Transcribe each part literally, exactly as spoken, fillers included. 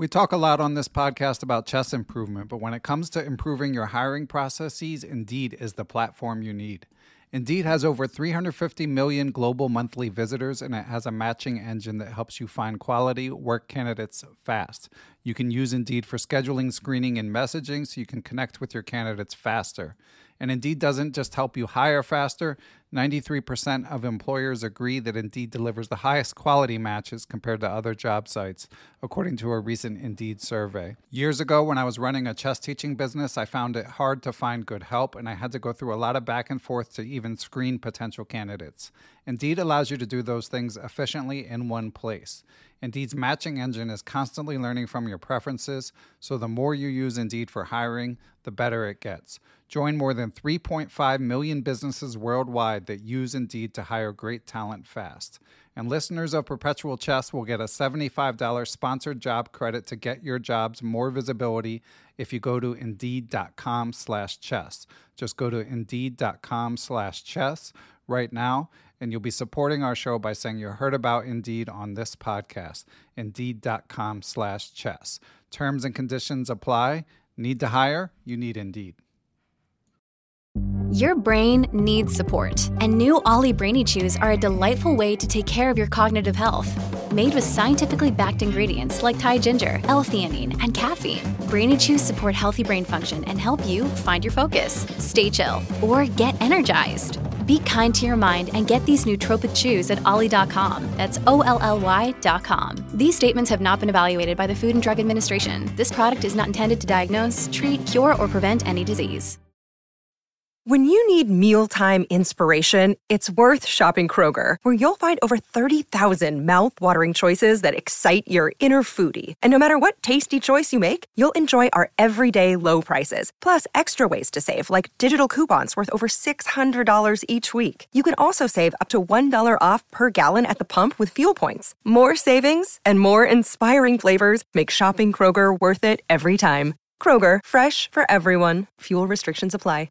We talk a lot on this podcast about chess improvement, but when it comes to improving your hiring processes, Indeed is the platform you need. Indeed has over three hundred fifty million global monthly visitors, and it has a matching engine that helps you find quality work candidates fast. You can use Indeed for scheduling, screening, and messaging so you can connect with your candidates faster. And Indeed doesn't just help you hire faster. ninety-three percent of employers agree that Indeed delivers the highest quality matches compared to other job sites, according to a recent Indeed survey. Years ago, when I was running a chess teaching business, I found it hard to find good help, and I had to go through a lot of back and forth to even screen potential candidates. Indeed allows you to do those things efficiently in one place. Indeed's matching engine is constantly learning from your preferences, so the more you use Indeed for hiring, the better it gets. Join more than three point five million businesses worldwide that use Indeed to hire great talent fast. And listeners of Perpetual Chess will get a seventy-five dollars sponsored job credit to get your jobs more visibility if you go to Indeed.com slash chess. Just go to Indeed.com slash chess right now, and you'll be supporting our show by saying you heard about Indeed on this podcast. Indeed.com slash chess. Terms and conditions apply. Need to hire? You need Indeed. Your brain needs support, and new Ollie Brainy Chews are a delightful way to take care of your cognitive health. Made with scientifically backed ingredients like Thai ginger, L-theanine, and caffeine, Brainy Chews support healthy brain function and help you find your focus, stay chill, or get energized. Be kind to your mind and get these nootropic chews at ollie dot com. That's O L L Y dot com. These statements have not been evaluated by the Food and Drug Administration. This product is not intended to diagnose, treat, cure, or prevent any disease. When you need mealtime inspiration, it's worth shopping Kroger, where you'll find over thirty thousand mouth-watering choices that excite your inner foodie. And no matter what tasty choice you make, you'll enjoy our everyday low prices, plus extra ways to save, like digital coupons worth over six hundred dollars each week. You can also save up to one dollar off per gallon at the pump with fuel points. More savings and more inspiring flavors make shopping Kroger worth it every time. Kroger, fresh for everyone. Fuel restrictions apply.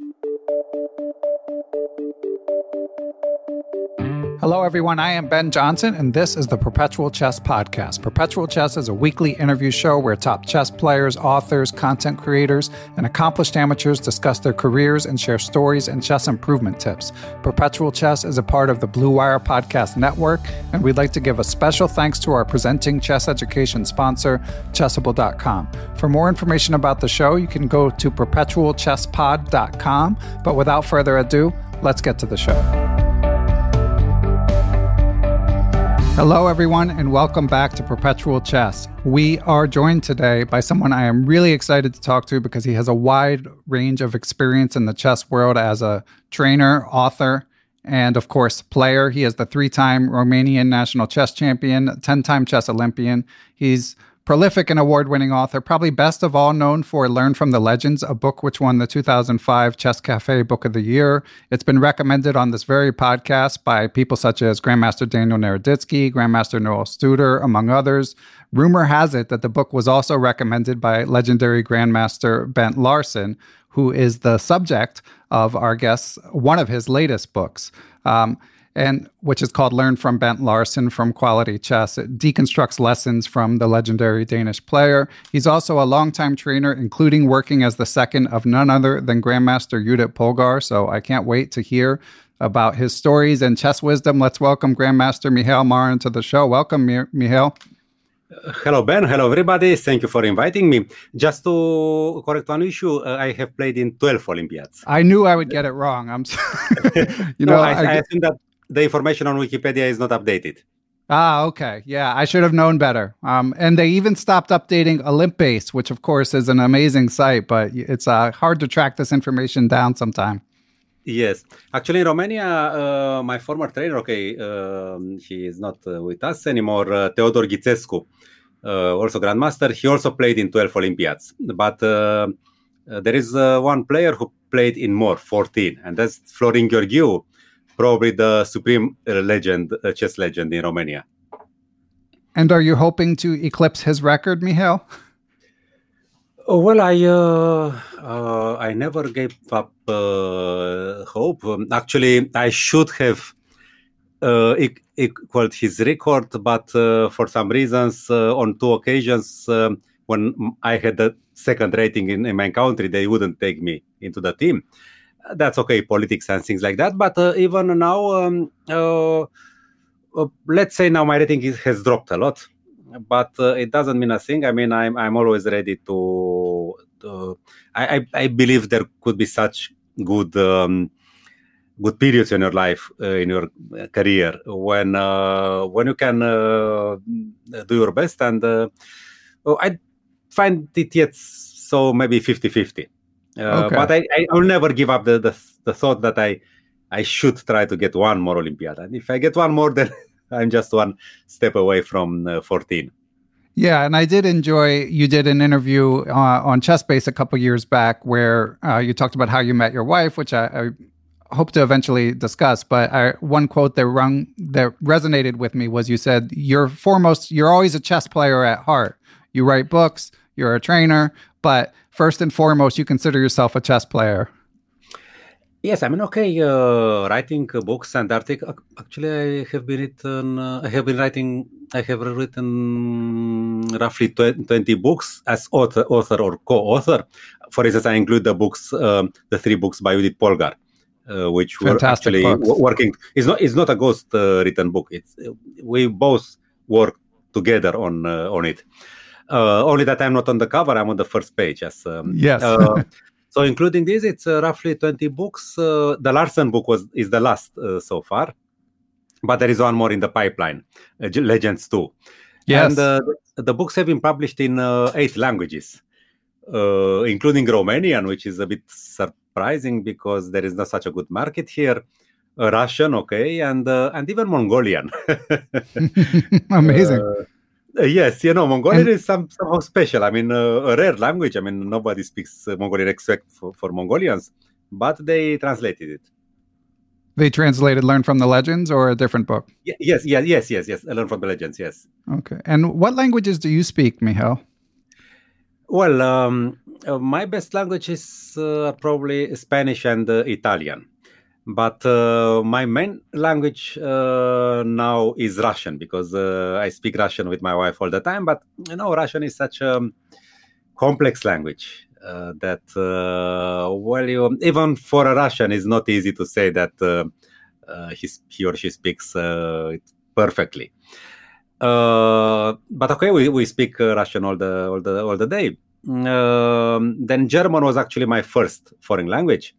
Hello, everyone. I am Ben Johnson, and this is the Perpetual Chess Podcast. Perpetual Chess is a weekly interview show where top chess players, authors, content creators, and accomplished amateurs discuss their careers and share stories and chess improvement tips. Perpetual Chess is a part of the Blue Wire Podcast Network, and we'd like to give a special thanks to our presenting chess education sponsor, Chessable dot com. For more information about the show, you can go to perpetual chess pod dot com. But without further ado, let's get to the show. Hello, everyone, and welcome back to Perpetual Chess. We are joined today by someone I am really excited to talk to because he has a wide range of experience in the chess world as a trainer, author, and, of course, player. He is the three-time Romanian national chess champion, ten-time chess Olympian. He's prolific and award-winning author, probably best of all known for Learn from the Legends, a book which won the two thousand five Chess Cafe Book of the Year. It's been recommended on this very podcast by people such as Grandmaster Daniel Naroditsky, Grandmaster Noel Studer, among others. Rumor has it that the book was also recommended by legendary Grandmaster Bent Larsen, who is the subject of our guest's, one of his latest books. Um, and which is called Learn from Bent Larsen from Quality Chess. It deconstructs lessons from the legendary Danish player. He's also a longtime trainer, including working as the second of none other than Grandmaster Judit Polgar, so I can't wait to hear about his stories and chess wisdom. Let's welcome Grandmaster Mihail Marin to the show. Welcome, Mi- Mihail. Uh, hello, Ben. Hello, everybody. Thank you for inviting me. Just to correct one issue, uh, I have played in twelve Olympiads. I knew I would get it wrong. I'm you know, no, I, I, I think that the information on Wikipedia is not updated. Ah, okay. Yeah, I should have known better. Um, and they even stopped updating Olympbase, which, of course, is an amazing site, but it's uh, hard to track this information down sometime. Yes. Actually, in Romania, uh, my former trainer, okay, uh, he is not uh, with us anymore, uh, Teodor Ghitsescu, uh, also Grandmaster, he also played in twelve Olympiads. But uh, uh, there is uh, one player who played in more, fourteen, and that's Florin Gheorghiu, probably the supreme uh, legend, uh, chess legend in Romania. And are you hoping to eclipse his record, Mihail? Oh, well, I uh, uh, I never gave up uh, hope. Um, actually, I should have uh, e- equaled his record, but uh, for some reasons, uh, on two occasions, uh, when I had the second rating in, in my country, they wouldn't take me into the team. That's okay, politics and things like that. But uh, even now, um, uh, uh, let's say now my rating is, has dropped a lot, but uh, it doesn't mean a thing. I mean, I'm I'm always ready to. to I, I I believe there could be such good um, good periods in your life, uh, in your career, when uh, when you can uh, do your best, and uh, oh, I find it yet so maybe fifty-fifty. Uh, Okay. But I, I will never give up the, the the thought that I I should try to get one more Olympiad. And if I get one more, then I'm just one step away from uh, fourteen. Yeah, and I did enjoy, you did an interview uh, on ChessBase a couple years back where uh, you talked about how you met your wife, which I, I hope to eventually discuss. But I, one quote that rung, that resonated with me was you said, you're foremost, you're always a chess player at heart. You write books, you're a trainer, but first and foremost, you consider yourself a chess player. Yes, I mean, okay, uh, writing uh, books and articles. Actually, I have been written. Uh, I have been writing. I have written roughly twenty books as author, author or co-author. For instance, I include the books, um, the three books by Judith Polgar, uh, which Fantastic were actually books. w- working. It's not. It's not a ghost uh, written book. It's uh, we both work together on uh, on it. Uh, only that I'm not on the cover. I'm on the first page. As um, Yes. uh, So including this, it's uh, roughly twenty books. Uh, the Larsen book was is the last uh, so far, but there is one more in the pipeline, uh, Legends two. Yes. And uh, the books have been published in uh, eight languages, uh, including Romanian, which is a bit surprising because there is not such a good market here. Uh, Russian, okay, and uh, and even Mongolian. Amazing. Uh, Uh, yes, you know, Mongolian And- is some, somehow special. I mean, uh, a rare language. I mean, nobody speaks uh, Mongolian except for, for Mongolians, but they translated it. They translated Learn from the Legends or a different book? Y- yes, yes, yes, yes, yes. I learned from the Legends, yes. Okay. And what languages do you speak, Mihail? Well, um, uh, my best language is uh, probably Spanish and uh, Italian. But uh, my main language uh, now is Russian because uh, I speak Russian with my wife all the time. But, you know, Russian is such a complex language uh, that, uh, well, you, even for a Russian, it's not easy to say that uh, uh, he, he or she speaks uh, it perfectly. Uh, but okay, we, we speak uh, Russian all the all the all the day. Um, then German was actually my first foreign language.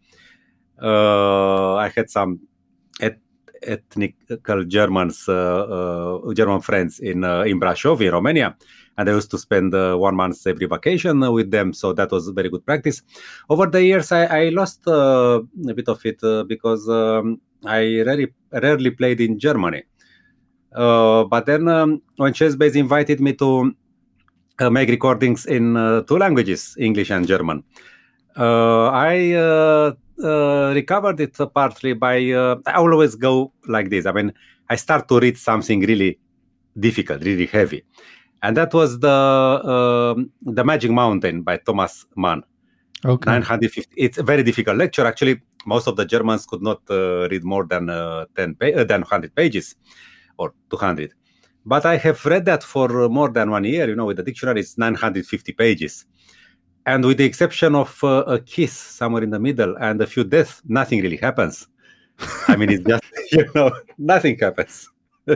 Uh, I had some et- ethnical Germans, uh, uh, German friends in uh, in Brașov, in Romania, and I used to spend uh, one month every vacation with them. So that was very good practice. Over the years, I, I lost uh, a bit of it uh, because um, I rarely rarely played in Germany. Uh, but then um, when ChessBase invited me to uh, make recordings in uh, two languages, English and German, uh, I uh, uh, recovered it partly by, uh, I always go like this. I mean, I start to read something really difficult, really heavy. And that was the uh, the Magic Mountain by Thomas Mann. Okay. nine hundred fifty. It's a very difficult lecture. Actually, most of the Germans could not uh, read more than uh, ten pa- uh, than one hundred pages. Or two hundred. But I have read that for more than one year, you know, with the dictionary, it's nine hundred fifty pages. And with the exception of uh, a kiss somewhere in the middle and a few deaths, nothing really happens. I mean, it's just, you know, nothing happens.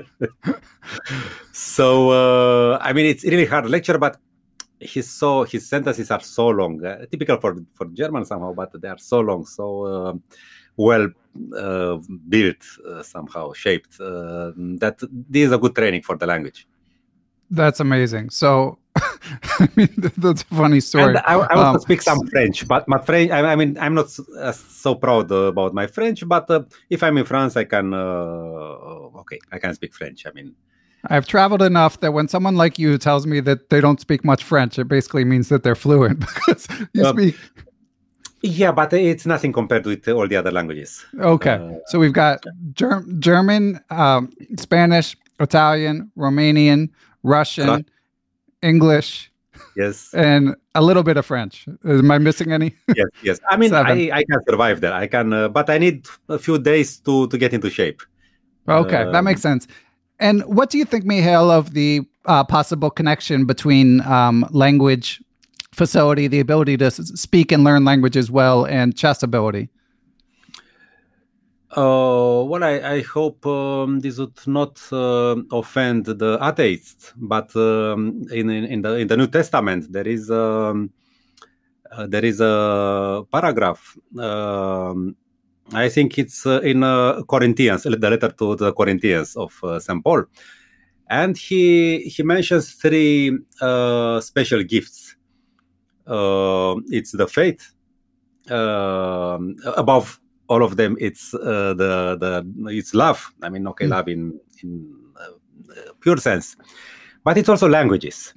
So, uh, I mean, it's really hard lecture, but his so his sentences are so long, uh, typical for, for German somehow, but they are so long, so uh, well uh, built, uh, somehow shaped, uh, that this is a good training for the language. That's amazing. So, I mean, that's a funny story. And I, I also Um, speak some French, but my French, I, I mean, I'm not uh, so proud uh, about my French, but uh, if I'm in France, I can, uh, okay, I can speak French. I mean, I've traveled enough that when someone like you tells me that they don't speak much French, it basically means that they're fluent because you Um, speak. yeah, but it's nothing compared with all the other languages. Okay. uh, So we've got Ger- German, um, Spanish, Italian, Romanian, Russian, Right. English, Yes. and a little bit of French. Am I missing any? yes, yes. I mean, Seven. I, I can survive there. I can, uh, but I need a few days to, to get into shape. Okay, um, that makes sense. And what do you think, Mihail, of the uh, possible connection between um, language facility, the ability to speak and learn languages well, and chess ability? Uh, well, I, I hope um, this would not uh, offend the atheists, but um, in, in in the in the New Testament there is um, uh, there is a paragraph. Um, I think it's uh, in uh, Corinthians, the letter to the Corinthians of uh, Saint Paul, and he he mentions three uh, special gifts. Uh, it's the faith. Uh, above all of them, it's uh, the the it's love. I mean, okay, mm. love in in uh, pure sense, but it's also languages.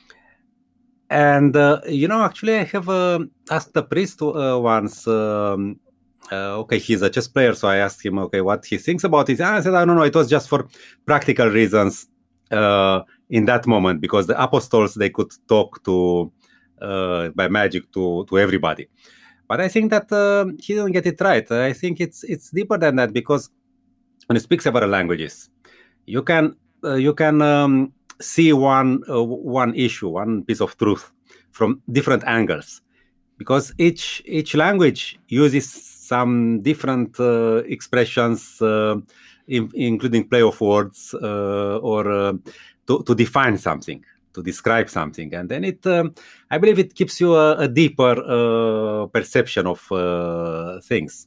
And uh, you know, actually, I have uh, asked the priest uh, once. Um, uh, okay, he's a chess player, so I asked him, okay, what he thinks about it. And I said, I don't know. It was just for practical reasons uh, in that moment, because the apostles, they could talk to uh, by magic to to everybody. But I think that uh, he didn't get it right. I think it's it's deeper than that, because when you speak several languages, you can uh, you can um, see one uh, one issue, one piece of truth from different angles, because each each language uses some different uh, expressions, uh, in, including play of words, uh, or uh, to, to define something, to describe something, and then it um, I believe it gives you a, a deeper uh, perception of uh, things.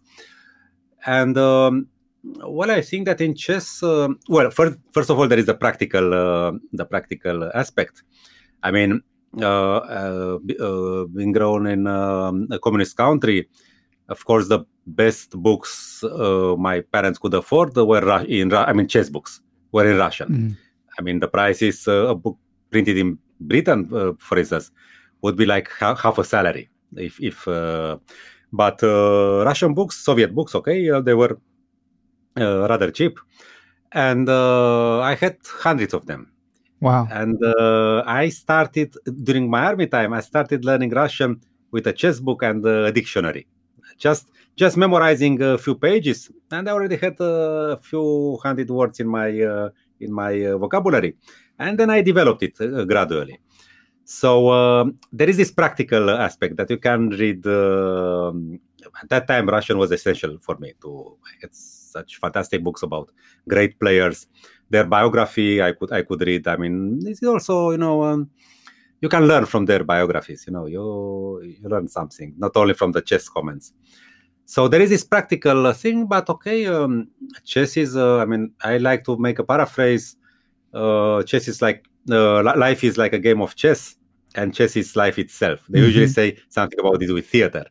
And um, well, I think that in chess, uh, well, first, first of all, there is the practical uh, the practical aspect. I mean, uh, uh, uh, being grown in um, a communist country, of course, the best books uh, my parents could afford were in I mean chess books were in Russian. Mm. I mean, the price is uh, a book printed in Britain, uh, for instance, would be like ha- half a salary. If, if uh, but uh, Russian books, Soviet books, okay, uh, they were uh, rather cheap, and uh, I had hundreds of them. Wow! And uh, I started during my army time. I started learning Russian with a chess book and a dictionary, just just memorizing a few pages, and I already had a few hundred words in my uh, in my uh, vocabulary. And then I developed it uh, gradually. So uh, there is this practical aspect that you can read. Uh, at that time, Russian was essential for me to get such fantastic books about great players. Their biography, I could I could read. I mean, this is also, you know, um, you can learn from their biographies. You know, you you learn something, not only from the chess comments. So there is this practical thing, but okay, um, chess is. Uh, I mean, I like to make a paraphrase. Uh, chess is like uh, life is like a game of chess, and chess is life itself. They mm-hmm. usually say something about this with theater.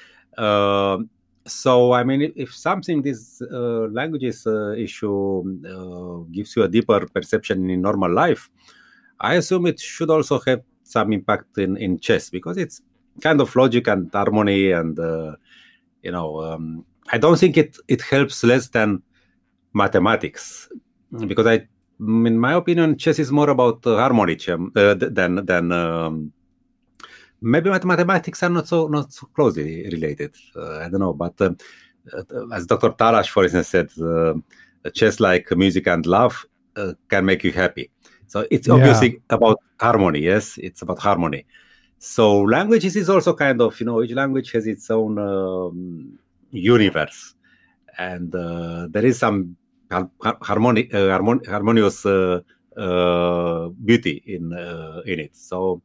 Uh, so, I mean, if, if something this uh, languages uh, issue uh, gives you a deeper perception in normal life, I assume it should also have some impact in, in chess, because it's kind of logic and harmony, and uh, you know, um, I don't think it it helps less than mathematics, because I. In my opinion, chess is more about uh, harmony uh, than than um, maybe mathematics are not so not so closely related. Uh, I don't know, but uh, as Doctor Tarash, for instance, said, uh, chess, like music and love, uh, can make you happy. So it's yeah. obviously about harmony. Yes, it's about harmony. So languages is also kind of, you know, each language has its own um, universe, and uh, there is some Harmoni- uh, harmon- harmonious uh, uh, beauty in uh, in it. So,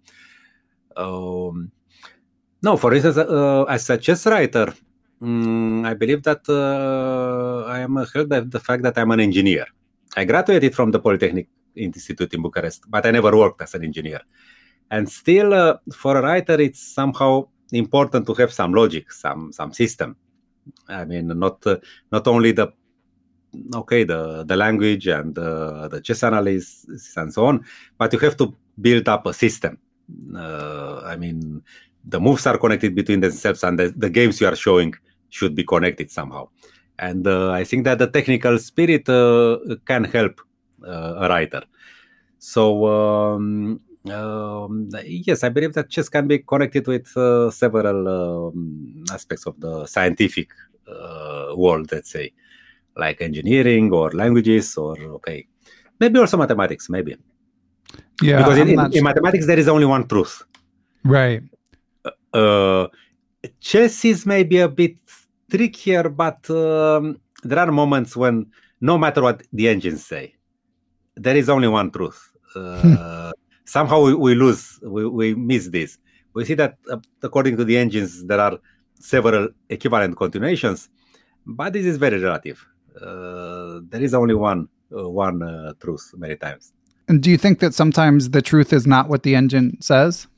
um, no, for instance, uh, as a chess writer, um, I believe that uh, I am helped by the fact that I'm an engineer. I graduated from the Polytechnic Institute in Bucharest, but I never worked as an engineer. And still, uh, for a writer, it's somehow important to have some logic, some some system. I mean, not uh, not only the okay, the, the language and the, the chess analysis and so on, but you have to build up a system. Uh, I mean, the moves are connected between themselves, and the, the games you are showing should be connected somehow. And uh, I think that the technical spirit uh, can help uh, a writer. So, um, um, yes, I believe that chess can be connected with uh, several um, aspects of the scientific uh, world, let's say. like engineering or languages or, okay, maybe also mathematics, maybe. Yeah, because in, in, in sure. mathematics, there is only one truth. Right. Uh, chess is maybe a bit trickier, but um, there are moments when no matter what the engines say, there is only one truth. Uh, somehow we, we lose, we, we miss this. We see that uh, according to the engines, there are several equivalent continuations, but this is very relative. Uh, there is only one uh, one uh, truth many times. And do you think that sometimes the truth is not what the engine says?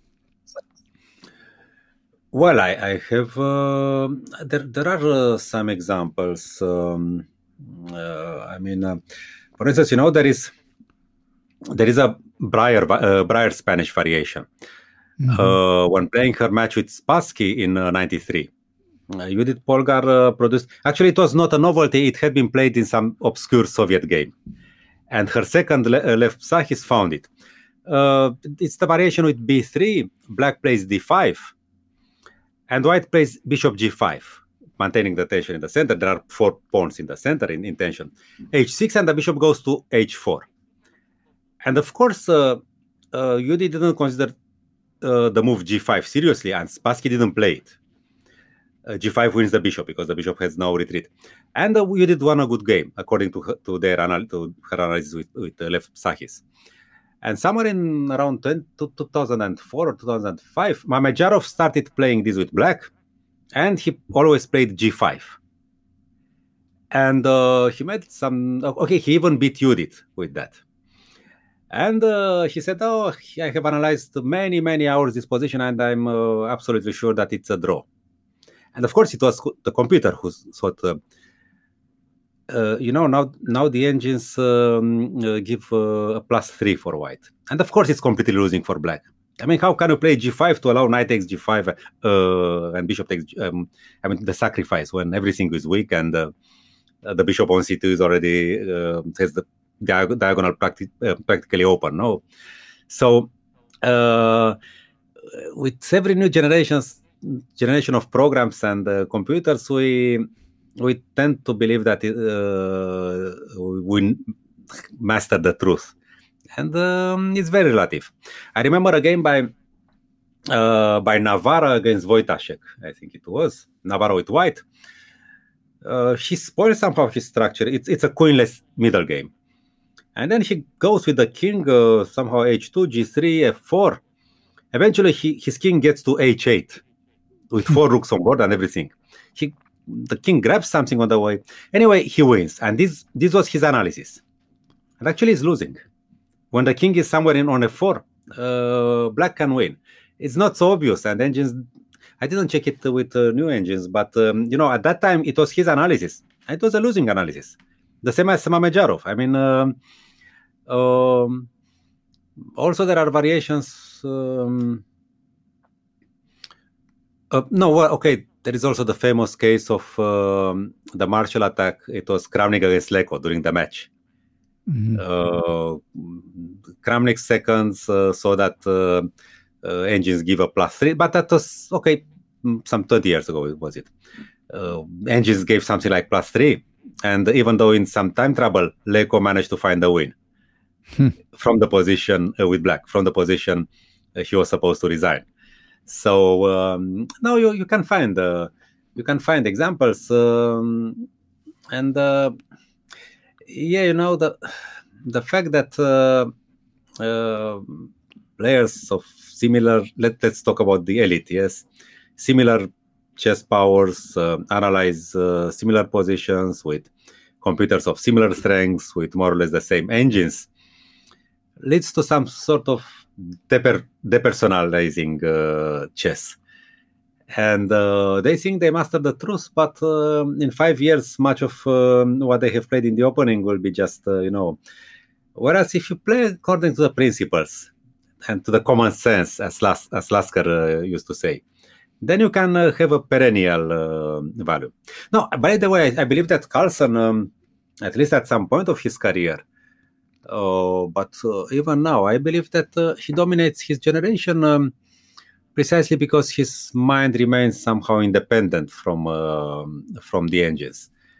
Well, I, I have, uh, there, there are uh, some examples. Um, uh, I mean, uh, for instance, you know, there is, there is a Breyer, uh, Breyer Spanish variation. Mm-hmm. Uh, when playing her match with Spassky in uh, ninety-three, uh, Judith Polgar uh, produced, actually it was not a novelty, it had been played in some obscure Soviet game. And her second le- uh, left Psachis found it. Uh, it's the variation with b three, black plays d five, and white plays bishop g five, maintaining the tension in the center. There are four pawns in the center in, in tension. h six, and the bishop goes to h four. And of course, uh, uh, Judith didn't consider uh, the move g five seriously, and Spassky didn't play it. Uh, g five wins the bishop because the bishop has no retreat. And uh, Judith won a good game, according to her, to their anal- to her analysis with, with uh, left Psachis. And somewhere in around two thousand four or two thousand five, Mamedyarov started playing this with black, and he always played g five. And uh, he made some, okay, he even beat Judith with that. And uh, he said, oh, I have analyzed many, many hours this position, and I'm uh, absolutely sure that it's a draw. And of course, it was the computer who thought, uh, uh, you know, now now the engines um, uh, give uh, a plus three for white. And of course, it's completely losing for black. I mean, how can you play g five to allow knight takes g five uh, and bishop takes, um, I mean, the sacrifice when everything is weak and uh, the bishop on c two is already, uh, has the diag- diagonal practi- uh, practically open, no? So, uh, with every new generations, generation of programs and uh, computers, we we tend to believe that uh, we master the truth, and um, it's very relative. I remember a game by uh, by Navarra against Wojtaszek, I think it was Navarra with white. Uh, he spoiled somehow his structure. It's it's a queenless middle game, and then he goes with the king uh, somehow h two, g three, f four. Eventually, he, his king gets to h eight. With four rooks on board and everything. He, the king grabs something on the way. Anyway, he wins. And this this was his analysis. And actually, he's losing. When the king is somewhere in on f four, uh, black can win. It's not so obvious. And engines, I didn't check it with uh, new engines, but um, you know, at that time, it was his analysis. It was a losing analysis. The same as Mamedyarov. I mean, um, um, also there are variations. Um, Uh, no, well, okay. There is also the famous case of um, the martial attack. It was Kramnik against Leko during the match. Mm-hmm. Uh, Kramnik seconds uh, so that uh, uh, engines give a plus three, but that was okay. Some twenty years ago, was it? Uh, engines gave something like plus three, and even though in some time trouble, Leko managed to find the win hmm. from the position uh, with black, from the position uh, he was supposed to resign. So um, now you, you can find uh, you can find examples, um, and uh, yeah, you know the the fact that uh, uh, players of similar let let's talk about the elite, yes, similar chess powers uh, analyze uh, similar positions with computers of similar strengths with more or less the same engines, leads to some sort of deper- depersonalizing uh, chess. And uh, they think they master the truth, but uh, in five years, much of uh, what they have played in the opening will be just, uh, you know. Whereas if you play according to the principles and to the common sense, as, Las- as Lasker uh, used to say, then you can uh, have a perennial uh, value. No, by the way, I, I believe that Carlsen, um, at least at some point of his career, Uh, but uh, even now, I believe that uh, he dominates his generation um, precisely because his mind remains somehow independent from uh, from the engines.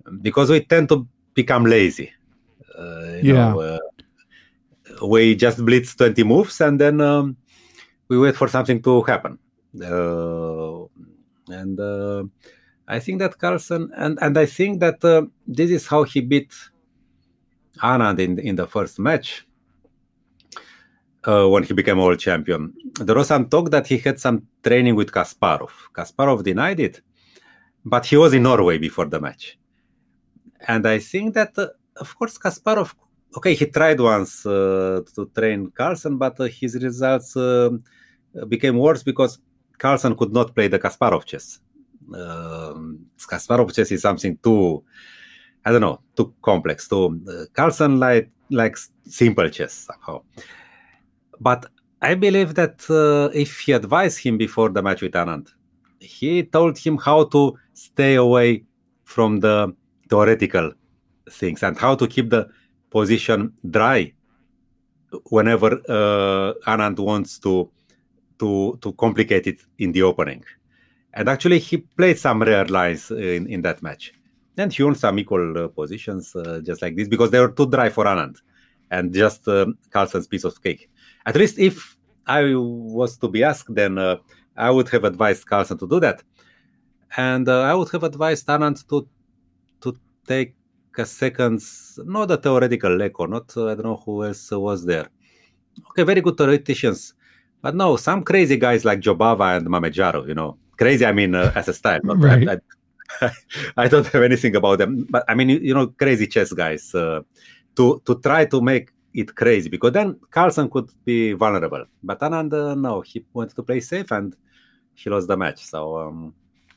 because we tend to become lazy. Uh, you yeah. know, uh, we just blitz twenty moves and then um, we wait for something to happen. Uh, and uh, I think that Carlsen, and, and I think that uh, this is how he beat Anand in, in the first match uh, when he became world champion. There was some talk that he had some training with Kasparov. Kasparov denied it, but he was in Norway before the match. And I think that, uh, of course, Kasparov, okay, he tried once uh, to train Carlsen, but uh, his results uh, became worse because Carlsen could not play the Kasparov chess. Uh, Kasparov chess is something too, I don't know, too complex. Too uh, Carlsen like, likes simple chess somehow. But I believe that uh, if he advised him before the match with Anand, he told him how to stay away from the theoretical things and how to keep the position dry whenever uh, Anand wants to, to, to complicate it in the opening. And actually, he played some rare lines in, in that match. And he won some equal uh, positions uh, just like this because they were too dry for Anand and just uh, Carlsen's piece of cake. At least if I was to be asked, then uh, I would have advised Carlsen to do that. And uh, I would have advised Anand to to take a second, not a theoretical leg or not, uh, I don't know who else was there. Okay, very good theoreticians. But no, some crazy guys like Jobava and Mamedyarov, you know. Crazy, I mean, uh, as a style. Not, right. I, I, I don't have anything about them. But I mean, you know, crazy chess guys. Uh, to, to try to make it crazy. Because then Carlsen could be vulnerable. But Anand, uh, no, he wanted to play safe and he lost the match. So... Um,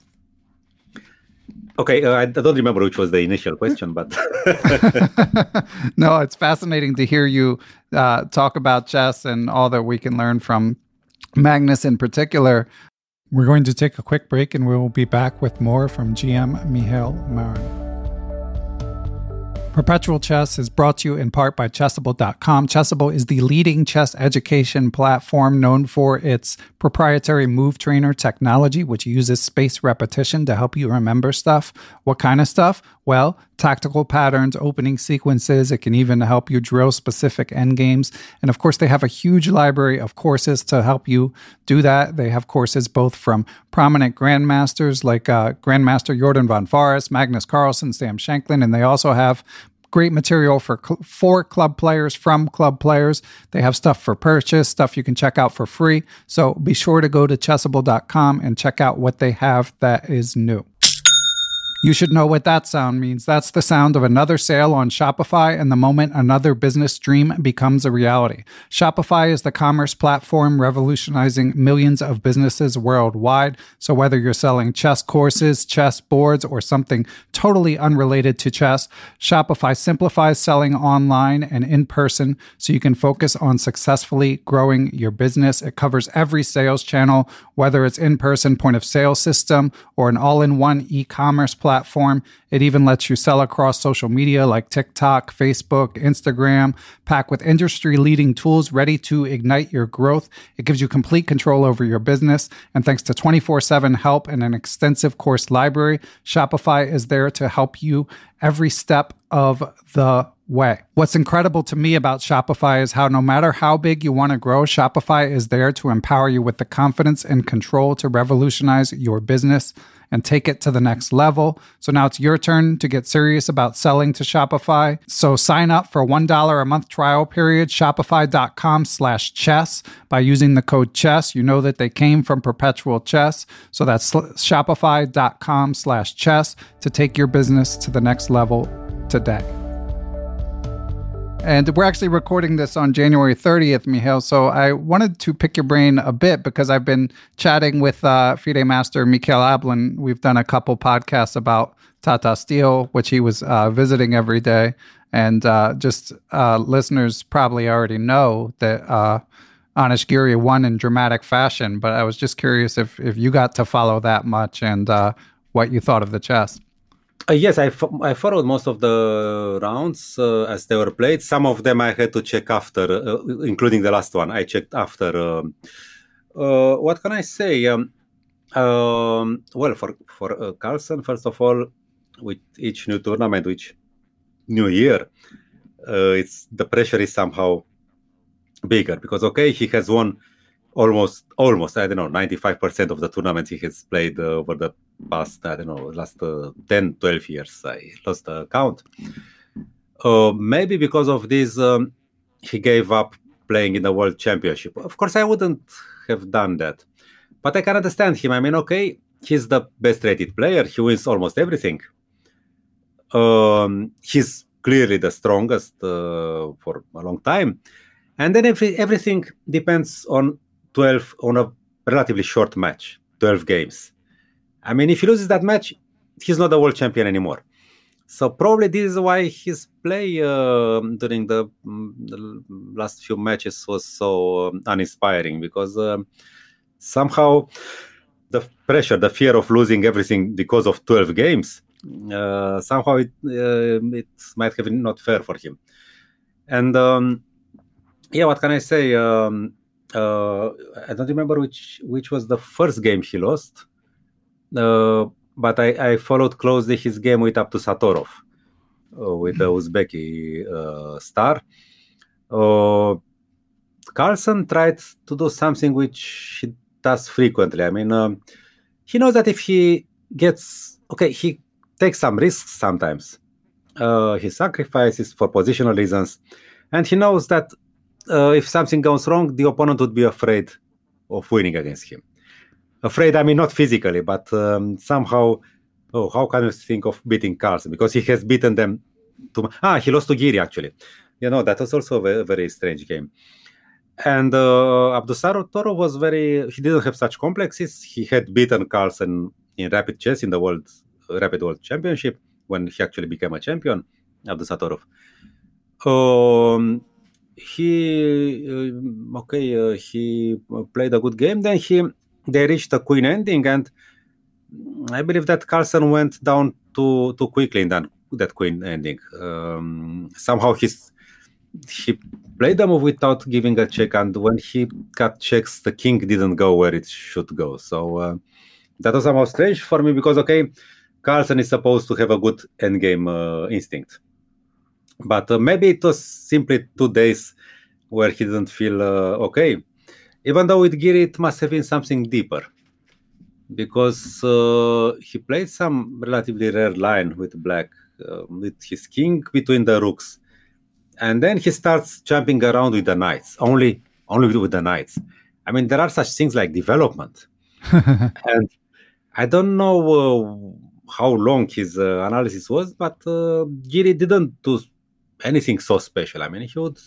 Okay, uh, I don't remember which was the initial question, but... No, it's fascinating to hear you uh, talk about chess and all that we can learn from Magnus in particular. We're going to take a quick break and we will be back with more from G M Mihail Marin. Perpetual Chess is brought to you in part by Chessable dot com. Chessable is the leading chess education platform known for its proprietary move trainer technology, which uses spaced repetition to help you remember stuff. What kind of stuff? Well, tactical patterns, opening sequences. It can even help you drill specific endgames. And of course, they have a huge library of courses to help you do that. They have courses both from prominent grandmasters like uh, Grandmaster Jordan von Forest, Magnus Carlsen, Sam Shankland, and they also have great material for cl- for club players from club players. They have stuff for purchase, stuff you can check out for free. So be sure to go to Chessable dot com and check out what they have that is new. You should know what that sound means. That's the sound of another sale on Shopify and the moment another business dream becomes a reality. Shopify is the commerce platform revolutionizing millions of businesses worldwide. So whether you're selling chess courses, chess boards, or something totally unrelated to chess, Shopify simplifies selling online and in person so you can focus on successfully growing your business. It covers every sales channel, whether it's in-person point of sale system or an all-in-one e-commerce platform. Platform. It even lets you sell across social media like TikTok, Facebook, Instagram, packed with industry-leading tools ready to ignite your growth. It gives you complete control over your business. And thanks to twenty-four seven help and an extensive course library, Shopify is there to help you every step of the way. What's incredible to me about Shopify is how no matter how big you want to grow, Shopify is there to empower you with the confidence and control to revolutionize your business and take it to the next level. So now it's your turn to get serious about selling to Shopify. So sign up for a one dollar a month trial period, shopify.com slash chess. By using the code chess, you know that they came from Perpetual Chess. So that's shopify.com slash chess to take your business to the next level today. And we're actually recording this on January thirtieth, Mihail. So I wanted to pick your brain a bit because I've been chatting with uh, FIDE Master Mikhail Ablin. We've done a couple podcasts about Tata Steel, which he was uh, visiting every day. And uh, just uh, listeners probably already know that uh, Anish Giri won in dramatic fashion. But I was just curious if, if you got to follow that much and uh, what you thought of the chess. Uh, yes, I, fo- I followed most of the rounds uh, as they were played. Some of them I had to check after, uh, including the last one. I checked after. Um, uh, what can I say? Um, um, well, for for uh, Carlsen, first of all, with each new tournament, each new year, uh, it's the pressure is somehow bigger because okay, he has won almost almost I don't know ninety-five percent of the tournaments he has played uh, over the past I don't know last uh, ten, twelve years. I lost the count. Uh, maybe because of this, um, he gave up playing in the World Championship. Of course, I wouldn't have done that, but I can understand him. I mean, okay, he's the best-rated player. He wins almost everything. Um, he's clearly the strongest uh, for a long time, and then every, everything depends on twelve on a relatively short match, twelve games. I mean, if he loses that match, he's not the world champion anymore. So probably this is why his play uh, during the, the last few matches was so um, uninspiring because uh, somehow the pressure, the fear of losing everything because of twelve games, uh, somehow it uh, it might have been not fair for him. And um, yeah, what can I say? Um, uh, I don't remember which which was the first game he lost. Uh, But I, I followed closely his game with Abdusattorov, uh, with the Uzbeki uh, star. Uh, Carlsen tried to do something which he does frequently. I mean, um, he knows that if he gets... Okay, he takes some risks sometimes. Uh, he sacrifices for positional reasons. And he knows that uh, if something goes wrong, the opponent would be afraid of winning against him. Afraid, I mean, not physically, but um, somehow, oh, how can you think of beating Carlsen? Because he has beaten them to... Ah, he lost to Giri, actually. You know, that was also a very, very strange game. And uh, Abdusattorov was very... He didn't have such complexes. He had beaten Carlsen in rapid chess in the World Rapid World Championship when he actually became a champion, Abdusattorov. Um, he... Uh, okay, uh, he played a good game. Then he... They reached the queen ending, and I believe that Carlsen went down too too quickly in that, that queen ending. Um, somehow he's, he played the move without giving a check, and when he got checks, the king didn't go where it should go. So uh, that was somehow strange for me because, okay, Carlsen is supposed to have a good endgame uh, instinct. But uh, maybe it was simply two days where he didn't feel uh, okay. Even though with Giri, it must have been something deeper, because uh, he played some relatively rare line with black, uh, with his king between the rooks. And then he starts jumping around with the knights, only only with the knights. I mean, there are such things like development. And I don't know uh, how long his uh, analysis was, but uh, Giri didn't do anything so special. I mean, he would...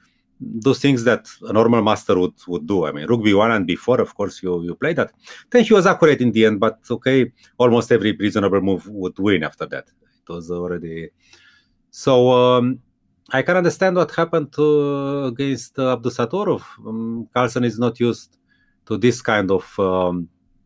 do things that a normal master would, would do. I mean, Rook B one and B four, of course, you, you play that. Then he was accurate in the end, but okay, almost every reasonable move would win after that. It was already... So um, I can understand what happened to, against uh, Abdusattorov. Um, Carlsen is not used to this kind of um,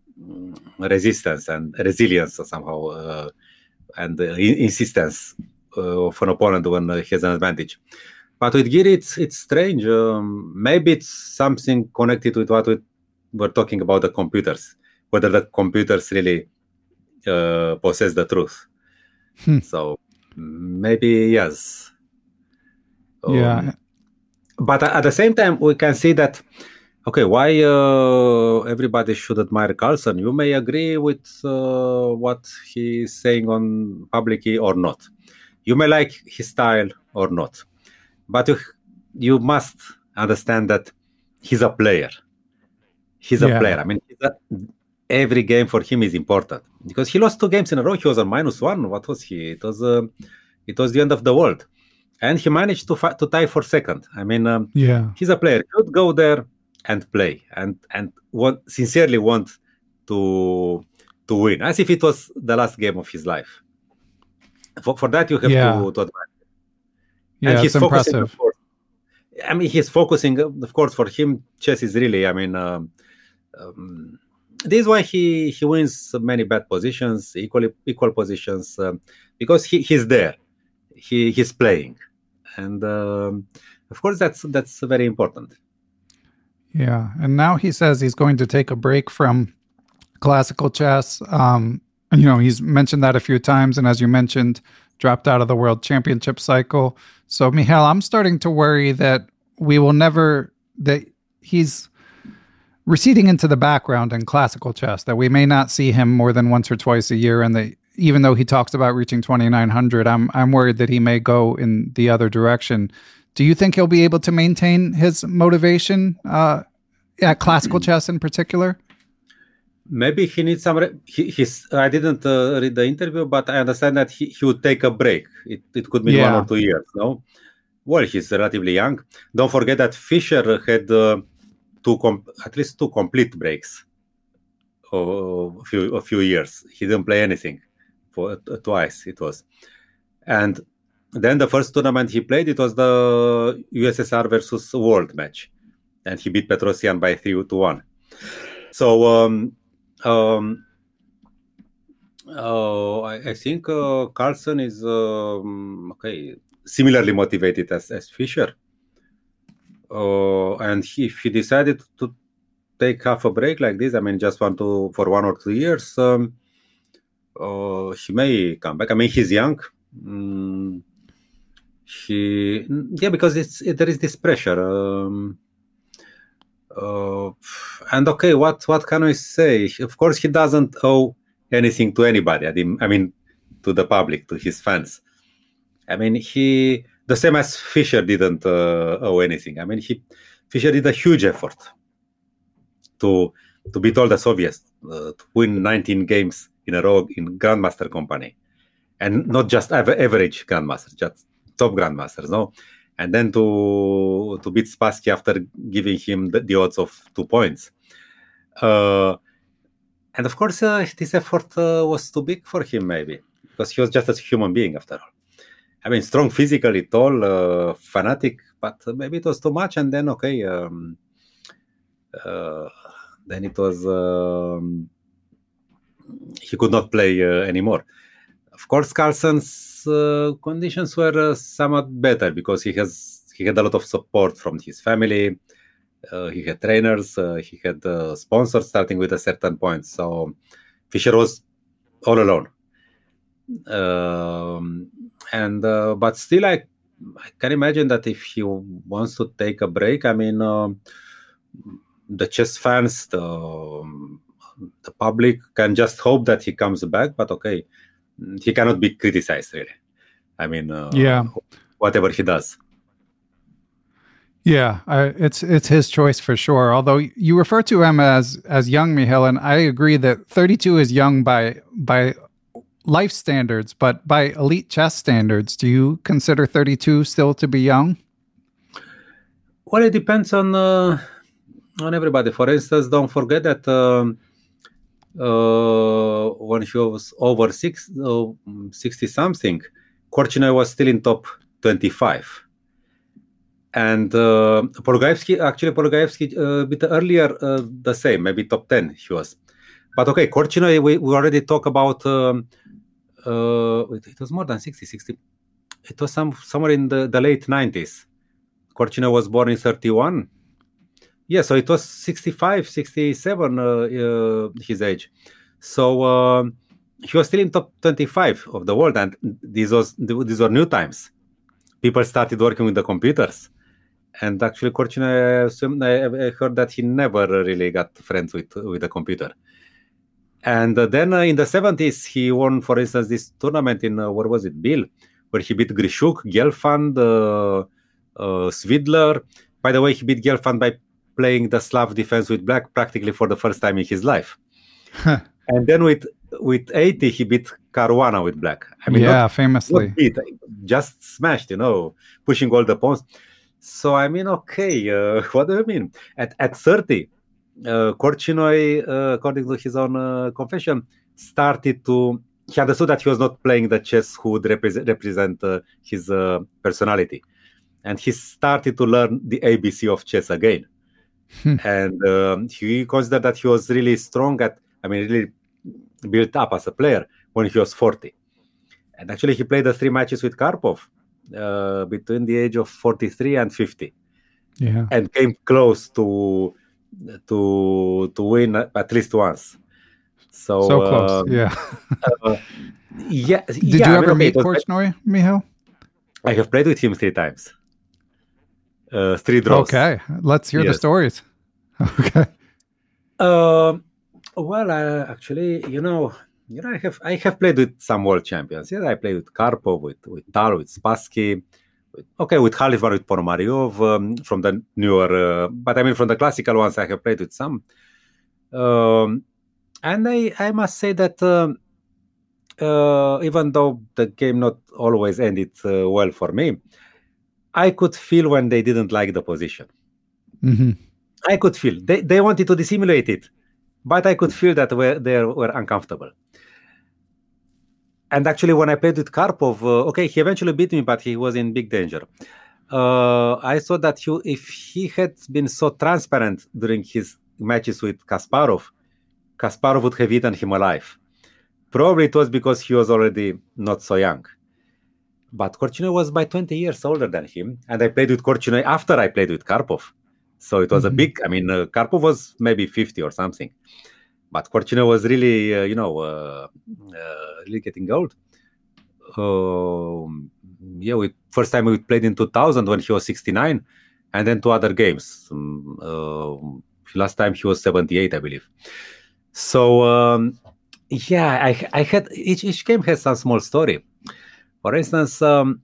resistance and resilience somehow, uh, and uh, insistence uh, of an opponent when uh, he has an advantage. But with Giri, it's, it's strange. Um, maybe it's something connected with what we were talking about, the computers, whether the computers really uh, possess the truth. Hmm. So maybe, yes. Um, yeah. But at the same time, we can see that, okay, why uh, everybody should admire Carlsen? You may agree with uh, what he's saying on publicly or not. You may like his style or not. But you, you must understand that he's a player. He's a yeah. player. I mean, a, every game for him is important because he lost two games in a row. He was on minus one. What was he? It was uh, it was the end of the world, and he managed to fi- to tie for second. I mean, um, yeah, he's a player. He would go there and play and and want, sincerely want to to win, as if it was the last game of his life. For for that, you have yeah. to, to admire. Yeah, and he's it's impressive. Course, I mean, he's focusing, of course, for him, chess is really, I mean, um, um, this is why he, he wins many bad positions, equally, equal positions, um, because he, he's there. He He's playing. And, um, of course, that's that's very important. Yeah, and now he says he's going to take a break from classical chess. Um, You know, he's mentioned that a few times, and as you mentioned, dropped out of the World Championship cycle. So, Michal, I'm starting to worry that we will never, that he's receding into the background in classical chess, that we may not see him more than once or twice a year, and that even though he talks about reaching twenty-nine hundred, I'm I'm worried that he may go in the other direction. Do you think he'll be able to maintain his motivation uh, at classical chess in particular? Maybe he needs some. Re- he, he's. I didn't uh, read the interview, but I understand that he, he would take a break. It it could be yeah. one or two years. No, well, he's relatively young. Don't forget that Fischer had uh, two com- at least two complete breaks. Oh, a few a few years. He didn't play anything for uh, twice. It was, and then the first tournament he played, it was the U S S R versus World match, and he beat Petrosian by three to one. So. Um, Um, uh, I, I think uh, Carlsen is um, okay, similarly motivated as, as Fischer. Uh, and he, if he decided to take half a break like this, I mean, just want to for one or two years, um, uh, he may come back. I mean, he's young. Mm, he, yeah, because it's it, there is this pressure. Um, Uh, and okay, what, what can we say? Of course, he doesn't owe anything to anybody. I mean, I mean, to the public, to his fans. I mean, he the same as Fischer didn't uh, owe anything. I mean, he Fischer did a huge effort to to beat all the Soviets, uh, to win nineteen games in a row in Grandmaster company, and not just average Grandmasters, just top Grandmasters. No. And then to to beat Spassky after giving him the, the odds of two points. Uh, and of course, uh, this effort uh, was too big for him, maybe, because he was just a human being after all. I mean, strong physically, tall, uh, fanatic, but maybe it was too much. And then, okay, um, uh, then it was, um, he could not play uh, anymore. Of course, Carlsen's uh, conditions were uh, somewhat better because he has he had a lot of support from his family. Uh, he had trainers. Uh, he had uh, sponsors starting with a certain point. So Fischer was all alone. Um, and uh, but still, I I can imagine that if he wants to take a break, I mean, uh, the chess fans, the the public can just hope that he comes back. But okay. He cannot be criticized, really. I mean, uh, yeah, whatever he does. Yeah, I, it's it's his choice for sure. Although you refer to him as as young, Michal, and I agree that thirty-two is young by by life standards, but by elite chess standards, do you consider thirty-two still to be young? Well, it depends on uh, on everybody. For instance, don't forget that. Um, Uh, when he was over six, uh, sixty something, Korchnoi was still in top twenty-five. And uh, Porugaevsky, actually Porugaevsky uh, a bit earlier, uh, the same, maybe top ten he was. But okay, Korchnoi, we, we already talked about, um, uh, it was more than sixty, sixty. It was some somewhere in the, the late nineties. Korchnoi was born in thirty-one. Yeah, so it was sixty-five, sixty-seven, uh, uh, his age. So uh, he was still in top twenty-five of the world, and these was these were new times. People started working with the computers, and actually, Korchnoi, I heard that he never really got friends with with the computer. And uh, then uh, in the seventies, he won, for instance, this tournament in uh, where was it, Biel, where he beat Grishuk, Gelfand, uh, uh, Svidler. By the way, he beat Gelfand by playing the Slav defense with black practically for the first time in his life. And then with with eighty, he beat Caruana with black. I mean, yeah, not, famously. Not beat, just smashed, you know, pushing all the pawns. So, I mean, okay, uh, what do you mean? At at thirty, uh, Korchnoi, uh, according to his own uh, confession, started to, he understood that he was not playing the chess who would represent, represent uh, his uh, personality. And he started to learn the A B C of chess again. Hmm. And um, he considered that he was really strong at, I mean, really built up as a player when he was forty. And actually, he played the three matches with Karpov uh, between the age of forty-three and fifty. Yeah. And came close to to to win at least once. So, so close, uh, yeah. uh, yeah. Did yeah, you I ever mean, okay, meet Portnoy, Michal? I have played with him three times. Uh, three draws. Okay, let's hear yes. the stories. Okay. Uh, well, uh, actually, you know, you know, I have I have played with some world champions. Yes, I played with Karpov, with with Tal, with Spassky. With, okay, with Khalifar, with Ponomaryov um, from the newer, uh, but I mean from the classical ones, I have played with some. Um, and I I must say that um, uh, even though the game not always ended uh, well for me, I could feel when they didn't like the position. Mm-hmm. I could feel they, they wanted to dissimulate it, but I could feel that were, they were uncomfortable. And actually, when I played with Karpov, uh, okay, he eventually beat me, but he was in big danger. Uh, I saw that he, if he had been so transparent during his matches with Kasparov, Kasparov would have eaten him alive. Probably it was because he was already not so young. But Korchnoi was by twenty years older than him, and I played with Korchnoi after I played with Karpov. So it was mm-hmm. a big, I mean, uh, Karpov was maybe fifty or something. But Korchnoi was really, uh, you know, uh, uh, really getting old. Uh, yeah, we first time we played in two thousand when he was sixty-nine, and then two other games. Um, uh, last time he was seventy-eight, I believe. So um, yeah, I, I had each each game has some small story. For instance, um,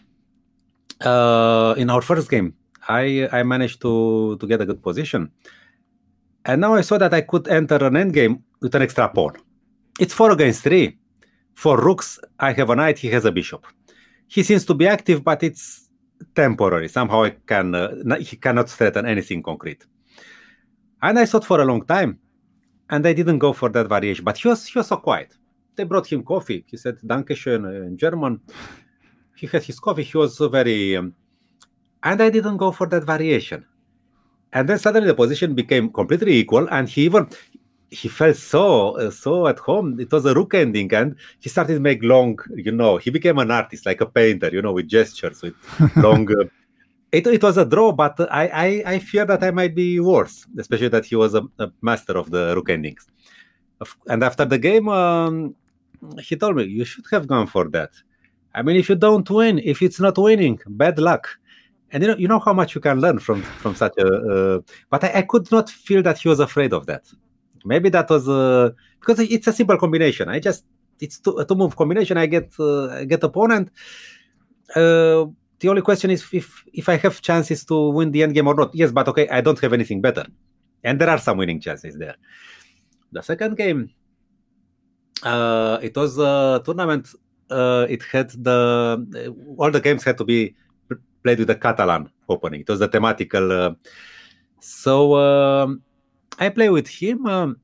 uh, in our first game, I I managed to to get a good position. And now I saw that I could enter an endgame with an extra pawn. It's four against three. For rooks, I have a knight, he has a bishop. He seems to be active, but it's temporary. Somehow I can uh, he cannot threaten anything concrete. And I thought for a long time, and I didn't go for that variation. But he was, he was so quiet. They brought him coffee. He said, Dankeschön in German. He had his coffee. He was so very... Um, and I didn't go for that variation. And then suddenly the position became completely equal, and he even he felt so uh, so at home. It was a rook ending, and he started to make long. You know, he became an artist, like a painter. You know, with gestures, with long. Uh, it it was a draw, but I, I I fear that I might be worse, especially that he was a, a master of the rook endings. And after the game, um, he told me, "You should have gone for that. I mean, if you don't win, if it's not winning, bad luck." And you know, you know how much you can learn from from such a. Uh, but I, I could not feel that he was afraid of that. Maybe that was uh, because it's a simple combination. I just it's two, a two move combination. I get uh, I get opponent. Uh, the only question is if if I have chances to win the end game or not. Yes, but okay, I don't have anything better, and there are some winning chances there. The second game, uh, it was a tournament. Uh, it had the all the games had to be played with the Catalan opening. It was the thematical. Uh, so um, I play with him, um,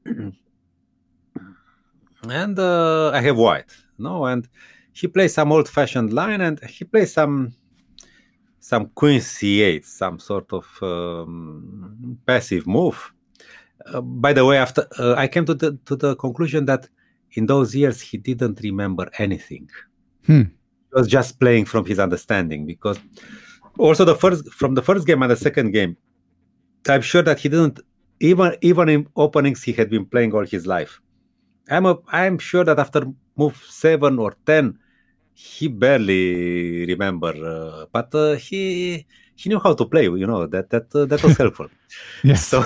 and uh, I have white, no, and he plays some old-fashioned line, and he plays some some queen c eight, some sort of um, passive move. Uh, by the way, after uh, I came to the to the conclusion that in those years he didn't remember anything. Hmm. He was just playing from his understanding, because also the first from the first game and the second game, I'm sure that he didn't even even in openings he had been playing all his life. I'm a, I'm sure that after move seven or ten, he barely remember, uh, but uh, he he knew how to play. You know that that uh, that was helpful. Yes. So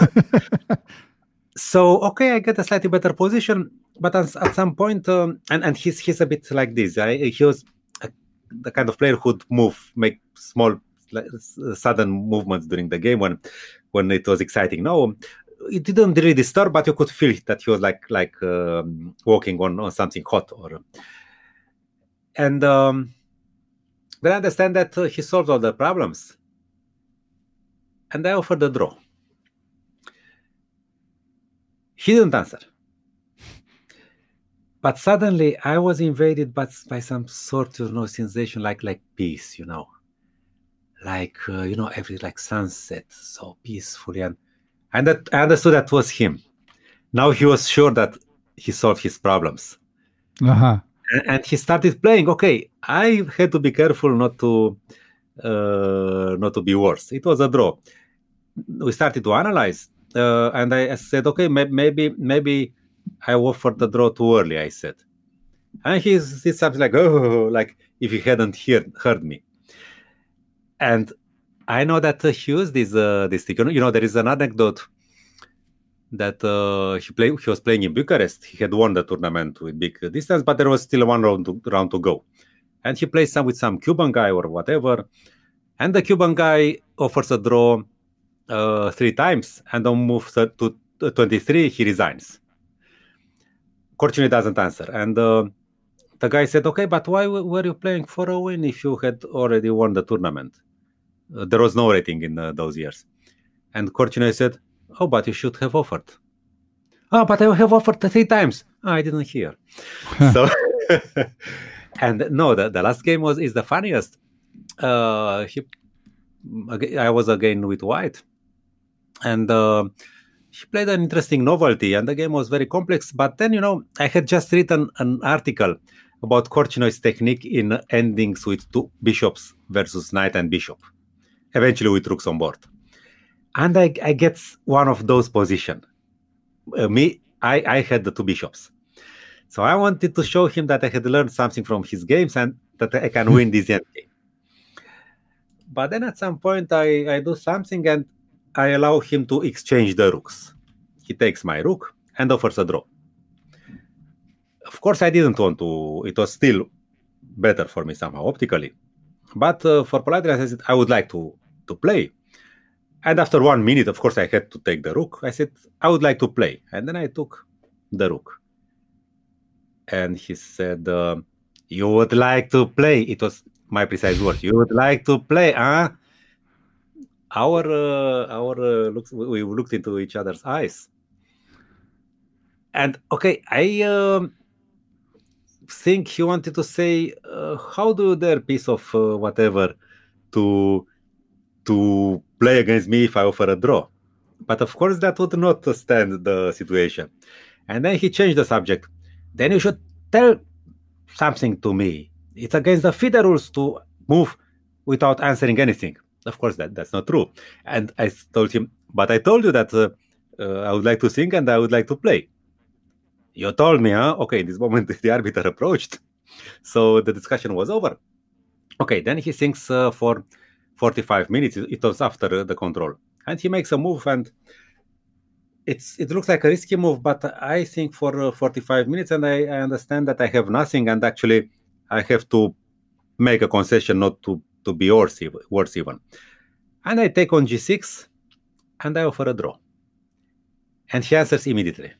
so okay, I get a slightly better position, but at, at some point, um, and and he's he's a bit like this. I, he was a, the kind of player who'd move, make small, like, sudden movements during the game when when it was exciting. No, it didn't really disturb, but you could feel that he was like like um, walking on, on something hot. Or and um, then I understand that uh, he solved all the problems, and I offered the draw. He didn't answer. But suddenly I was invaded by, by some sort of, you know, sensation like like peace, you know. Like, uh, you know, every like sunset, so peacefully. And, and that, I understood that was him. Now he was sure that he solved his problems. Uh-huh. And, and he started playing. Okay, I had to be careful not to uh, not to be worse. It was a draw. We started to analyze. Uh, and I said, okay, maybe maybe I offered the draw too early, I said. And he did something like, oh, like if he hadn't heard, heard me. And I know that uh, he used this, uh, this thing. You know, there is an anecdote that uh, he, play, he was playing in Bucharest. He had won the tournament with big distance, but there was still one round to, round to go. And he plays some with some Cuban guy or whatever. And the Cuban guy offers a draw uh, three times. And on move to twenty-three, he resigns. Korchnoi doesn't answer. And uh, the guy said, okay, but why were you playing for a win if you had already won the tournament? Uh, there was no rating in uh, those years. And Korchnoi said, oh, but you should have offered. Oh, but I have offered three times. Oh, I didn't hear. so, and no, the, the last game was is the funniest. Uh, he, I was again with White. And uh, he played an interesting novelty, and the game was very complex. But then, you know, I had just written an article about Korchnoi's technique in endings with two bishops versus knight and bishop, eventually with rooks on board. And I, I get one of those positions. Uh, me, I, I had the two bishops. So I wanted to show him that I had learned something from his games and that I can win this endgame. But then at some point I, I do something and I allow him to exchange the rooks. He takes my rook and offers a draw. Of course, I didn't want to. It was still better for me somehow optically. But uh, for politeness, I said, I would like to, to play. And after one minute, of course, I had to take the rook. I said, I would like to play. And then I took the rook. And he said, uh, you would like to play. It was my precise word. You would like to play, huh? Our, uh, our uh, looks, we looked into each other's eyes. And, okay, I uh, think he wanted to say, uh, how do you dare, piece of uh, whatever, to... to play against me if I offer a draw. But of course that would not stand the situation. And then he changed the subject. Then you should tell something to me. It's against the FIDE rules to move without answering anything. Of course that, that's not true. And I told him, but I told you that uh, uh, I would like to sing and I would like to play. You told me, huh? Okay, in this moment the arbiter approached. So the discussion was over. Okay, then he sings uh, for forty-five minutes. It was after the control. And he makes a move and it's it looks like a risky move, but I think for uh, forty-five minutes and I, I understand that I have nothing and actually I have to make a concession not to, to be worse, worse even. And I take on g six and I offer a draw. And he answers immediately.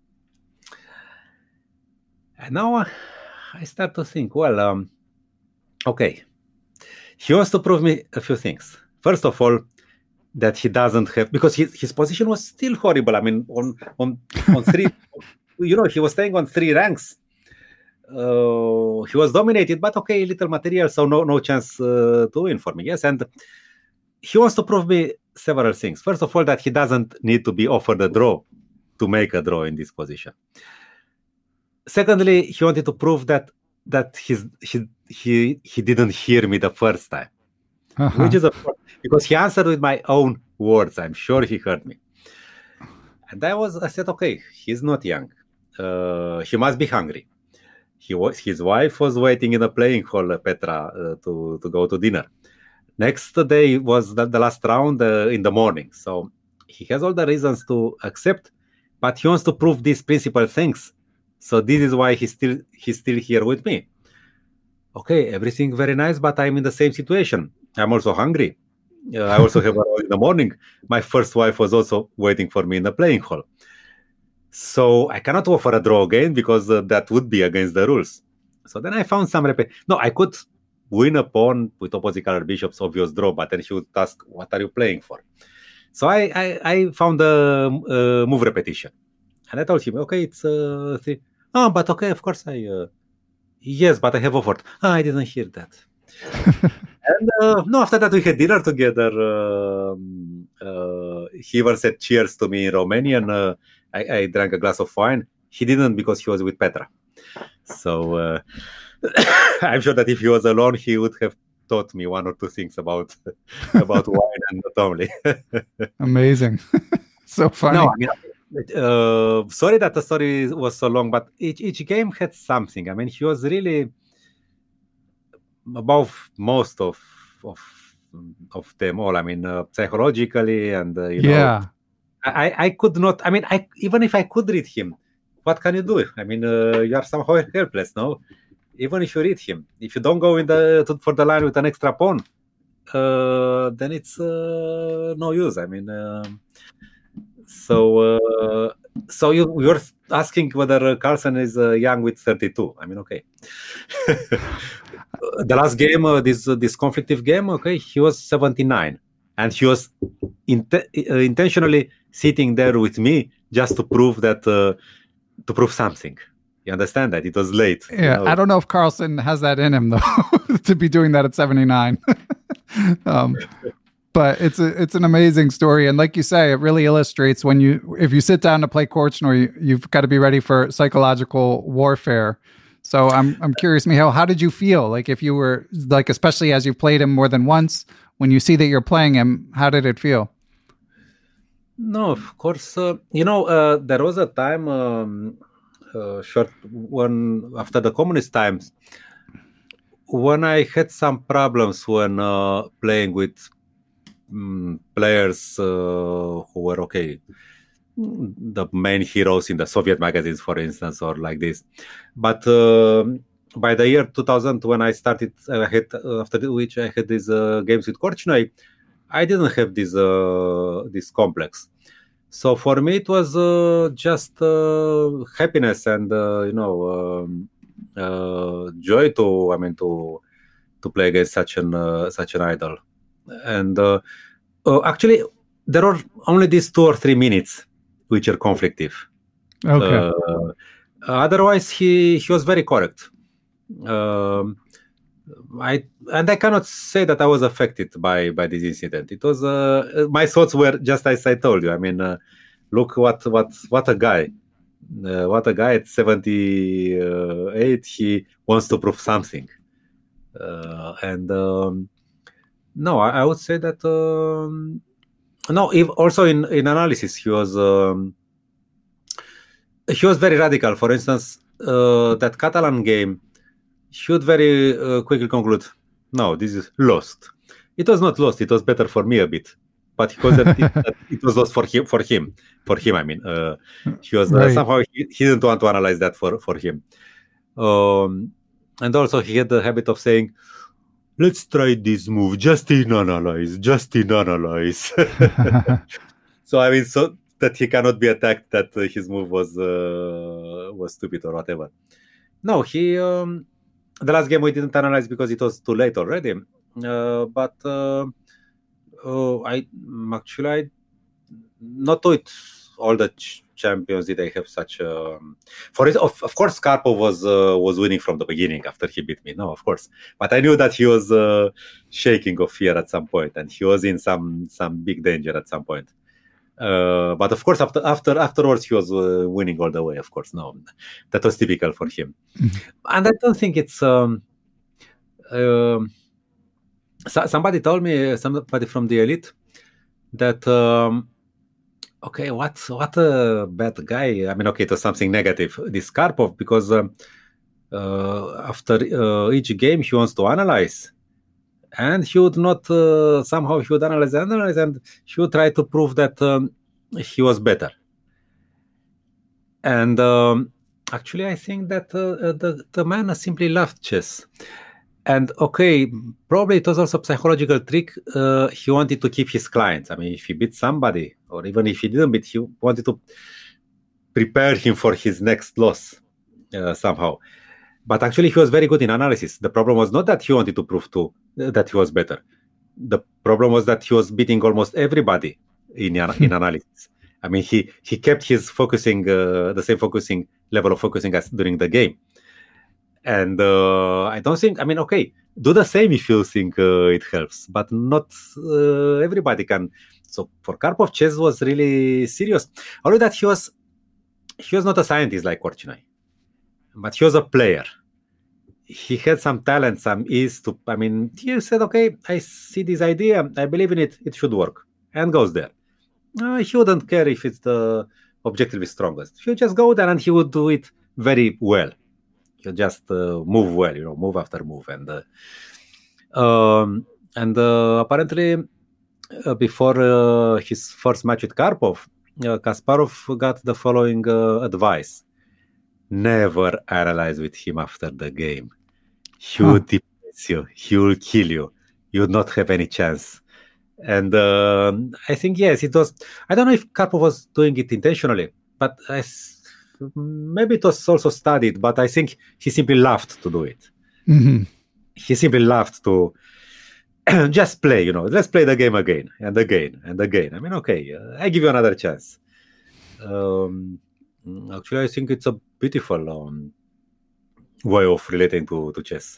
And now uh, I start to think, well, um, okay. He wants to prove me a few things. First of all, that he doesn't have, because his, his position was still horrible. I mean, on on on three, you know, he was staying on three ranks. Uh, he was dominated, but okay, little material, so no no chance uh, to win for me. Yes, and he wants to prove me several things. First of all, that he doesn't need to be offered a draw to make a draw in this position. Secondly, he wanted to prove that that he's, he he he didn't hear me the first time, uh-huh. which is a because he answered with my own words. I'm sure he heard me, and I was I said, okay, he's not young. Uh, he must be hungry. He was his wife was waiting in the playing hall, Petra, uh, to to go to dinner. Next day was the, the last round uh, in the morning, so he has all the reasons to accept, but he wants to prove these principal things. So this is why he's still he's still here with me. Okay, everything very nice, but I'm in the same situation. I'm also hungry. Uh, I also have a role in the morning. My first wife was also waiting for me in the playing hall. So I cannot offer a draw again because uh, that would be against the rules. So then I found some rep- No, I could win a pawn with opposite color bishops, obvious draw, but then she would ask, what are you playing for? So I, I, I found a, a move repetition. And I told him, okay, it's uh, three. Oh, but okay, of course I... Uh, yes, but I have offered. Oh, I didn't hear that. And uh, no, after that we had dinner together. Uh, uh, he even said cheers to me in Romanian. Uh, I, I drank a glass of wine. He didn't because he was with Petra. So uh, I'm sure that if he was alone, he would have taught me one or two things about about wine and not only. Amazing. So funny. No, I mean, uh, sorry that the story was so long, but each each game had something. I mean, he was really above most of of of them all. I mean, uh, psychologically, and uh, you yeah. know, I I could not. I mean, I even if I could read him, what can you do? I mean, uh, you are somehow helpless, no? Even if you read him, if you don't go in the to, for the line with an extra pawn, uh, then it's uh, no use. I mean, uh, so uh, so you you're asking whether Carlsen is uh, young with thirty-two. I mean, okay. The last game, uh, this uh, this conflictive game, okay, he was seventy-nine, and he was in- uh, intentionally sitting there with me just to prove that uh, to prove something. You understand that it was late. Yeah, you know? I don't know if Carlsen has that in him though to be doing that at seventy-nine. um, but it's a it's an amazing story, and like you say, it really illustrates when you if you sit down to play Korchnoi, you, you've got to be ready for psychological warfare. So I'm I'm curious, Michal, how did you feel? Like if you were like, especially as you played him more than once, when you see that you're playing him, how did it feel? No, of course. Uh, you know, uh, there was a time, um, uh, short one after the communist times, when I had some problems when uh, playing with um, players uh, who were okay. The main heroes in the Soviet magazines, for instance, or like this. But uh, by the year two thousand, when I started, I had, after which I had these uh, games with Korchnoi, I didn't have this uh, this complex. So for me, it was uh, just uh, happiness and uh, you know um, uh, joy to I mean to to play against such an uh, such an idol. And uh, uh, actually, there are only these two or three minutes which are conflictive. Okay. Uh, otherwise, he he was very correct. Um, I and I cannot say that I was affected by by this incident. It was uh, my thoughts were just as I told you. I mean, uh, look what what what a guy, uh, what a guy at seventy-eight. He wants to prove something, uh, and um, no, I, I would say that. Um, No, if also in, in analysis, he was um, he was very radical. For instance, uh, that Catalan game, he would very uh, quickly conclude, no, this is lost. It was not lost. It was better for me a bit, but because that it, that it was lost for him. For him, for him. I mean, uh, he was uh, Right. somehow he, he didn't want to analyze that for for him. Um, and also he had the habit of saying, let's try this move. Just in analyze. Just in analyze. So I mean, so that he cannot be attacked that uh, his move was uh, was stupid or whatever. No, he um, the last game we didn't analyze because it was too late already. Uh, but uh, oh, I actually I not with all the ch- champions did they have such a. For it, of, of course, Karpov was uh, was winning from the beginning after he beat me. No, of course, but I knew that he was uh, shaking of fear at some point, and he was in some some big danger at some point. Uh, but of course, after after afterwards, he was uh, winning all the way. Of course, no, that was typical for him, and I don't think it's. Um, um, so, somebody told me, somebody from the elite, that. Um, Okay, what what a bad guy. I mean, okay, it was something negative, this Karpov, because um, uh, after uh, each game he wants to analyze, and he would not uh, somehow he would analyze, analyze, and he would try to prove that um, he was better. And um, actually, I think that uh, the the man simply loved chess. And okay, probably it was also a psychological trick. Uh, he wanted to keep his clients. I mean, if he beat somebody, or even if he didn't beat, he wanted to prepare him for his next loss uh, somehow. But actually, he was very good in analysis. The problem was not that he wanted to prove to uh, that he was better. The problem was that he was beating almost everybody in in analysis. I mean, he he kept his focusing uh, the same focusing level of focusing as during the game. And uh, I don't think, I mean, okay, do the same if you think uh, it helps, but not uh, everybody can. So for Karpov, chess was really serious. Only that he was he was not a scientist like Korchnoi, but he was a player. He had some talent, some ease to, I mean, he said, okay, I see this idea, I believe in it, it should work, and goes there. Uh, he wouldn't care if it's the objectively strongest. He would just go there and he would do it very well. He would just uh, move well, you know, move after move. And uh, um, and uh, apparently uh, before uh, his first match with Karpov, uh, Kasparov got the following uh, advice. Never analyze with him after the game. He huh. would depress you. He will kill you. You would not have any chance. And uh, I think, yes, it was... I don't know if Karpov was doing it intentionally, but I, maybe it was also studied, but I think he simply loved to do it. Mm-hmm. He simply loved to just play, you know, let's play the game again and again and again. I mean, okay, uh, I give you another chance. Um, actually, I think it's a beautiful um, way of relating to, to chess.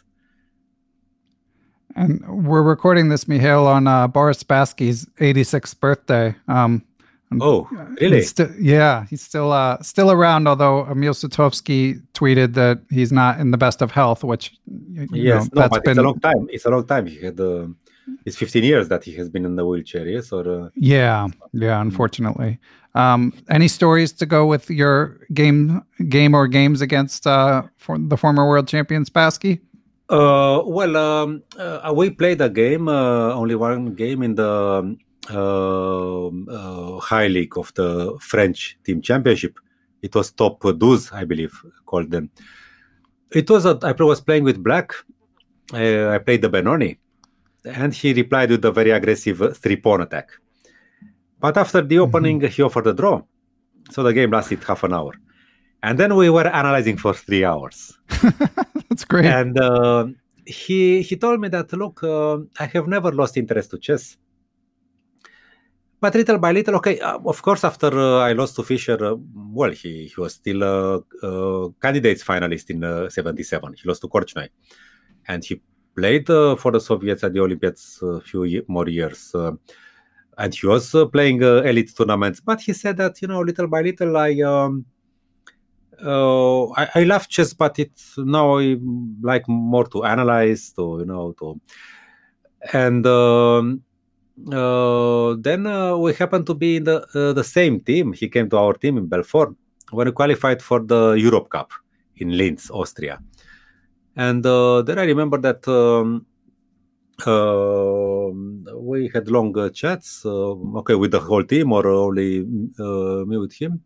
And we're recording this, Mihail, on uh, Boris Spassky's eighty-sixth birthday. Um, oh, really? He's sti- yeah, he's still uh, still around, although Emil Sutovsky tweeted that he's not in the best of health, which, you yes, know, no, that's but been... it's a long time. It's a long time. He had, uh, it's fifteen years that he has been in the wheelchair, yes? Or, uh... Yeah, yeah, unfortunately. Um, any stories to go with your game game or games against uh, for the former world champion Spassky? Uh, well, um, uh, we played a game, uh, only one game in the uh, uh, high league of the French team championship. It was top douze, I believe, called them. It was, a, I was playing with Black. Uh, I played the Benoni, and he replied with a very aggressive three-pawn attack. But after the opening, mm-hmm. he offered a draw. So the game lasted half an hour. And then we were analyzing for three hours. That's great. And uh, he he told me that, look, uh, I have never lost interest to chess. But little by little, okay, uh, of course, after uh, I lost to Fischer, uh, well, he, he was still a uh, uh, candidates finalist in uh, seventy-seven. He lost to Korchnoi. And he played uh, for the Soviets at the Olympiads a few ye- more years. Uh, and he was uh, playing uh, elite tournaments. But he said that, you know, little by little, I... Um, Uh, I, I love chess, but it's now I like more to analyze, to you know, to and um, uh, then uh, we happened to be in the uh, the same team. He came to our team in Belfort when we qualified for the Europe Cup in Linz, Austria, and uh, then I remember that um, uh, we had long uh, chats, uh, okay, with the whole team or only uh, me with him.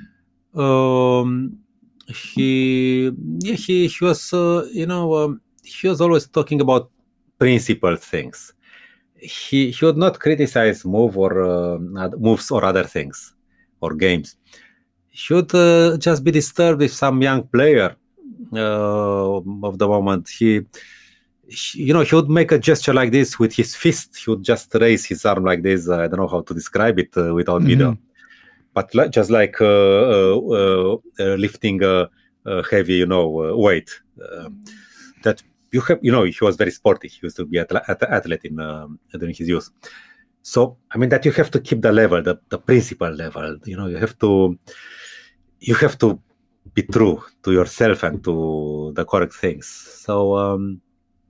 Um, he, yeah, he, he was, uh, you know, um, he was always talking about principal things. He, he would not criticize move or uh, moves or other things or games. He would uh, just be disturbed if some young player uh, of the moment, he, he, you know, he would make a gesture like this with his fist. He would just raise his arm like this. Uh, I don't know how to describe it uh, without mm-hmm. video. But like, just like uh, uh, uh, lifting a, a heavy, you know, uh, weight, uh, that you have, you know, he was very sporty. He used to be an athlete in uh, during his youth. So, I mean, that you have to keep the level, the, the principal level. You know, you have to, you have to be true to yourself and to the correct things. So, um,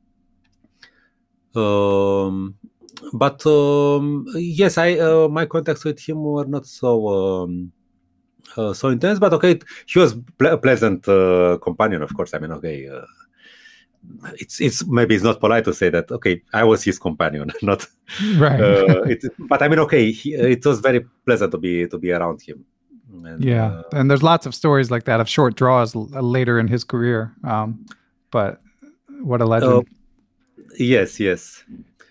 um. But um, yes, I uh, my contacts with him were not so um, uh, so intense. But okay, he was ple- a pleasant uh, companion. Of course, I mean, okay, uh, it's it's maybe it's not polite to say that. Okay, I was his companion, not right. uh, it, but I mean, okay, he, it was very pleasant to be to be around him. And, yeah, uh, and there's lots of stories like that of short draws l- later in his career. Um, but what a legend! Uh, yes, yes.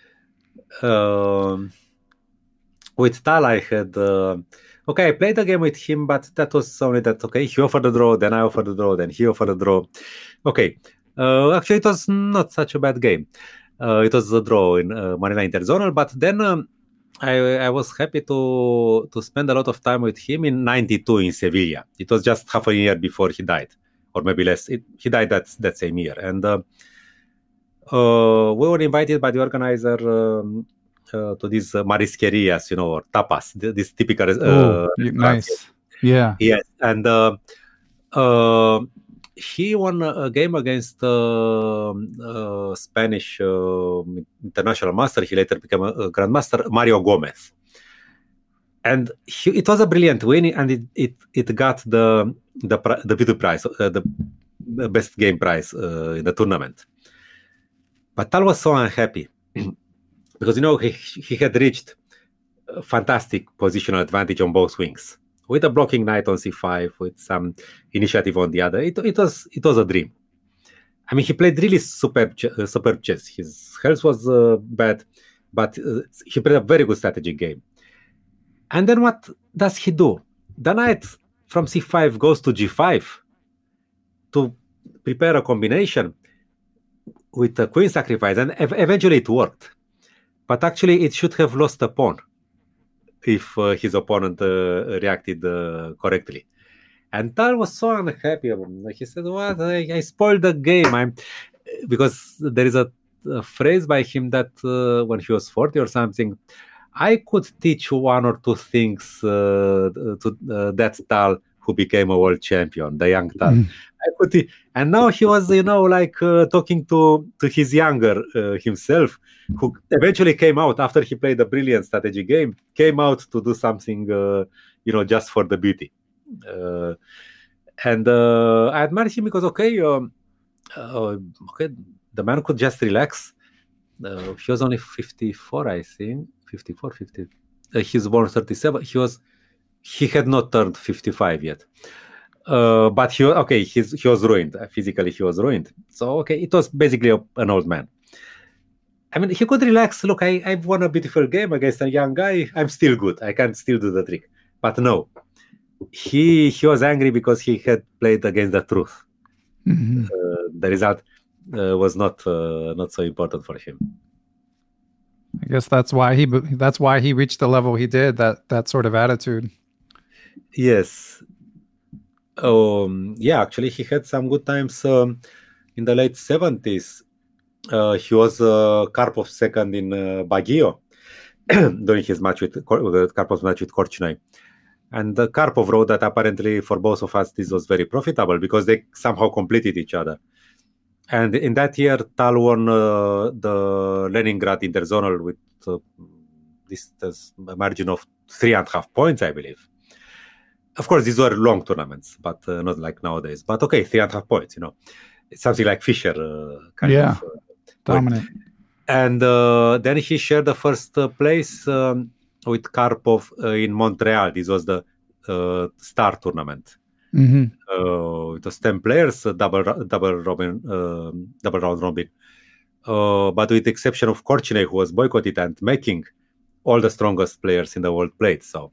Um, with Tal, I had uh, okay. I played a game with him, but that was only that. Okay, he offered a draw, then I offered a draw, then he offered a draw. Okay, uh, actually, it was not such a bad game. Uh, it was a draw in uh, Marina Interzonal, but then um, I I was happy to to spend a lot of time with him in ninety-two in Sevilla. It was just half a year before he died, or maybe less. It, he died that that same year, and. Uh, Uh, we were invited by the organizer um, uh, to these uh, marisquerias, you know, or tapas, this typical. Uh, oh, nice. Yeah. Yes. And uh, uh, he won a game against uh, uh, Spanish uh, international master. He later became a, a grandmaster, Mario Gomez. And he, it was a brilliant win, and it it, it got the the the beauty prize, uh, the best game prize uh, in the tournament. But Tal was so unhappy because, you know, he he had reached a fantastic positional advantage on both wings with a blocking knight on c five, with some initiative on the other. It it was it was a dream. I mean, he played really superb uh, superb chess. His health was uh, bad, but uh, he played a very good strategy game. And then what does he do? The knight from c five goes to g five to prepare a combination with the queen sacrifice, and ev- eventually it worked. But actually, it should have lost a pawn if uh, his opponent uh, reacted uh, correctly. And Tal was so unhappy. He said, "What? I, I spoiled the game." I'm because there is a, a phrase by him that uh, when he was forty or something, I could teach one or two things uh, to uh, that Tal who became a world champion, the young Tal. Mm. I could te- and now he was, you know, like uh, talking to, to his younger uh, himself, who eventually came out after he played a brilliant strategy game, came out to do something, uh, you know, just for the beauty. Uh, and uh, I admire him because, okay, um, uh, okay, the man could just relax. Uh, he was only fifty-four, I think. fifty-four, fifty. Uh, he's born thirty-seven. He was, he had not turned fifty-five yet. Uh, but he, okay, he's, he was ruined. Physically, he was ruined. So, okay, it was basically a, an old man. I mean, he could relax. Look, I, I've won a beautiful game against a young guy. I'm still good. I can still do the trick. But no, he he was angry because he had played against the truth. Mm-hmm. Uh, the result uh, was not uh, not so important for him. I guess that's why he that's why he reached the level he did. That that sort of attitude. Yes. Um, yeah, actually, he had some good times um, in the late seventies. Uh, he was uh, Karpov second in uh, Baguio during his match with uh, Karpov's match with Korchnoi. And uh, Karpov wrote that apparently for both of us this was very profitable because they somehow completed each other. And in that year, Tal won uh, the Leningrad Interzonal with uh, this, this margin of three and a half points, I believe. Of course, these were long tournaments, but uh, not like nowadays. But okay, three and a half points, you know. It's something like Fischer uh, kind yeah, of. Uh, dominant. And uh, then he shared the first uh, place um, with Karpov uh, in Montreal. This was the uh, Star tournament. Mm-hmm. Uh, it was ten players, uh, double double robin, uh, double round robin. Uh, but with the exception of Korchnoi, who was boycotted, and Meking, all the strongest players in the world played. So,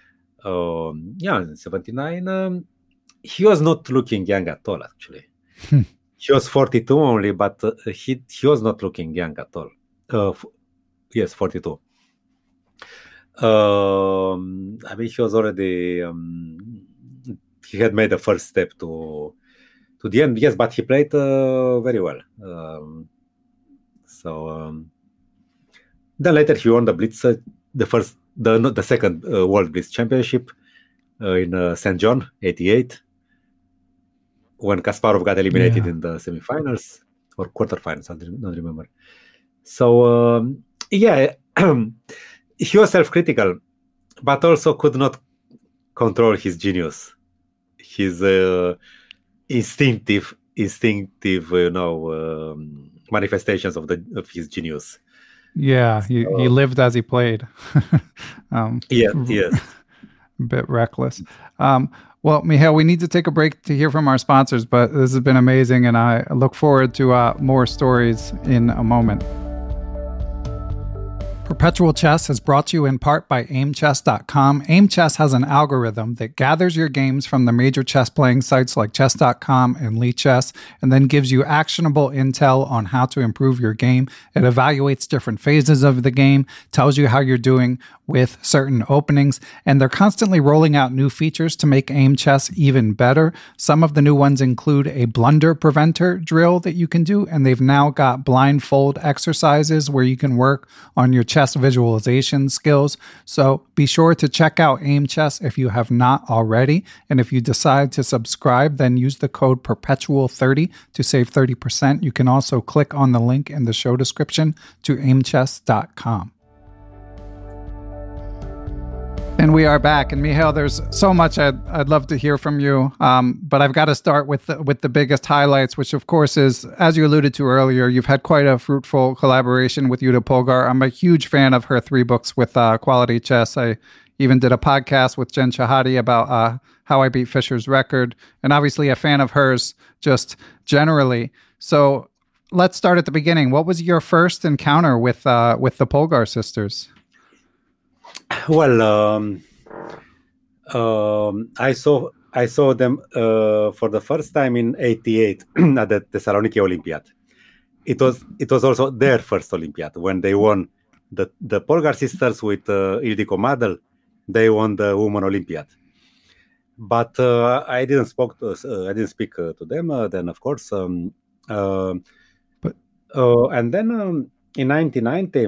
um, yeah, in seventy-nine, um, he was not looking young at all, actually. He was forty-two only, but uh, he he was not looking young at all. Uh, f- yes, forty-two. Um, I mean, he was already... Um, he had made the first step to to the end, yes, but he played uh, very well. Um, so um, then later he won the Blitz, uh, the first, the the second uh, World Blitz Championship uh, in uh, Saint John, eighty-eight, when Kasparov got eliminated yeah. in the semifinals or quarterfinals, I don't remember. So um, yeah, he was self-critical, but also could not control his genius. His uh, instinctive, instinctive, you know, um, manifestations of the of his genius. Yeah, he, so, he lived as he played. um, yeah, yes. A bit reckless. Um, well, Mihail, we need to take a break to hear from our sponsors, but this has been amazing, and I look forward to uh, more stories in a moment. Perpetual Chess is brought to you in part by aim chess dot com. AimChess has an algorithm that gathers your games from the major chess playing sites like chess dot com and Lichess, and then gives you actionable intel on how to improve your game. It evaluates different phases of the game, tells you how you're doing with certain openings, and they're constantly rolling out new features to make Aim Chess even better. Some of the new ones include a blunder preventer drill that you can do, and they've now got blindfold exercises where you can work on your chess visualization skills. So be sure to check out Aim Chess if you have not already, and if you decide to subscribe, then use the code perpetual thirty to save thirty percent. You can also click on the link in the show description to aim chess dot com. And we are back. And Mihail, there's so much I'd, I'd love to hear from you. Um, but I've got to start with the, with the biggest highlights, which of course is, as you alluded to earlier, you've had quite a fruitful collaboration with Jutta Polgar. I'm a huge fan of her three books with uh, Quality Chess. I even did a podcast with Jen Shahade about uh, how I beat Fischer's record, and obviously a fan of hers just generally. So let's start at the beginning. What was your first encounter with uh, with the Polgar sisters? Well, um, um, I saw I saw them uh, for the first time in eighty-eight at the Thessaloniki Olympiad. It was it was also their first Olympiad when they won the the Polgar sisters with uh, Ildiko Madel. They won the Women Olympiad. But uh, I didn't spoke to, uh, I didn't speak uh, to them. Uh, then of course, um, uh, but uh, and then um, in nineteen ninety.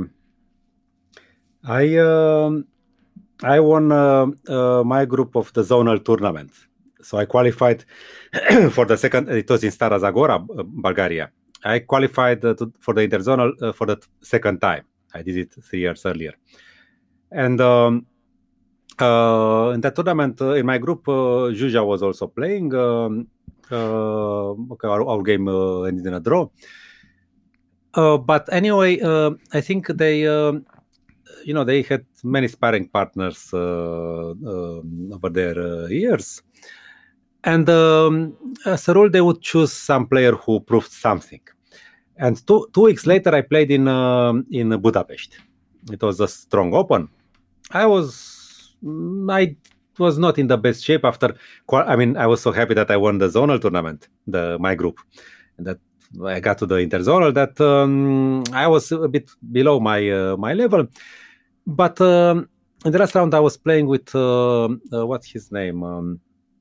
I um, I won uh, uh, my group of the zonal tournament, so I qualified for the second. It was in Stara Zagora, uh, Bulgaria. I qualified uh, to, for the interzonal uh, for the second time. I did it three years earlier, and um, uh, in that tournament uh, in my group, uh, Zsuzsa was also playing. Um, uh, okay, our, our game uh, ended in a draw. Uh, but anyway, uh, I think they. Uh, You know, they had many sparring partners uh, uh, over their uh, years. And um, as a rule, they would choose some player who proved something. And two, two weeks later, I played in uh, in Budapest. It was a strong open. I was I was not in the best shape after. I mean, I was so happy that I won the zonal tournament, the my group, and that I got to the interzonal. That um, I was a bit below my uh, my level. But um, in the last round, I was playing with uh, uh, what's his name? Um,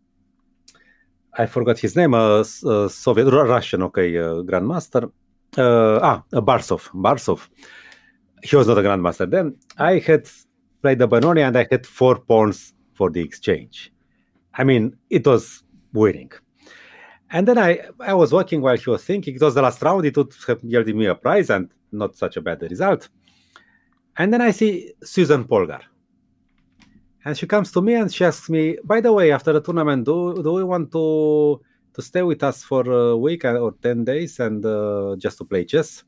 I forgot his name. Uh, uh, Soviet, Russian, okay, uh, grandmaster. Uh, ah, uh, Barsov. Barsov. He was not a grandmaster then. I had played the Benoni and I had four pawns for the exchange. I mean, it was winning. And then I, I was working while he was thinking. It was the last round. It would have yielded me a prize and not such a bad result. And then I see Susan Polgar. And she comes to me and she asks me, by the way, after the tournament, do, do we want to, to stay with us for a week or ten days and uh, just to play chess?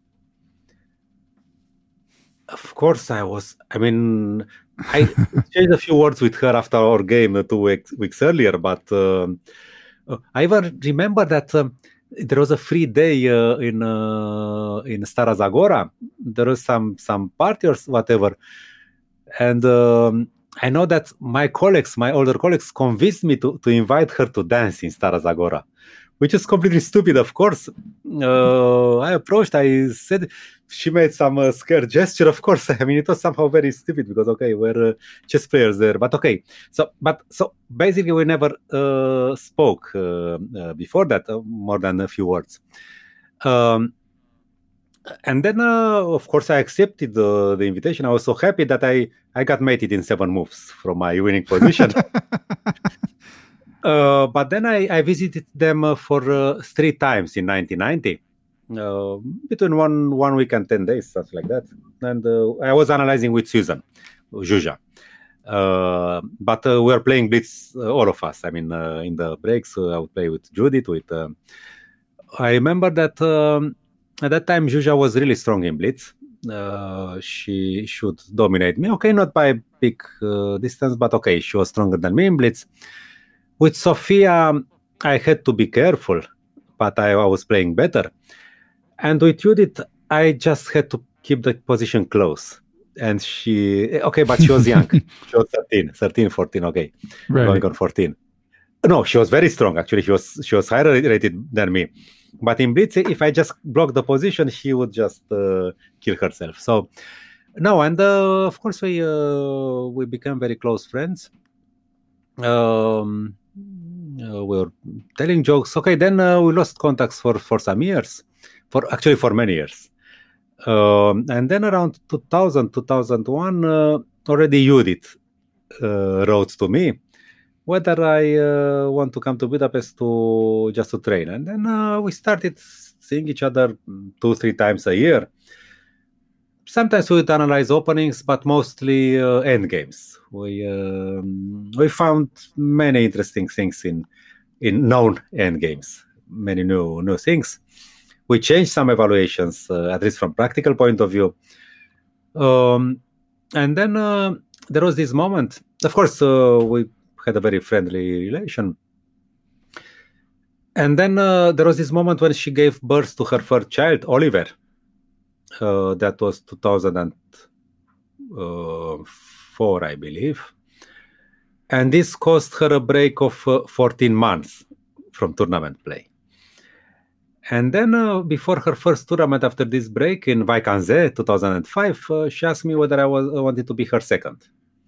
Of course I was. I mean, I exchanged a few words with her after our game two weeks, weeks earlier, but uh, I even remember that um, there was a free day uh, in uh, in Stara Zagora. There was some some party or whatever, and um, I know that my colleagues, my older colleagues, convinced me to, to invite her to dance in Stara Zagora, which is completely stupid. Of course, uh, I approached. I said she made some uh, scared gesture. Of course, I mean it was somehow very stupid because okay, we're uh, chess players there, but okay. So, but so basically, we never uh, spoke uh, uh, before that, uh, more than a few words. Um, and then, uh, of course, I accepted the, the invitation. I was so happy that I I got mated in seven moves from my winning position. uh, but then I, I visited them uh, for uh, three times in nineteen ninety. Uh, between one one week and ten days, something like that. And uh, I was analyzing with Susan, Zsuzsa. Uh, but uh, we were playing blitz, uh, all of us. I mean, uh, in the breaks, uh, I would play with Judith. With uh, I remember that um, at that time, Zsuzsa was really strong in blitz. Uh, she should dominate me. Okay, not by a big uh, distance, but okay, she was stronger than me in blitz. With Sofia, I had to be careful, but I, I was playing better. And with Judith, I just had to keep the position close. And she, okay, but she was young. She was thirteen, thirteen, fourteen, okay. Right. Going on fourteen. No, she was very strong, actually. She was she was higher rated than me. But in blitz, if I just blocked the position, she would just uh, kill herself. So, no, and uh, of course, we uh, we became very close friends. Um, uh, we were telling jokes. Okay, then uh, we lost contacts for, for some years. For actually for many years. Um, and then around two thousand, two thousand one, uh, already Judith uh, wrote to me whether I uh, want to come to Budapest to just to train. And then uh, we started seeing each other two, three times a year. sometimes we would analyze openings, but mostly uh, end games. We um, we found many interesting things in in known end games, many new new things. We changed some evaluations, uh, at least from practical point of view. Um, and then uh, there was this moment. Of course, uh, we had a very friendly relation. And then uh, there was this moment when she gave birth to her first child, Oliver. Uh, that was two thousand four, I believe. And this cost her a break of uh, fourteen months from tournament play. And then uh, before her first tournament after this break in Vaikanze, two thousand five, uh, she asked me whether I, was, I wanted to be her second.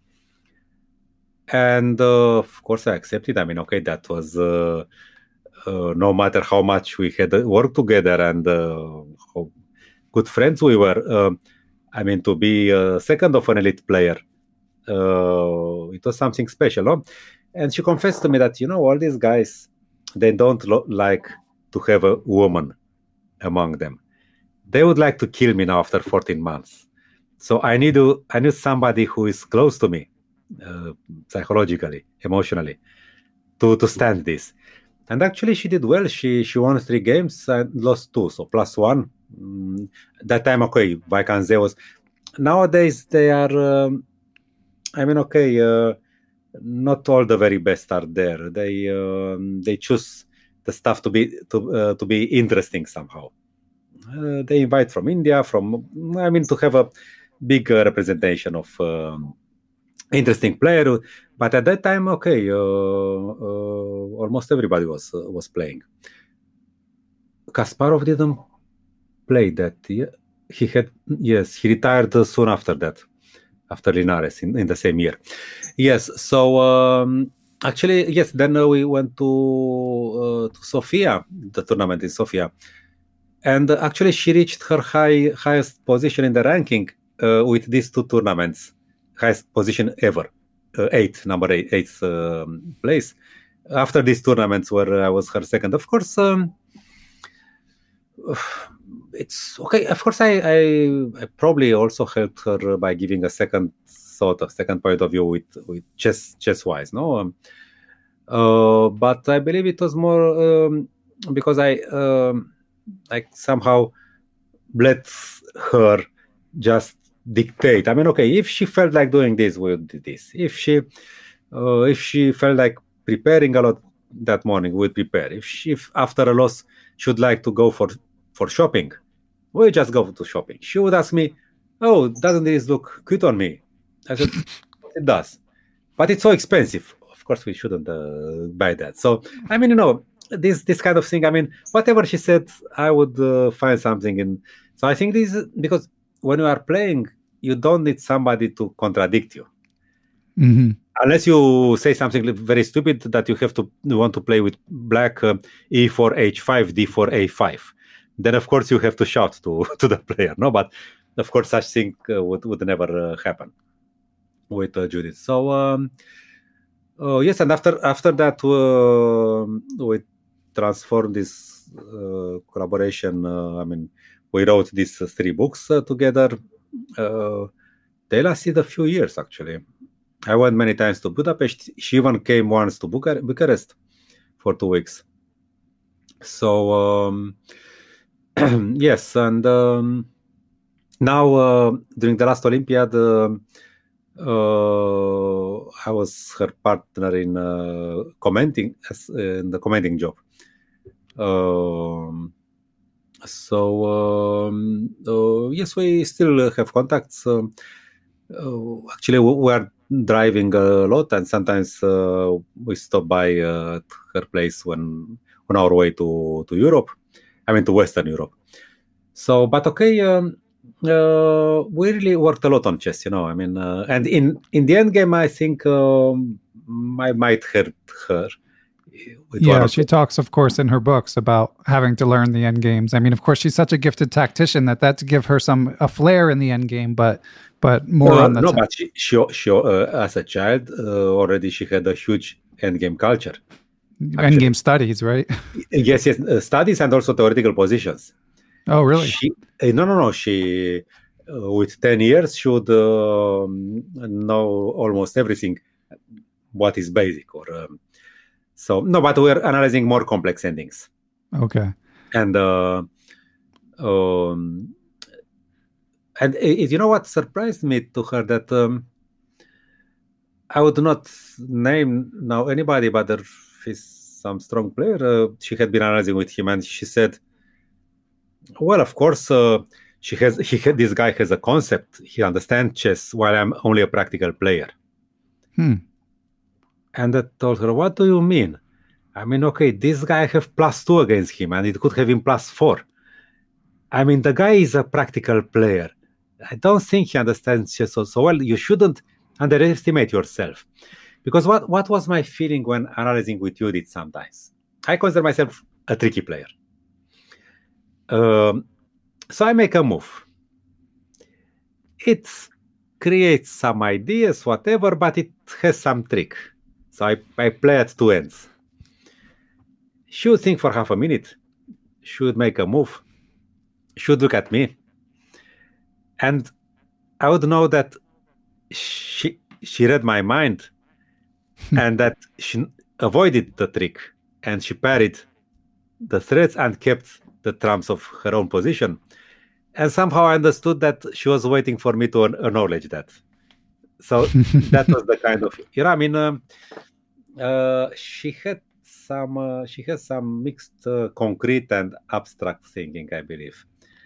And uh, of course I accepted. I mean, okay, that was uh, uh, no matter how much we had worked together and uh, how good friends we were. Uh, I mean, to be a second of an elite player, uh, it was something special. No? And she confessed to me that, you know, all these guys, they don't lo- like to have a woman among them. They would like to kill me now after fourteen months. So I need to, I need somebody who is close to me, uh, psychologically, emotionally, to, to stand this. And actually she did well. She she won three games and lost two, so plus one. Mm, that time, okay, Vaikanze was... Nowadays they are, um, I mean, okay, uh, not all the very best are there. They um, they choose the stuff to be to uh, to be interesting somehow. Uh, they invite from India, from I mean, to have a big uh, representation of um, interesting player. But at that time, okay, uh, uh, almost everybody was uh, was playing. Kasparov didn't play that. He had yes, he retired uh, soon after that, after Linares in, in the same year. Yes, so. Um, Actually, yes, then uh, we went to uh, to Sofia, the tournament in Sofia. And uh, actually she reached her high highest position in the ranking uh, with these two tournaments. Highest position ever. Uh, eight, number eight, eighth uh, place. After these tournaments where I was her second. Of course, um, it's okay. Of course, I, I, I probably also helped her by giving a second sort of second point of view with, with chess chess wise, no. Um, uh, but I believe it was more um, because I um, like somehow let her just dictate. I mean, okay, if she felt like doing this, we'll do this. If she uh, if she felt like preparing a lot that morning, we'll prepare. If she if after a loss she would like to go for for shopping, we'll just go to shopping. She would ask me, "Oh, doesn't this look cute on me?" I said, it does, but it's so expensive. Of course, we shouldn't uh, buy that. So, I mean, you know, this this kind of thing. I mean, whatever she said, I would uh, find something in. So I think this is because when you are playing, you don't need somebody to contradict you, mm-hmm. unless you say something very stupid that you have to you want to play with black uh, e four h five, d four a five. Then of course you have to shout to to the player. No, but of course such thing uh, would would never uh, happen with uh, Judith. So um, uh, yes, and after after that uh, we transformed this uh, collaboration. Uh, I mean, we wrote these uh, three books uh, together. Uh, they lasted a few years actually. I went many times to Budapest. She even came once to Buchar- Bucharest for two weeks. So um, yes, and um, now uh, during the last Olympiad. Uh, Uh, I was her partner in uh, commenting as uh, in the commenting job. Um, so um, uh, yes, we still have contacts. Uh, uh, actually, we are driving a lot, and sometimes uh, we stop by uh, at her place when on our way to to Europe. I mean, to Western Europe. So, but okay. Um, Uh, we really worked a lot on chess, you know. I mean, uh, and in, in the end game, I think um, I might hurt her. Yeah, she talks, of course, in her books about having to learn the end games. I mean, of course, she's such a gifted tactician that that to give her some a flair in the end game, but but more uh, on the no. t- But she, she, she uh, as a child uh, already she had a huge end game culture. End game studies, right? yes, yes, uh, studies and also theoretical positions. Oh, really? She, uh, no, no, no. She uh, with ten years should uh, know almost everything. What is basic or um, so? No, but we're analyzing more complex endings. Okay. And uh, um, and it, you know what surprised me to her that um, I would not name now anybody, but there is some strong player. Uh, she had been analyzing with him, and she said, "Well, of course, uh, she has. He had, this guy has a concept. He understands chess, while I'm only a practical player." Hmm. And I told her, "What do you mean? I mean, okay, this guy have plus two against him, and it could have been plus four. I mean, the guy is a practical player. I don't think he understands chess so, so well. You shouldn't underestimate yourself." Because what, what was my feeling when analyzing with Judith sometimes? I consider myself a tricky player. Um, so I make a move. It creates some ideas, whatever, but it has some trick. So I, I play at two ends. She would think for half a minute. She would make a move. She would look at me. And I would know that she she read my mind and that she avoided the trick and she parried the threats and kept the trumps of her own position. And somehow I understood that she was waiting for me to acknowledge that. So that was the kind of, you know, I mean, um, uh, she had some, uh, she has some mixed uh, concrete and abstract thinking, I believe.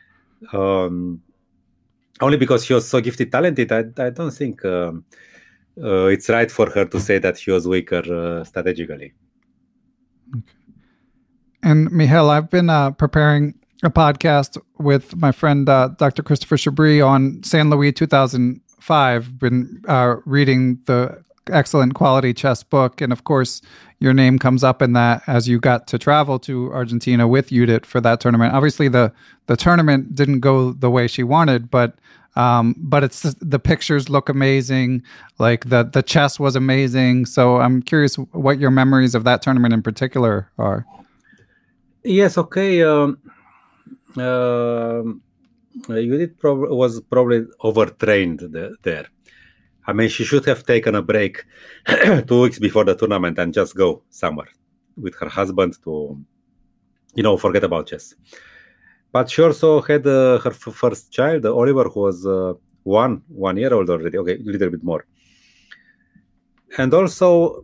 Um, only because she was so gifted, talented, I, I don't think um, uh, it's right for her to say that she was weaker uh, strategically. Okay. And Mihail, I've been uh, preparing a podcast with my friend uh, Doctor Christopher Chabris on Saint Louis two thousand five. Been uh, reading the excellent quality chess book, and of course, your name comes up in that as you got to travel to Argentina with Judith for that tournament. Obviously, the the tournament didn't go the way she wanted, but um, but it's just, the pictures look amazing. Like the the chess was amazing. So I'm curious what your memories of that tournament in particular are. Yes. Okay. Um, uh, Judith prob- was probably overtrained the, there. I mean, she should have taken a break two weeks before the tournament and just go somewhere with her husband to, you know, forget about chess. But she also had uh, her f- first child, Oliver, who was uh, one, one year old already. Okay, a little bit more. And also,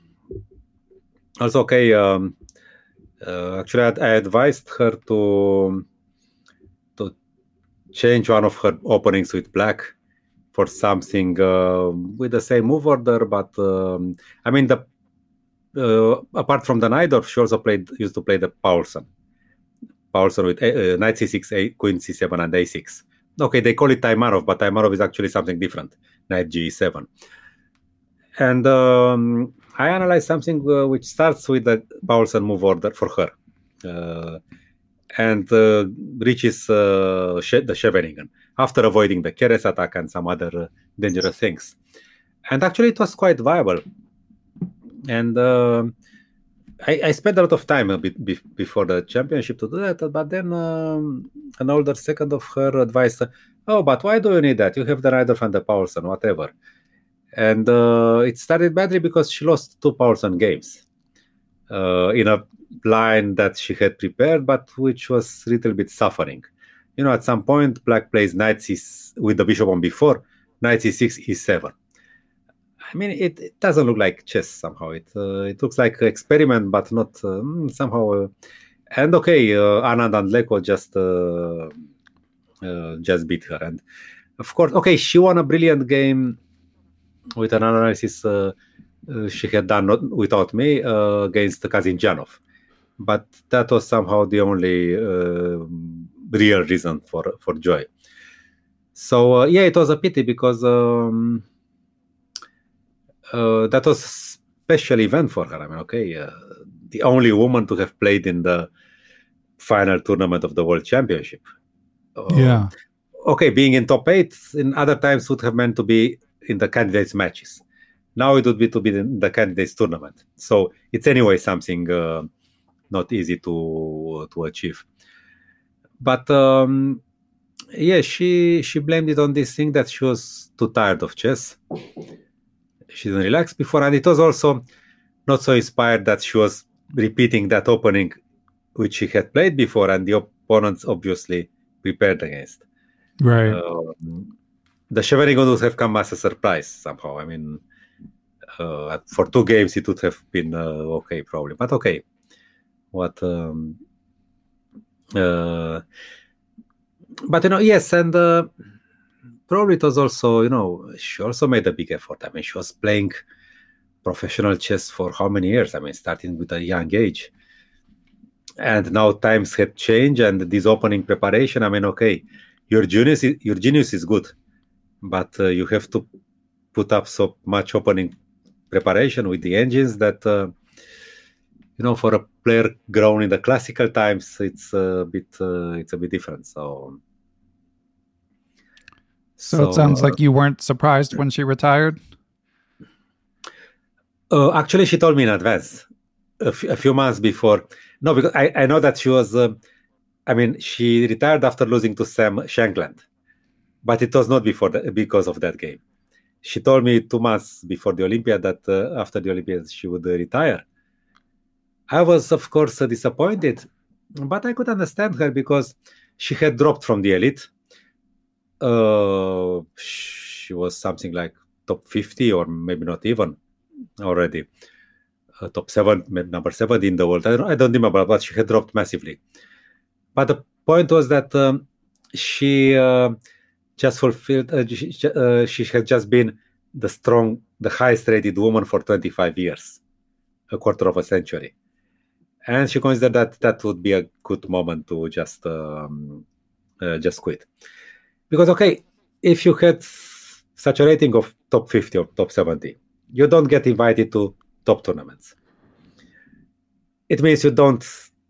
also okay, um, uh, actually, I, I advised her to to change one of her openings with black for something uh, with the same move order, but um, I mean, the uh, apart from the Najdorf, she also played used to play the Paulsen. Paulsen with uh, knight c six, a, queen c seven, and a six. Okay, they call it Taimarov, but Taimarov is actually something different. Knight g seven. And um, I analyzed something uh, which starts with the Paulsen move order for her, uh, and uh, reaches uh, the Scheveningen after avoiding the Keres attack and some other uh, dangerous things. And actually, it was quite viable. And uh, I, I spent a lot of time a bit be- before the championship to do that, but then um, an older second of her advised, "Oh, but why do you need that? You have the Najdorf and the Paulsen, whatever." And uh, it started badly because she lost two Paulsen games uh, in a line that she had prepared, but which was a little bit suffering. You know, at some point, black plays knight c with the bishop on b four, knight c six, e seven. I mean, it, it doesn't look like chess somehow. It uh, it looks like an experiment, but not uh, somehow. Uh, and okay, uh, Anand and Leko just uh, uh, just beat her, and of course, okay, she won a brilliant game with an analysis uh, uh, she had done not, without me uh, against Kazimjanov. But that was somehow the only uh, real reason for, for joy. So, uh, yeah, it was a pity because um, uh, that was a special event for her. I mean, okay, uh, the only woman to have played in the final tournament of the World Championship. Uh, yeah. Okay, being in top eight in other times would have meant to be in the candidates matches. Now it would be to be in the candidates tournament. So it's anyway something uh, not easy to to achieve. But um, Yeah, she she blamed it on this thing that she was too tired of chess. She didn't relax before, and it was also not so inspired that she was repeating that opening which she had played before, and the opponents obviously prepared against. Right. Um, the Scheveningen would have come as a surprise somehow. I mean, uh, for two games it would have been uh, okay, probably. But okay, what? Um, uh, but you know, yes, and uh, probably it was also, you know, she also made a big effort. I mean, she was playing professional chess for how many years? I mean, starting with a young age. And now times have changed, and this opening preparation, I mean, okay, your genius is, your genius is good, but uh, you have to put up so much opening preparation with the engines that, uh, you know, for a player grown in the classical times, it's a bit, uh, it's a bit different. So, so, so it sounds uh, like you weren't surprised when she retired. Uh, actually, she told me in advance, a, f- a few months before. No, because I, I know that she was, uh, I mean, she retired after losing to Sam Shankland, but it was not before that, because of that game. She told me two months before the Olympiad that uh, after the Olympiad she would uh, retire. I was, of course, uh, disappointed, but I could understand her because she had dropped from the elite. Uh, she was something like top fifty or maybe not even already. Uh, top seven, number seven in the world. I don't, I don't remember, but she had dropped massively. But the point was that um, she uh, just fulfilled, uh, she, uh, she had just been the strong, the highest rated woman for twenty-five years, a quarter of a century. And she considered that that would be a good moment to just um, uh, just quit. Because, okay, if you had such a rating of top fifty or top seventy, you don't get invited to top tournaments. It means you don't,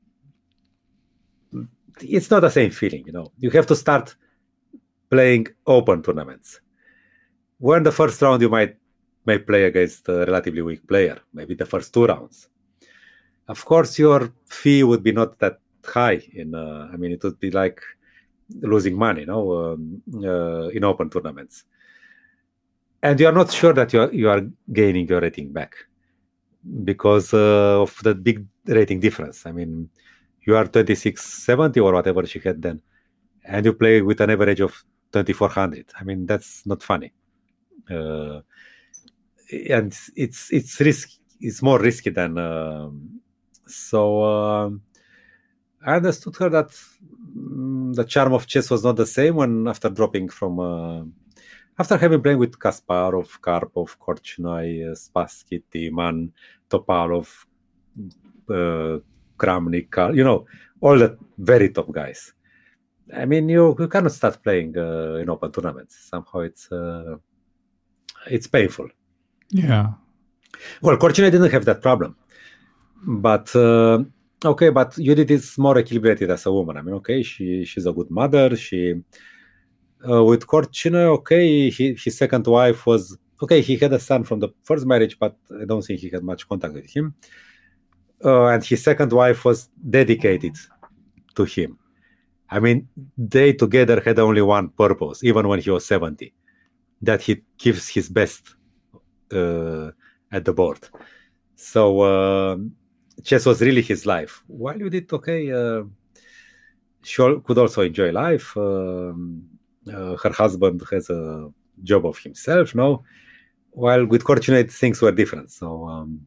it's not the same feeling, you know. You have to start playing open tournaments. When the first round you might may play against a relatively weak player, maybe the first two rounds. Of course, your fee would be not that high. In, uh, I mean, it would be like losing money, you know, um, uh, in open tournaments. And you are not sure that you are, you are gaining your rating back because uh, of the big rating difference. I mean, you are twenty-six seventy or whatever she had then, and you play with an average of twenty-four hundred. I mean, that's not funny. Uh, and it's it's risky. It's more risky than... Uh, so uh, I understood her that um, the charm of chess was not the same when after dropping from... Uh, After having played with Kasparov, Karpov, Korchnoi, Spassky, Timan, Topalov, uh, Kramnik, you know, all the very top guys. I mean, you, you cannot start playing uh, in open tournaments. Somehow it's uh, it's painful. Yeah. Well, Korchnoi didn't have that problem. But, uh, okay, but Judith is more equilibrated as a woman. I mean, okay, she she's a good mother. She... Uh, with Korchnoi, okay, he, his second wife was... Okay, he had a son from the first marriage, but I don't think he had much contact with him. Uh, and his second wife was dedicated to him. I mean, they together had only one purpose, even when he was seventy, that he gives his best uh, at the board. So uh, chess was really his life. While you did, okay, uh, she could also enjoy life. Um, Uh, her husband has a job of himself, no? While with Korchnoi, things were different. So um,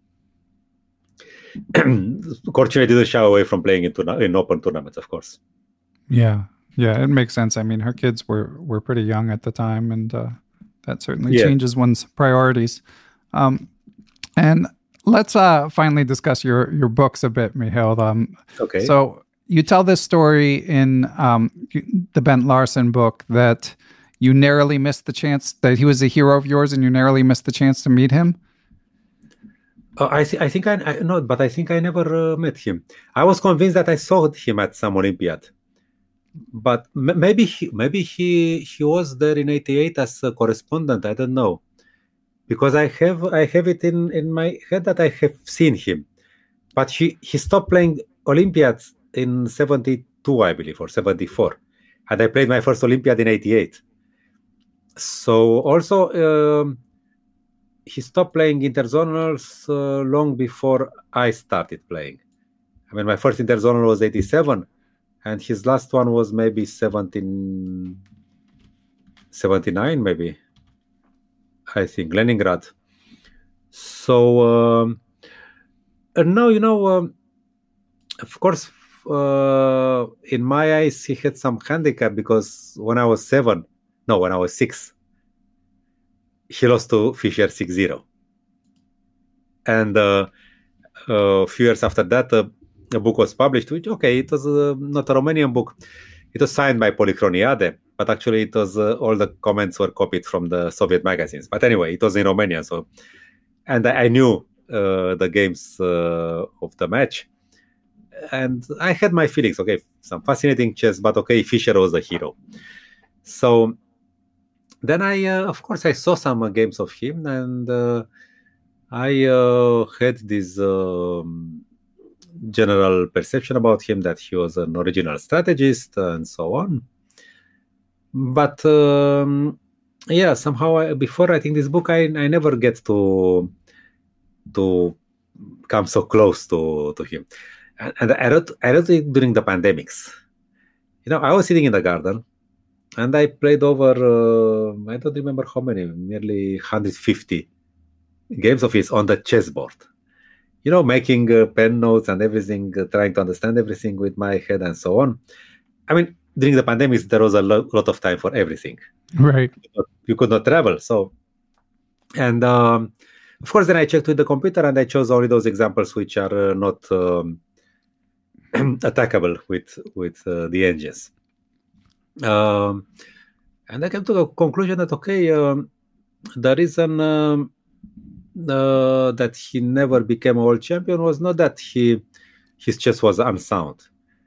Korchnoi didn't shy away from playing in, tourna- in open tournaments, of course. Yeah, yeah, it makes sense. I mean, her kids were, were pretty young at the time, and uh, that certainly yeah. changes one's priorities. Um, and let's uh, finally discuss your, your books a bit, Mihail. Um, okay. So you tell this story in um, the Bent Larsen book that you narrowly missed the chance, that he was a hero of yours and you narrowly missed the chance to meet him? Uh, I, th- I think I, I no, but I think I never uh, met him. I was convinced that I saw him at some Olympiad, but m- maybe he, maybe he he was there in eighty-eight as a correspondent. I don't know, because I have I have it in, in my head that I have seen him, but he, he stopped playing Olympiads in seventy-two, I believe, or seventy-four. And I played my first Olympiad in eighty-eight. So also, um, he stopped playing interzonals uh, long before I started playing. I mean, my first interzonal was eighty-seven, and his last one was maybe seventeen, seventy-nine, maybe, I think, Leningrad. So, um, and now, you know, um, of course, uh, in my eyes, he had some handicap because when I was seven, no, when I was six, he lost to Fischer six zero. And uh, a few years after that, uh, a book was published, which, okay, it was uh, not a Romanian book. It was signed by Polichroniade, but actually it was, uh, all the comments were copied from the Soviet magazines. But anyway, it was in Romanian, so, and I, I knew uh, the games uh, of the match. And I had my feelings, okay, some fascinating chess, but okay, Fischer was the hero. So then I, uh, of course, I saw some uh, games of him, and uh, I uh, had this um, general perception about him that he was an original strategist and so on. But um, yeah, somehow I, before writing this book, I, I never get to to come so close to, to him. And, and I wrote, I wrote it during the pandemics. You know, I was sitting in the garden, and I played over, uh, I don't remember how many, nearly one hundred fifty games of his on the chessboard. You know, making uh, pen notes and everything, uh, trying to understand everything with my head and so on. I mean, during the pandemic, there was a lo- lot of time for everything. Right. You could not, you could not travel. So, and um, of course, then I checked with the computer, and I chose only those examples which are uh, not um, attackable with, with uh, the engines. Um, and I came to the conclusion that, okay, um, the reason um, uh, that he never became a world champion was not that he his chess was unsound,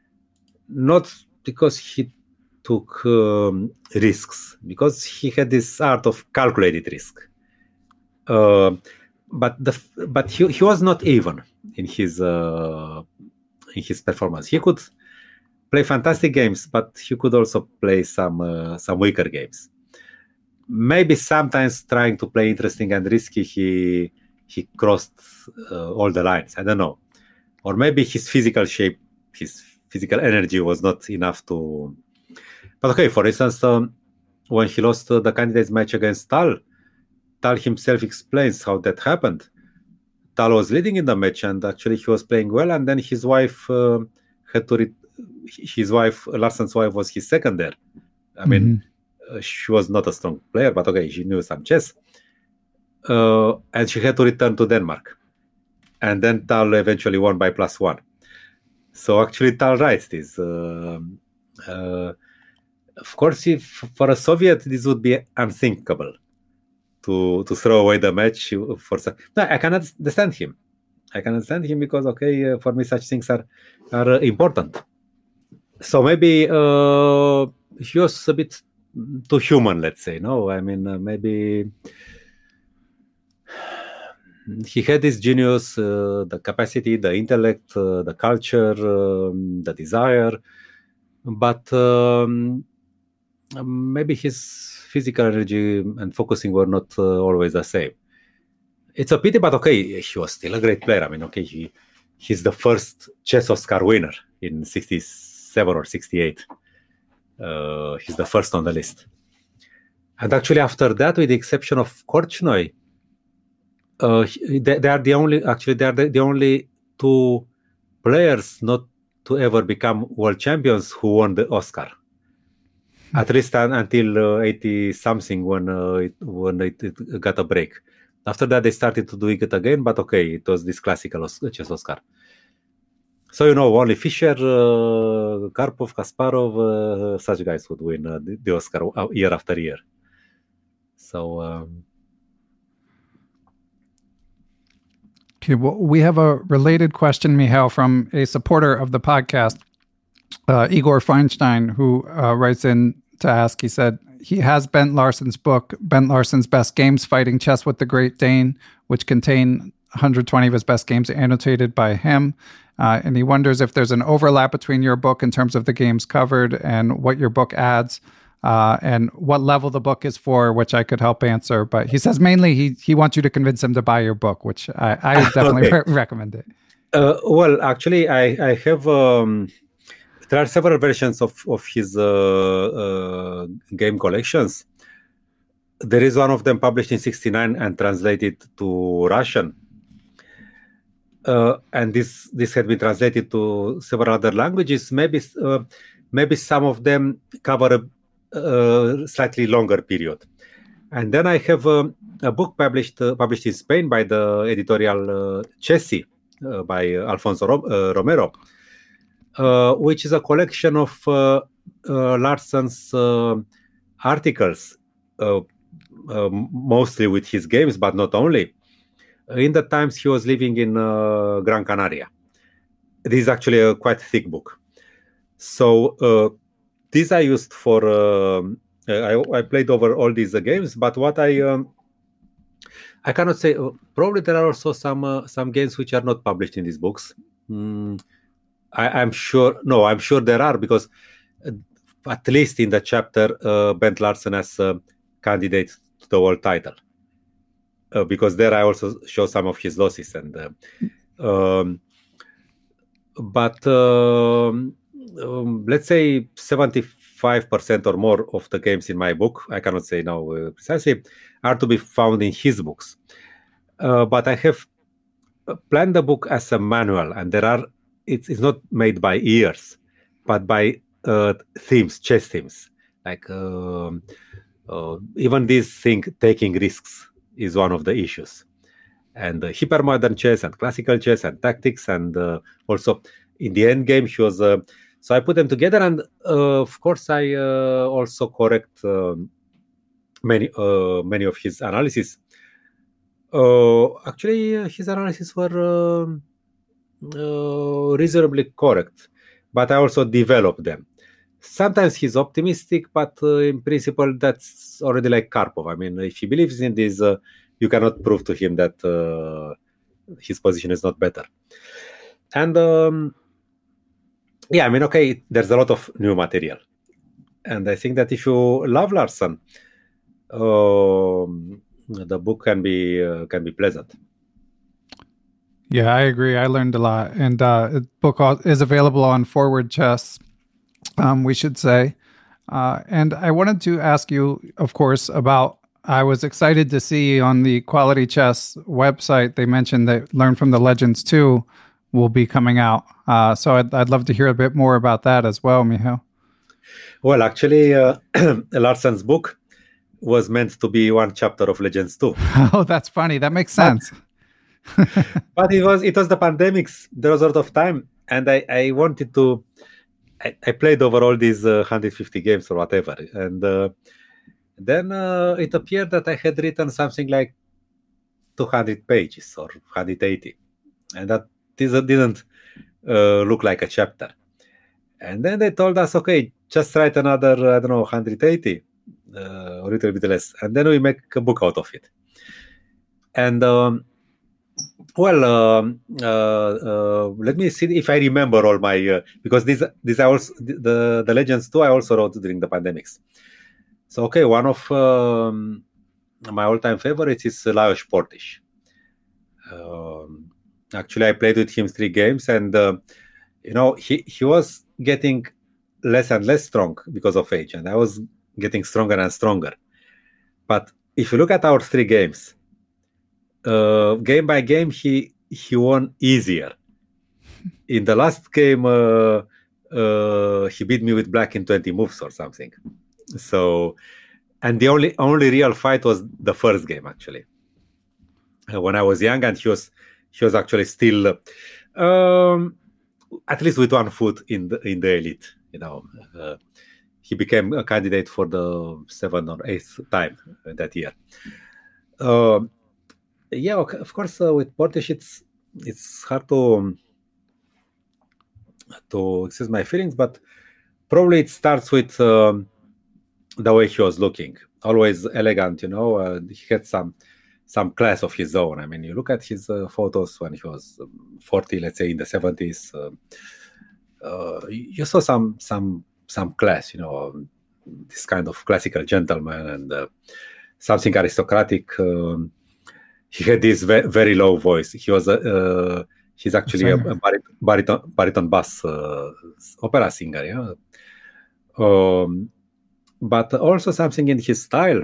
not because he took um, risks, because he had this art of calculated risk. Uh, but the but he he was not even in his uh, in his performance. He could play fantastic games, but he could also play some uh, some weaker games. Maybe sometimes trying to play interesting and risky, he he crossed uh, all the lines. I don't know, or maybe his physical shape, his physical energy was not enough to. But okay, for instance, um, when he lost uh, the candidates match against Tal, Tal himself explains how that happened. Tal was leading in the match, and actually he was playing well, and then his wife uh, had to. Re- his wife, Larsen's wife, was his second there. I mean, mm-hmm. uh, she was not a strong player, but okay, she knew some chess. Uh, and she had to return to Denmark. And then Tal eventually won by plus one. So actually Tal writes this. Uh, uh, of course, if for a Soviet, this would be unthinkable to, to throw away the match. For some... No, I can understand him. I can understand him because, okay, uh, for me, such things are, are uh, important. So maybe uh, he was a bit too human, let's say. No, I mean, uh, maybe he had this genius, uh, the capacity, the intellect, uh, the culture, um, the desire, but um, maybe his physical energy and focusing were not uh, always the same. It's a pity, but okay, he was still a great player. I mean, okay, he he's the first chess Oscar winner in sixty-seven or sixty-eight. Uh, he's the first on the list. And actually after that, with the exception of Korchnoi, uh, they, they are the only, actually they are the, the only two players not to ever become world champions who won the Oscar. At least until uh, eighty something when, uh, it, when it, it got a break. After that, they started to do it again, but okay, it was this classical chess Oscar. So, you know, only Fischer, uh, Karpov, Kasparov, uh, such guys would win uh, the, the Oscar year after year. So, um... okay, well, we have a related question, Michal, from a supporter of the podcast, uh, Igor Feinstein, who uh, writes in to ask, he said, he has Bent Larsen's book, Bent Larsen's Best Games, Fighting Chess with the Great Dane, which contain one hundred twenty of his best games annotated by him. Uh, and he wonders if there's an overlap between your book in terms of the games covered and what your book adds, uh, and what level the book is for, which I could help answer. But he says mainly he he wants you to convince him to buy your book, which I, I would definitely okay. re- recommend it. Uh, well, actually, I, I have... Um, there are several versions of, of his uh, uh, game collections. There is one of them published in sixty-nine and translated to Russian. Uh, and this this had been translated to several other languages. Maybe uh, maybe some of them cover a, a slightly longer period. And then I have a, a book published uh, published in Spain by the editorial uh, Chessy uh, by Alfonso Ro- uh, Romero, uh, which is a collection of uh, uh, Larsen's uh, articles, uh, uh, mostly with his games, but not only. In the times he was living in uh, Gran Canaria. This is actually a quite thick book. So uh, these I used for, uh, I, I played over all these uh, games, but what I um, I cannot say, uh, probably there are also some uh, some games which are not published in these books. Mm, I, I'm sure, no, I'm sure there are, because uh, at least in the chapter, uh, Bent Larsen as a candidate to the world title. Uh, because there I also show some of his losses, and uh, um, but uh, um, let's say seventy-five percent or more of the games in my book, I cannot say now uh, precisely, are to be found in his books. Uh, but I have planned the book as a manual, and there are it's, it's not made by years, but by uh, themes, chess themes, like uh, uh, even this thing, taking risks, is one of the issues. And uh, hypermodern chess and classical chess and tactics, and uh, also in the end game he was... Uh, so I put them together, and uh, of course I uh, also correct uh, many uh, many of his analysis. Uh, actually, uh, his analysis were uh, uh, reasonably correct, but I also developed them. Sometimes he's optimistic, but uh, in principle, that's already like Karpov. I mean, if he believes in this, uh, you cannot prove to him that uh, his position is not better. And um, yeah, I mean, okay, there's a lot of new material. And I think that if you love Larsen, uh, the book can be uh, can be pleasant. Yeah, I agree. I learned a lot. And uh, the book is available on Forward Chess. Um, we should say. Uh, and I wanted to ask you, of course, about, I was excited to see on the Quality Chess website, they mentioned that Learn from the Legends two will be coming out. Uh, so I'd, I'd love to hear a bit more about that as well, Michał. Well, actually, uh, Larsen's book was meant to be one chapter of Legends two. Oh, that's funny. That makes sense. But, but it was it was the pandemics. There was a lot of time. And I, I wanted to... I, I played over all these uh, one hundred fifty games or whatever, and uh, then uh, it appeared that I had written something like two hundred pages or one hundred eighty, and that didn't uh, look like a chapter. And then they told us, okay, just write another, I don't know, one hundred eighty, uh, or a little bit less, and then we make a book out of it. And um, Well, um, uh, uh, let me see if I remember all my uh, because these these I also the the Legends two I also wrote during the pandemics. So okay, one of um, my all-time favorites is Lajos Portis. Um, actually, I played with him three games, and uh, you know he he was getting less and less strong because of age, and I was getting stronger and stronger. But if you look at our three games. Uh, game by game, he he won easier. In the last game, uh, uh, he beat me with black in twenty moves or something. So, and the only only real fight was the first game, actually. Uh, when I was young, and he was he was actually still, uh, um, at least with one foot in the in the elite. You know, uh, he became a candidate for the seventh or eighth time that year. Uh, Yeah, of course. Uh, with Portis, it's it's hard to um, to excuse my feelings, but probably it starts with um, the way he was looking. Always elegant, you know. Uh, he had some some class of his own. I mean, you look at his uh, photos when he was forty, let's say in the seventies. Uh, uh, you saw some some some class, you know, this kind of classical gentleman and uh, something aristocratic. Um, he had this ve- very low voice. He was a uh, he's actually a, a barit- bariton bariton bass uh, opera singer. Yeah, um, but also something in his style.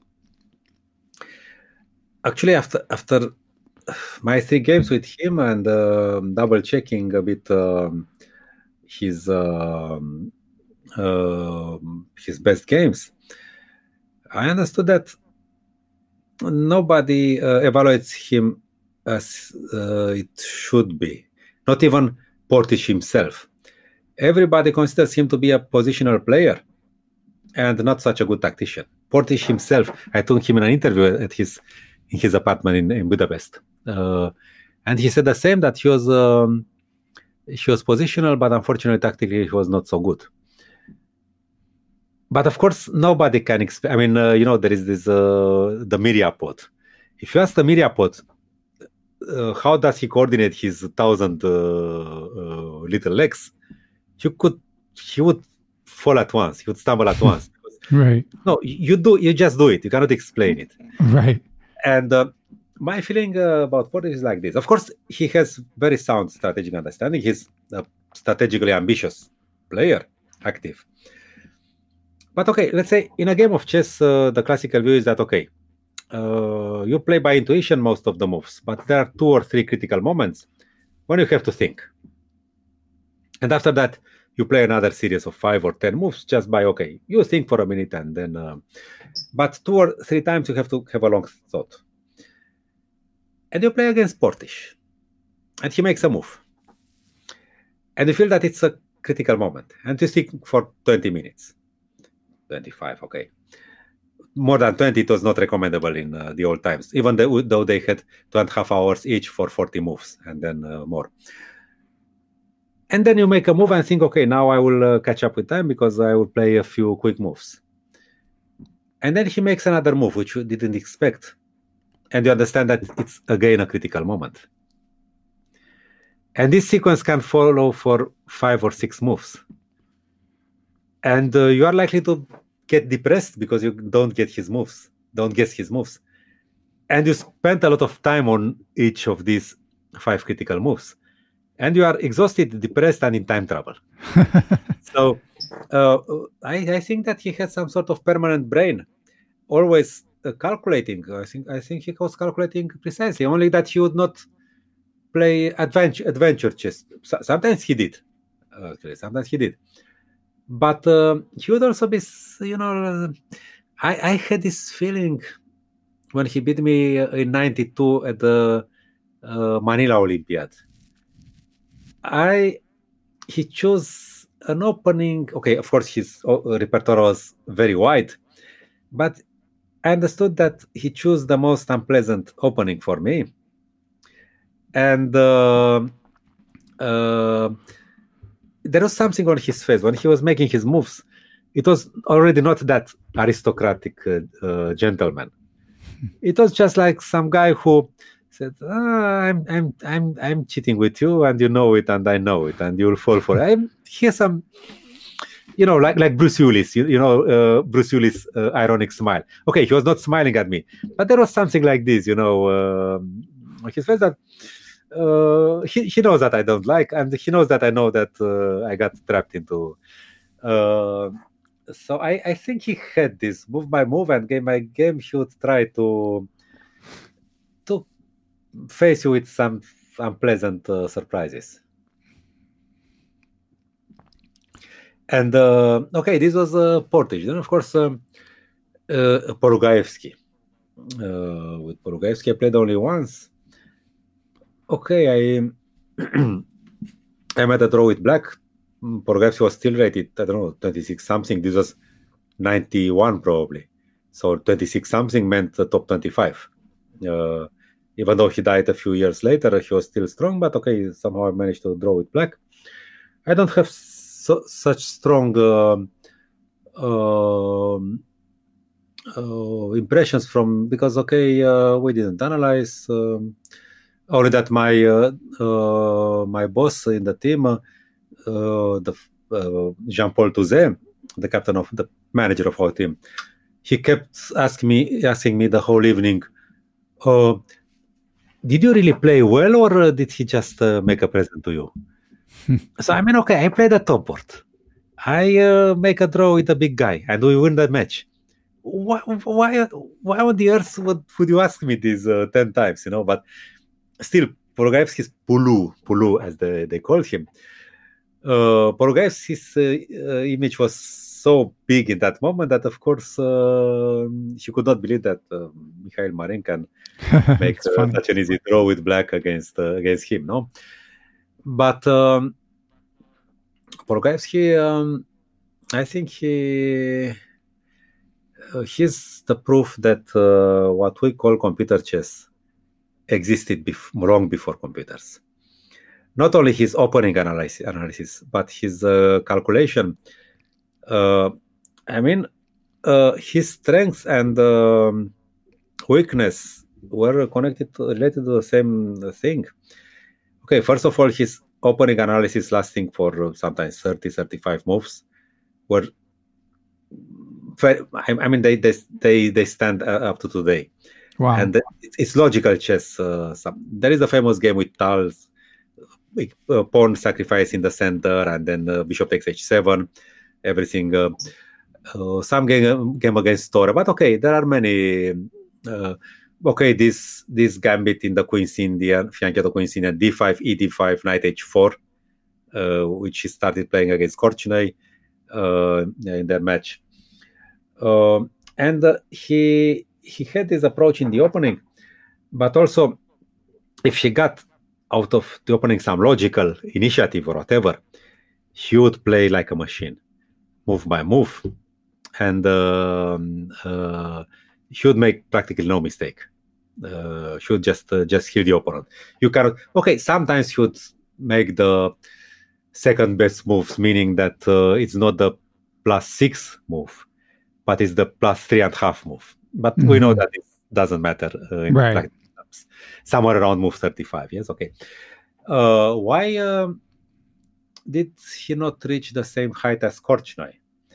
Actually, after after my three games with him and uh, double checking a bit um, his um, uh, his best games, I understood that nobody uh, evaluates him as uh, it should be. Not even Portisch himself. Everybody considers him to be a positional player and not such a good tactician. Portisch himself, I took him in an interview at his in his apartment in, in Budapest, uh, and he said the same, that he was um, he was positional, but unfortunately tactically he was not so good. But of course, nobody can expect. I mean, uh, you know, there is this uh, the Myriapod. If you ask the Myriapod, uh, how does he coordinate his thousand uh, uh, little legs? You could, he would fall at once. He would stumble at once. Right. No, you do. You just do it. You cannot explain it. Right. And uh, my feeling uh, about Portisch is like this. Of course, he has very sound strategic understanding. He's a strategically ambitious player, active. But okay, let's say in a game of chess, uh, the classical view is that, okay, uh, you play by intuition most of the moves, but there are two or three critical moments when you have to think. And after that, you play another series of five or ten moves just by, okay, you think for a minute and then... Uh, but two or three times you have to have a long thought. And you play against Portisch. And he makes a move. And you feel that it's a critical moment. And you think for twenty minutes. twenty-five, okay. More than twenty, it was not recommendable in uh, the old times, even though, though they had two and a half hours each for forty moves and then uh, more. And then you make a move and think, okay, now I will uh, catch up with time because I will play a few quick moves. And then he makes another move, which you didn't expect. And you understand that it's again a critical moment. And this sequence can follow for five or six moves. And uh, you are likely to get depressed because you don't get his moves, don't guess his moves. And you spend a lot of time on each of these five critical moves. And you are exhausted, depressed, and in time trouble. So uh, I, I think that he had some sort of permanent brain, always uh, calculating. I think I think he was calculating precisely, only that he would not play adventure, adventure chess. So, sometimes he did. Actually, sometimes he did. But uh, he would also be, you know, uh, I, I had this feeling when he beat me in ninety-two at the uh, Manila Olympiad. I he chose an opening. Okay, of course, his uh, repertoire was very wide, but I understood that he chose the most unpleasant opening for me. And uh, uh, there was something on his face when he was making his moves. It was already not that aristocratic uh, uh, gentleman. It was just like some guy who said, ah, I'm, I'm, I'm, I'm cheating with you, and you know it, and I know it, and you'll fall for it. I'm, here's some, you know, like like Bruce Willis, you, you know, uh, Bruce Willis' uh, ironic smile. Okay, he was not smiling at me, but there was something like this, you know, uh, his face that uh, he he knows that I don't like, and he knows that I know that uh, I got trapped into. Uh, so I, I think he had this move by move and game by game. He would try to to face you with some unpleasant uh, surprises. And uh, okay, this was uh, Portisch. Then of course um, uh, Porugaevsky. Uh, with Porugaevsky, I played only once. Okay, I I made a draw with black. Porugaevsky was still rated, I don't know, twenty-six something. This was ninety-one probably. So twenty-six something meant the top twenty-five. Uh, even though he died a few years later, he was still strong. But okay, somehow I managed to draw with black. I don't have so, such strong uh, uh, uh, impressions from, because okay, uh, we didn't analyze. Um, only that my uh, uh, my boss in the team, uh, the uh, Jean-Paul Touzet, the captain of the manager of our team, he kept asking me asking me the whole evening, uh, did you really play well, or uh, did he just uh, make a present to you? So I mean, okay, I played the top board. I uh, make a draw with a big guy, and we win that match. Why, why, why on the earth would, would you ask me this uh, ten times? You know, but still, Porogaevsky's Pulu, Pulu as they, they call him. Uh, Porogaevsky's uh, uh, image was so big in that moment that, of course, uh, he could not believe that uh, Mikhail Marin can make uh, such an easy draw with black against uh, against him. No, but um, Porogaevsky, um, I think he uh, he's the proof that uh, what we call computer chess existed bef- long before computers. Not only his opening analysis, analysis but his uh, calculation. Uh, I mean, uh, his strengths and um, weakness were connected, to, related to the same thing. Okay, first of all, his opening analysis lasting for sometimes thirty, thirty-five moves were, I mean, they they they stand up to today. Wow. And it's logical chess. Uh, some, there is a famous game with Tals, uh, pawn sacrifice in the center, and then uh, bishop takes h seven, everything. Uh, uh, some game, game against Torre, but okay, there are many. Uh, okay, this this gambit in the Queen's Indian, fianchetto Queen's Indian, d five, e d five, knight h four, uh, which he started playing against Korchnoi uh, in their match. Uh, and uh, he he had this approach in the opening, but also if he got out of the opening some logical initiative or whatever, he would play like a machine, move by move, and uh, uh, he would make practically no mistake. Uh, he would just uh, just kill the opponent. You cannot. Okay, sometimes he would make the second best moves, meaning that uh, it's not the plus six move, but it's the plus three and a half move. But mm-hmm. we know that it doesn't matter uh, in right. practice terms. Somewhere around move thirty-five. Yes, okay. Uh, why uh, did he not reach the same height as Korchnoi?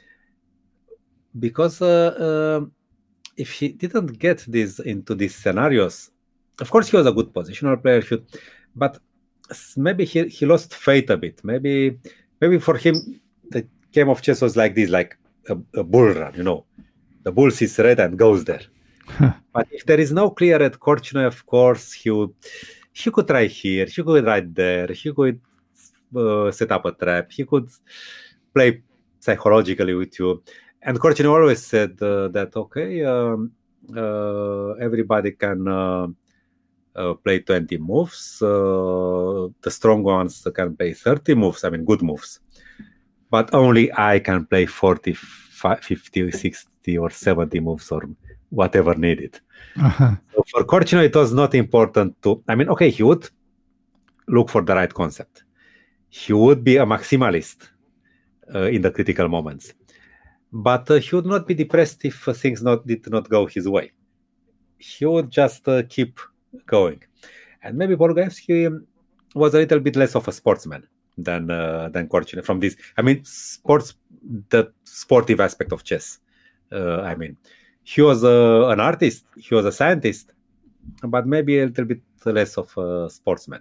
Because uh, uh, if he didn't get this into these scenarios, of course he was a good positional player, but maybe he, he lost faith a bit. Maybe maybe for him the game of chess was like this, like a, a bull run, you know. The bull sees red and goes there. But if there is no clear red Korchnoi, of course, he would, he could try here, he could try there, he could uh, set up a trap, he could play psychologically with you. And Korchnoi always said uh, that, okay, um, uh, everybody can uh, uh, play twenty moves. Uh, the strong ones can play thirty moves, I mean, good moves. But only I can play forty, fifty, sixty, or seventy moves or whatever needed. Uh-huh. So for Korchnoi, it was not important to, I mean, okay, he would look for the right concept. He would be a maximalist uh, in the critical moments. But uh, he would not be depressed if uh, things not did not go his way. He would just uh, keep going. And maybe Porogaevsky was a little bit less of a sportsman than uh, than Korchnoi from this. I mean, sports, the sportive aspect of chess. Uh, I mean, he was uh, an artist, he was a scientist, but maybe a little bit less of a sportsman.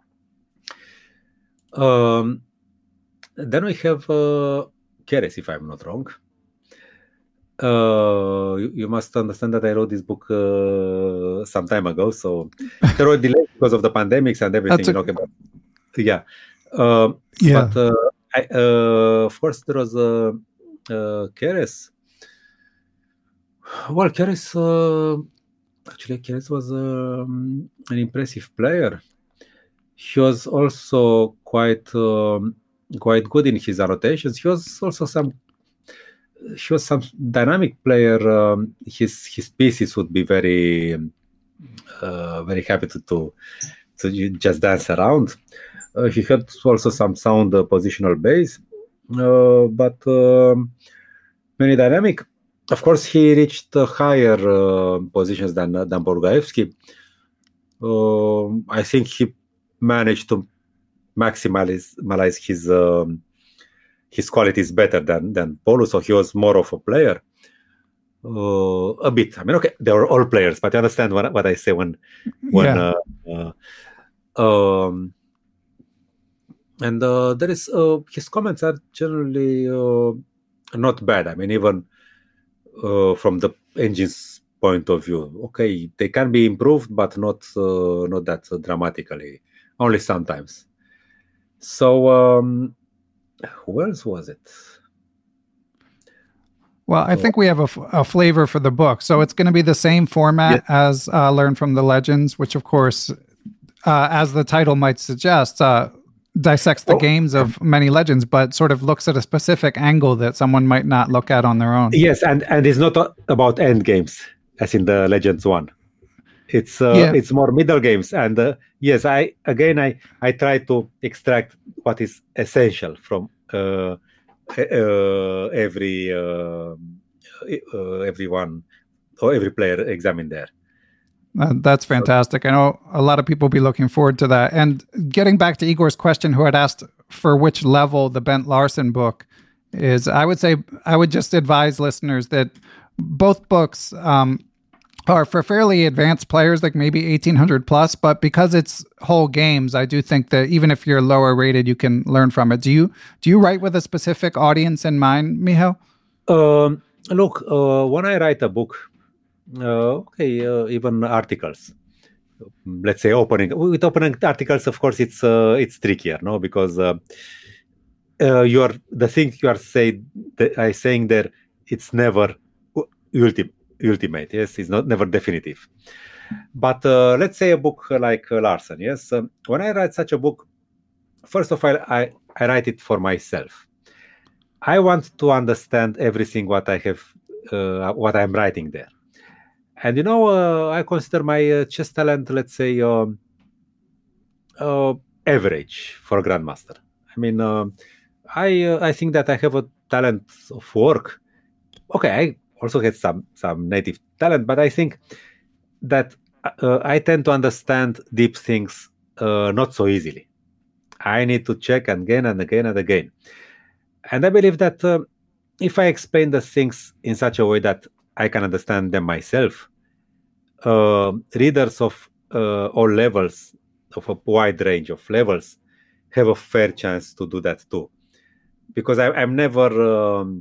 Um, then we have uh, Keres, if I'm not wrong. Uh, you, you must understand that I wrote this book uh, some time ago, so there were delays because of the pandemics and everything. You know, about, yeah, uh, yeah. But uh, I, uh, of course, there was uh, uh, Keres. Well, Keres uh, actually Keres was um, an impressive player. He was also quite um, quite good in his annotations. He was also some. He was some dynamic player. Um, his his pieces would be very uh, very happy to, to to just dance around. Uh, he had also some sound uh, positional base, uh, but um, very dynamic. of course, he reached uh, higher uh, positions than uh, than Borgaevsky. Uh, I think he managed to maximize, maximize his um, his qualities better than than Paulu, so he was more of a player. Uh, a bit. I mean, okay, they were all players, but you understand what, what I say when when. Yeah. Uh, uh, um, and uh, there is uh, his comments are generally uh, not bad. I mean, even uh, from the engine's point of view, okay, they can be improved, but not uh, not that dramatically. Only sometimes. So, um, who else was it? Well, I think we have a, a flavor for the book. So it's going to be the same format yeah. as uh, Learn from the Legends, which, of course, uh, as the title might suggest, uh, dissects the oh. games of many legends, but sort of looks at a specific angle that someone might not look at on their own. Yes, and, and it's not about end games, as in the Legends one. It's uh, yeah. it's more middle games. And uh, yes, I again, I, I try to extract what is essential from uh, uh, every uh, uh, everyone or every player examined there. Uh, that's fantastic. I know a lot of people will be looking forward to that. And getting back to Igor's question, who had asked for which level the Bent Larsen book is, I would say I would just advise listeners that both books um, are for fairly advanced players, like maybe eighteen hundred plus. But because it's whole games, I do think that even if you're lower rated, you can learn from it. Do you do you write with a specific audience in mind, Mihail? Um, look, uh, when I write a book, Uh, okay, uh, even articles. Let's say opening with opening articles. Of course, it's uh, it's trickier, no, because uh, uh, you are the thing you are saying. I saying there, it's never ultimate. Ultimate, yes, it's not never definitive. But uh, let's say a book like uh, Larsen, yes. Um, when I write such a book, first of all, I I write it for myself. I want to understand everything what I have, uh, what I'm writing there. And, you know, uh, I consider my uh, chess talent, let's say, um, uh, average for a grandmaster. I mean, uh, I uh, I think that I have a talent of work. Okay, I also had some, some native talent, but I think that uh, I tend to understand deep things uh, not so easily. I need to check again and again and again. And I believe that uh, if I explain the things in such a way that I can understand them myself, uh, readers of uh, all levels, of a wide range of levels, have a fair chance to do that too. Because I, I'm never, um,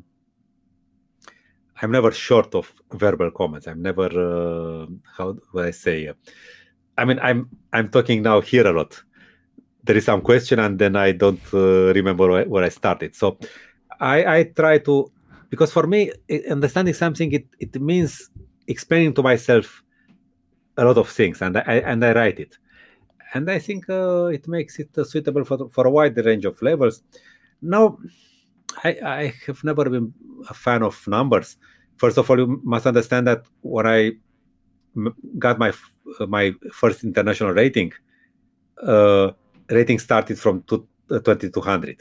I'm never short of verbal comments. I'm never, uh, how would I say? I mean, I'm, I'm talking now here a lot. There is some question, and then I don't uh, remember where, where I started. So, I, I try to. Because for me, understanding something, it, it means explaining to myself a lot of things, and I and I write it, and I think uh, it makes it uh, suitable for for a wide range of levels. Now, I, I have never been a fan of numbers. First of all, you must understand that when I got my my first international rating, uh, rating started from twenty-two hundred.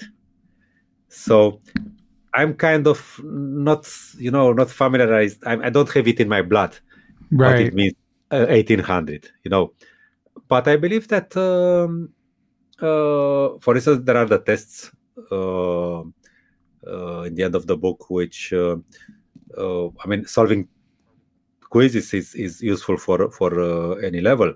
So I'm kind of not, you know, not familiarized. I, I don't have it in my blood, right. What it means uh, eighteen hundred, you know. But I believe that, um, uh, for instance, there are the tests uh, uh, in the end of the book, which, uh, uh, I mean, solving quizzes is, is useful for, for uh, any level.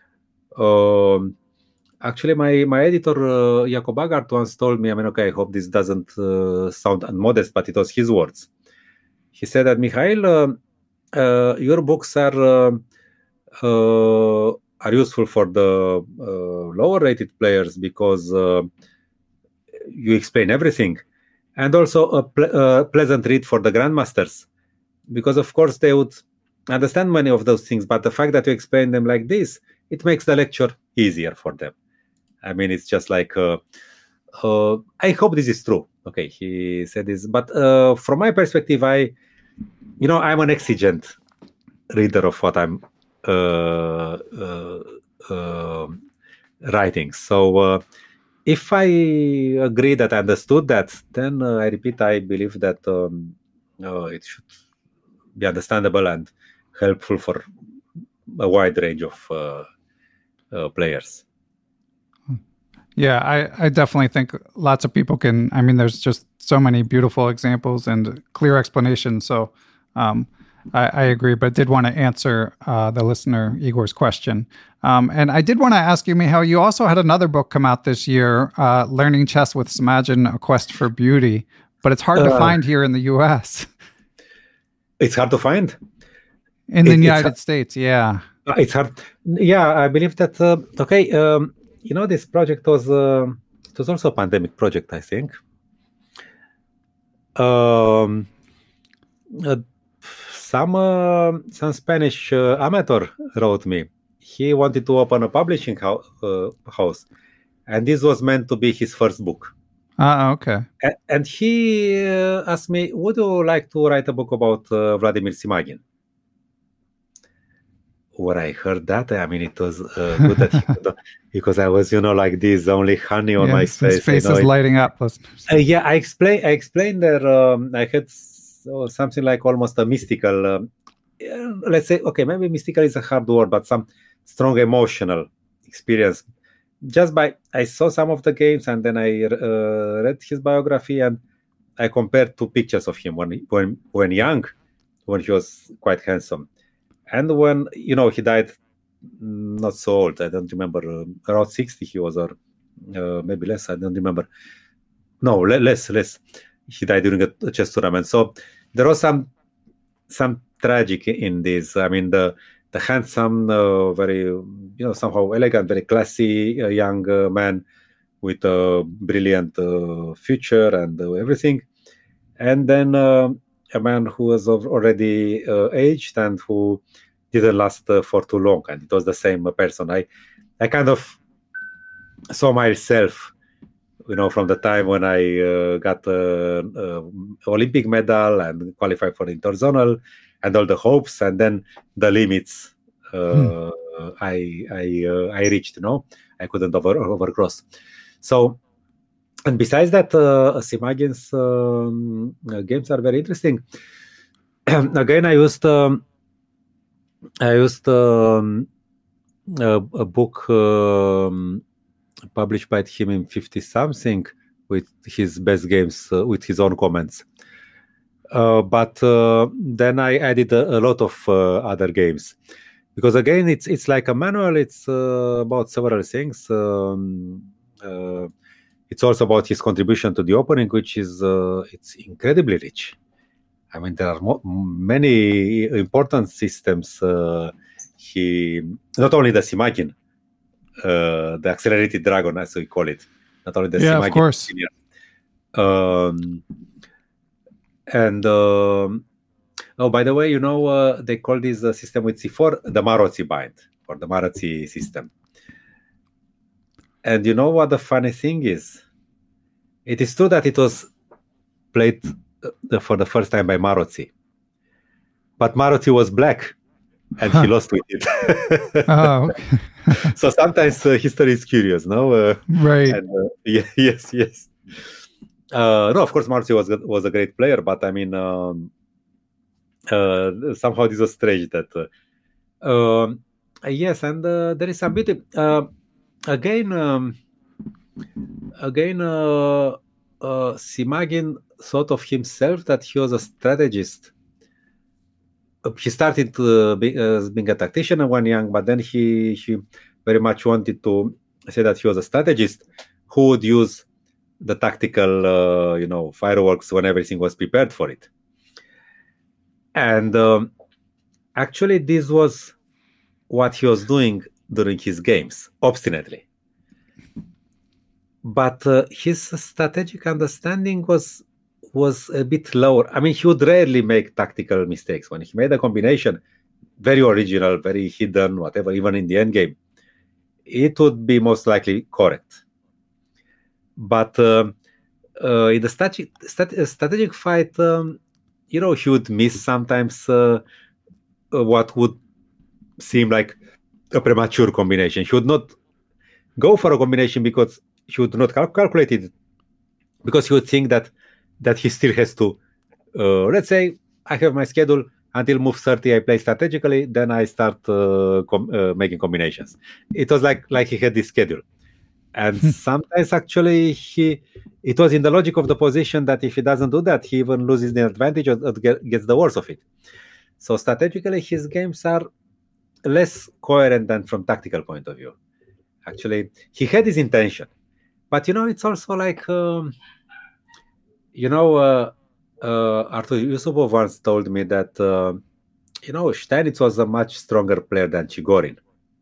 Um, Actually, my, my editor, uh, Jacob Agart, once told me, I mean, okay, I hope this doesn't uh, sound unmodest, but it was his words. He said that, Mihail, uh, uh, your books are uh, uh, are useful for the uh, lower-rated players because uh, you explain everything. And also a ple- uh, pleasant read for the grandmasters. Because, of course, they would understand many of those things, but the fact that you explain them like this, it makes the lecture easier for them. I mean, it's just like, uh, uh, I hope this is true. Okay, he said this. But uh, from my perspective, I, you know, I'm an exigent reader of what I'm uh, uh, uh, writing. So uh, if I agree that I understood that, then uh, I repeat, I believe that um, uh, it should be understandable and helpful for a wide range of uh, uh, players. Yeah, I, I definitely think lots of people can, I mean, there's just so many beautiful examples and clear explanations. So um, I, I agree, but did want to answer uh, the listener, Igor's question. Um, and I did want to ask you, Michał, you also had another book come out this year, uh, Learning Chess with Simagin, A Quest for Beauty, but it's hard to uh, find here in the U S. It's hard to find? In the it, United States, yeah. It's hard. Yeah, I believe that, uh, okay, um, you know, this project was uh, it was also a pandemic project, I think. Um, uh, some uh, some Spanish uh, amateur wrote me. He wanted to open a publishing ho- uh, house, and this was meant to be his first book. Ah, uh, okay. A- and he uh, asked me, "Would you like to write a book about uh, Vladimir Simagin?" When I heard that, I mean, it was uh, good that he could, because I was, you know, like this, only honey on yeah, my face. His face you know, is it, lighting up, listeners. Uh, yeah, I explained. I explained that um, I had so, something like almost a mystical. Um, let's say, okay, maybe mystical is a hard word, but some strong emotional experience. Just by I saw some of the games, and then I uh, read his biography, and I compared two pictures of him when when when young, when he was quite handsome. And when, you know, he died not so old, I don't remember, uh, around sixty he was, or uh, maybe less, I don't remember. No, less, less. He died during a, a chess tournament. So there was some some tragic in this. I mean, the the handsome, uh, very, you know, somehow elegant, very classy uh, young uh, man with a brilliant uh, future and uh, everything. And then uh, a man who was already uh, aged and who didn't last uh, for too long, and it was the same person. I, I kind of saw myself, you know, from the time when I uh, got an uh, uh, Olympic medal and qualified for interzonal, and all the hopes, and then the limits uh, hmm. I I uh, I reached. You know, I couldn't over overcross. So. And besides that, uh, Simagin's um, uh, games are very interesting. Again, I used um, I used um, a, a book um, published by him in fifty something with his best games, uh, with his own comments. Uh, but uh, then I added a, a lot of uh, other games, because again, it's it's like a manual. It's uh, about several things. Um, uh, It's also about his contribution to the opening, which is uh, it's incredibly rich. I mean, there are mo- many important systems. Uh, he not only the Simagin, uh, the accelerated dragon, as we call it, not only the yeah, Simagin. Of course. Um, and um, oh, by the way, you know, uh, they call this uh, system with C four the Maroczy bind, or the Maroczy system. And you know what the funny thing is? It is true that it was played uh, for the first time by Maroczy. But Maroczy was black, and he lost with it. Oh, okay. So sometimes uh, history is curious, no? Uh, right. And, uh, yeah, yes, yes. Uh, no, of course, Maroczy was, was a great player, but I mean, um, uh, somehow this was strange that... Uh, uh, yes, and uh, there is some beauty... Uh, Again, um, again, uh, uh, Simagin thought of himself that he was a strategist. Uh, he started uh, be, uh, being a tactician when young, but then he, he very much wanted to say that he was a strategist who would use the tactical, uh, you know, fireworks when everything was prepared for it. And um, actually, this was what he was doing during his games, obstinately. But uh, his strategic understanding was was a bit lower. I mean, he would rarely make tactical mistakes. When he made a combination, very original, very hidden, whatever, even in the end game, it would be most likely correct. But uh, uh, in the strategic, strategic fight, um, you know, he would miss sometimes uh, what would seem like a premature combination. He would not go for a combination because he would not cal- calculate it, because he would think that that he still has to, uh, let's say, I have my schedule, Until move thirty, I play strategically. Then I start uh, com- uh, making combinations. It was like like he had this schedule. And sometimes actually he, it was in the logic of the position that if he doesn't do that, he even loses the advantage or, or get, gets the worst of it. So strategically, his games are less coherent than from tactical point of view. Actually, he had his intention. But, you know, it's also like, um, you know, uh, uh, Artur Yusupov once told me that, uh, you know, Steinitz was a much stronger player than Chigorin.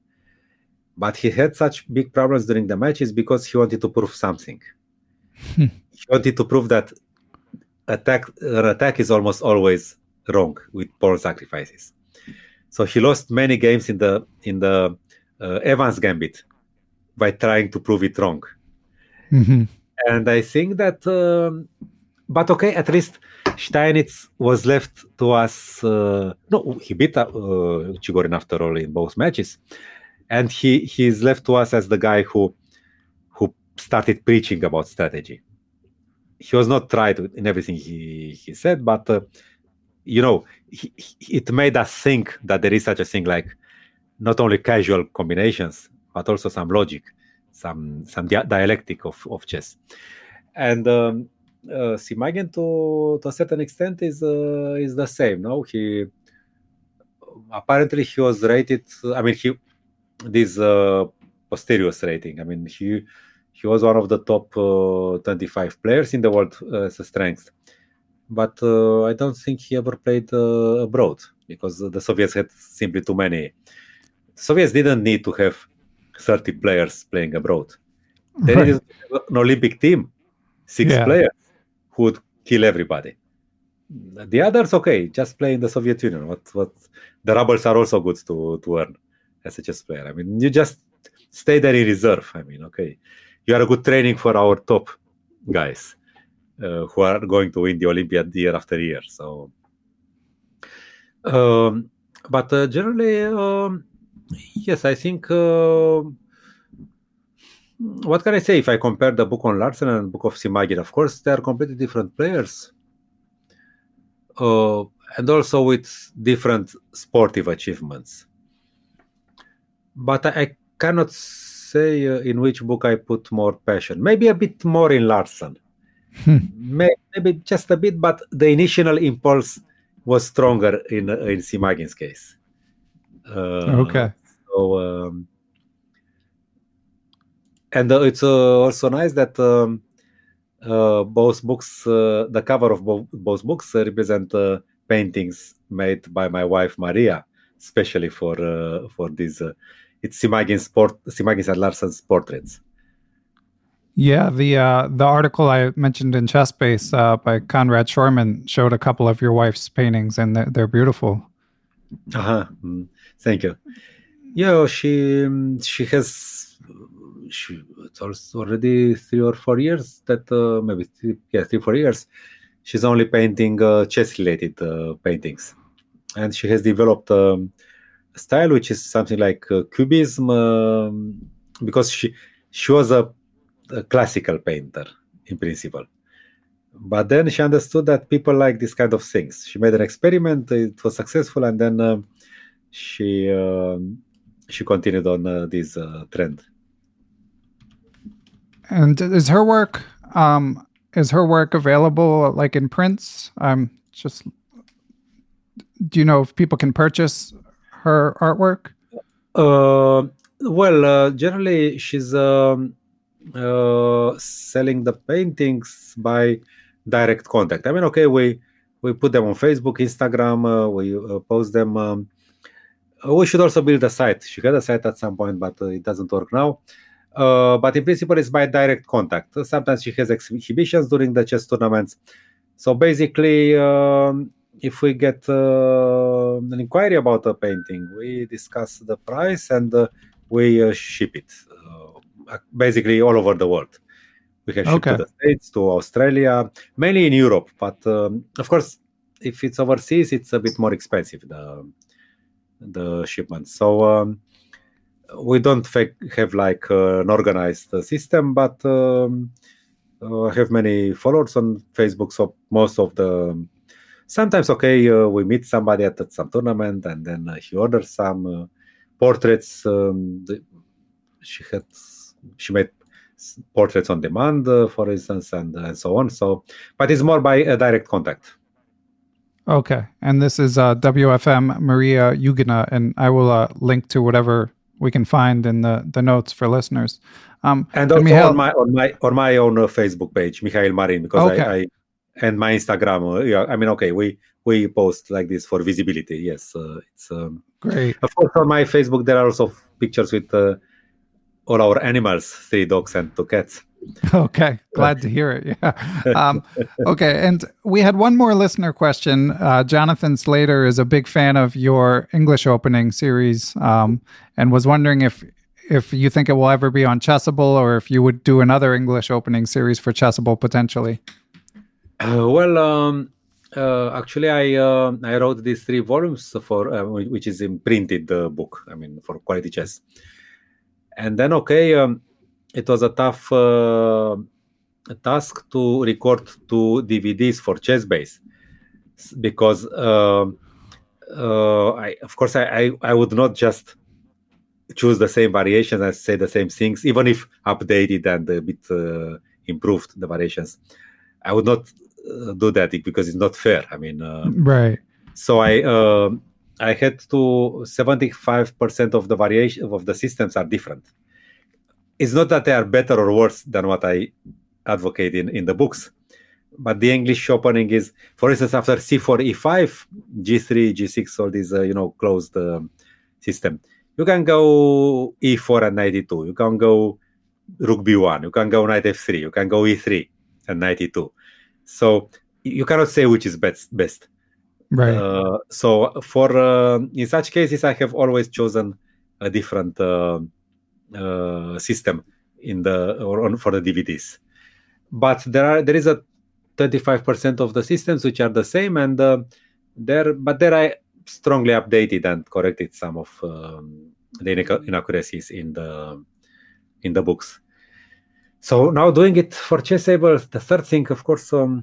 But he had such big problems during the matches because he wanted to prove something. He wanted to prove that attack, an attack is almost always wrong with pawn sacrifices. So he lost many games in the in the uh, Evans Gambit by trying to prove it wrong. Mm-hmm. And I think that, um, but okay, at least Steinitz was left to us. Uh, no, he beat uh, Chigorin after all in both matches. And he he's left to us as the guy who who started preaching about strategy. He was not right in everything he, he said, but, uh, you know, he, he, it made us think that there is such a thing like not only casual combinations, but also some logic, some some di- dialectic of, of chess. And um, uh, Simagin, to, to a certain extent, is uh, is the same. No, he apparently he was rated. I mean, he. This uh, Posterius rating. I mean, he he was one of the top uh, twenty-five players in the world uh, as a strength, but uh, I don't think he ever played uh, abroad because the Soviets had simply too many. The Soviets didn't need to have thirty players playing abroad. They right. needed an Olympic team, six yeah. players who would kill everybody. The others, okay, just play in the Soviet Union. What what the rubles are also good to to earn as a chess player. I mean, you just stay there in reserve. I mean, okay, you are a good training for our top guys uh, who are going to win the Olympiad year after year. So, um, but uh, generally, um, yes, I think. Uh, what can I say? If I compare the book on Larsen and the book of Simagin, of course, they are completely different players, uh, and also with different sportive achievements. But I cannot say uh, in which book I put more passion. Maybe a bit more in Larsen. Hmm. Maybe just a bit, but the initial impulse was stronger in uh, in Simagin's case. Uh, okay. So, um, and uh, it's uh, also nice that um, uh, both books, uh, the cover of both, both books uh, represent uh, paintings made by my wife Maria, especially for uh, for these. Uh, It's Simagin's sport, Simagin's and Larsen's portraits. Yeah, the uh, the article I mentioned in ChessBase uh, by Conrad Schorman showed a couple of your wife's paintings, and they're, they're beautiful. Uh-huh. Mm, thank you. Yeah, she she has she it's already three or four years that uh, maybe three, yeah three four years. She's only painting uh, chess-related uh, paintings, and she has developed. Um, style which is something like uh, cubism um, because she she was a, a classical painter in principle, but then she understood that people like this kind of things. She made an experiment, it was successful, and then uh, she uh, she continued on uh, this uh, trend. And is her work um is her work available like in prints? Um just do you know if people can purchase her artwork? Uh, well, uh, generally she's um, uh, selling the paintings by direct contact. I mean, okay, we we put them on Facebook, Instagram, uh, we uh, post them. Um, we should also build a site. She had a site at some point, but uh, it doesn't work now. Uh, but in principle, it's by direct contact. Sometimes she has exhibitions during the chess tournaments. So basically, um, if we get uh, an inquiry about a painting, we discuss the price and uh, we uh, ship it uh, basically all over the world. We can ship okay. to the States, to Australia, mainly in Europe. But um, of course, if it's overseas, it's a bit more expensive, the the shipment. So um, we don't fake, have like uh, an organized uh, system, but um, uh, have many followers on Facebook. So most of the sometimes, okay, uh, we meet somebody at, at some tournament, and then uh, he orders some uh, portraits. Um, the, she had she made portraits on demand, uh, for instance, and and so on. So, but it's more by a direct contact. Okay, and this is uh, W F M Maria Yugina, and I will uh, link to whatever we can find in the, the notes for listeners. Um, and also and Mihail, on my on my on my own uh, Facebook page, Mihail Marin, because okay. I, I and my Instagram. Uh, yeah, I mean, okay, we we post like this for visibility. Yes, uh, it's um, great. Of course, on my Facebook there are also pictures with uh, all our animals: three dogs and two cats. Okay, glad to hear it. Yeah. Um, okay, and we had one more listener question. Uh, Jonathan Slater is a big fan of your English opening series, um, and was wondering if if you think it will ever be on Chessable, or if you would do another English opening series for Chessable potentially. Uh, well, um, uh, actually, I uh, I wrote these three volumes for uh, which is in printed uh, book. I mean, for Quality Chess, and then okay. Um, It was a tough uh, task to record two D V Ds for ChessBase because, uh, uh, I, of course, I, I, I would not just choose the same variations and say the same things, even if updated and a bit uh, improved the variations. I would not uh, do that because it's not fair. I mean, uh, right. So I uh, I had to seventy-five percent of the variation of the systems are different. It's not that they are better or worse than what I advocate in, in the books, but the English opening is, for instance, after C four, E five, G three, G six, all these, uh, you know, closed uh, system. You can go E four and ninety-two. You can go Rook B one. You can go Knight F three. You can go E three and ninety-two. So you cannot say which is best. best. Right. Uh, so for uh, in such cases, I have always chosen a different Uh, Uh, system in the or on, for the D V Ds, but there are there is a twenty-five percent of the systems which are the same, and uh, there but there I strongly updated and corrected some of um, the inaccuracies in the in the books. So now doing it for Chessable, the third thing, of course, um,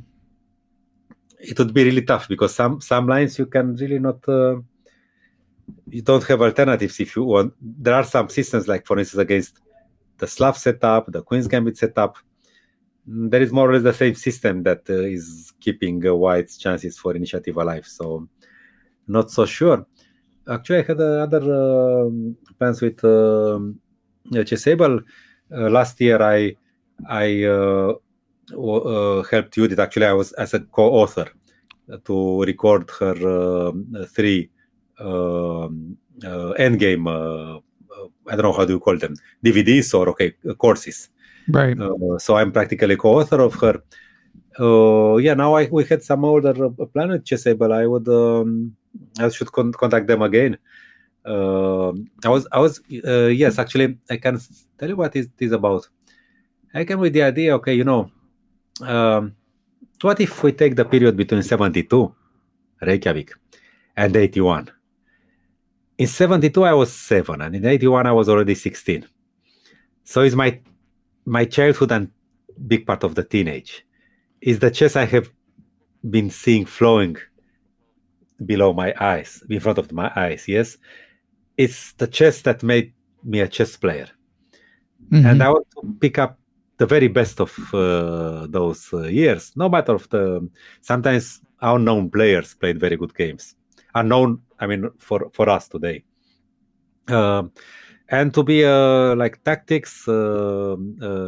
it would be really tough because some some lines you can really not. Uh, You don't have alternatives if you want. There are some systems, like for instance, against the Slav setup, the Queen's Gambit setup. There is more or less the same system that uh, is keeping uh, White's chances for initiative alive. So, not so sure. Actually, I had uh, other uh, plans with uh, Chessable. Uh, last year, I I uh, uh, helped Judith. Actually, I was as a co-author to record her uh, three. Uh, uh, endgame, uh, uh, I don't know how do you call them, D V Ds or okay courses. Right. Uh, so I'm practically co-author of her. Uh, yeah, now I we had some other uh, plan with Chessable. I would um, I should con- contact them again. Uh, I was I was uh, yes, actually I can tell you what it is about. I came with the idea. Okay, you know, um, what if we take the period between seventy-two, Reykjavik, and eighty-one? In seventy-two, I was seven, and in eighty-one, I was already sixteen. So it's my my childhood and big part of the teenage. Is the chess I have been seeing flowing below my eyes, in front of my eyes, yes? It's the chess that made me a chess player. Mm-hmm. And I want to pick up the very best of uh, those uh, years, no matter of the... Sometimes unknown players played very good games. Unknown, I mean, for, for us today. Uh, and to be uh, like tactics, uh,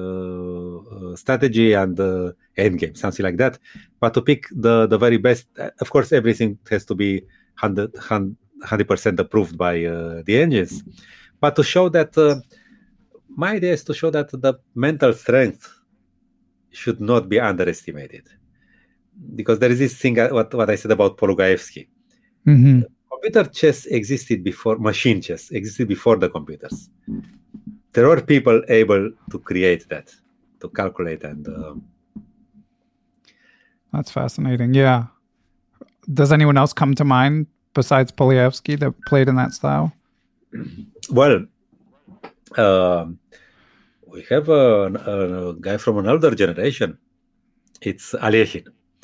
uh, strategy, and uh, endgame, something like that. But to pick the, the very best, of course, everything has to be one hundred percent approved by uh, the engines. But to show that, uh, my idea is to show that the mental strength should not be underestimated. Because there is this thing, what, what I said about Polugaevsky. Mm-hmm. Computer chess existed before, machine chess existed before the computers. There were people able to create that, to calculate and... Uh... That's fascinating, yeah. Does anyone else come to mind besides Polugaevsky that played in that style? Well, uh, we have a, a guy from an older generation. It's Alekhine.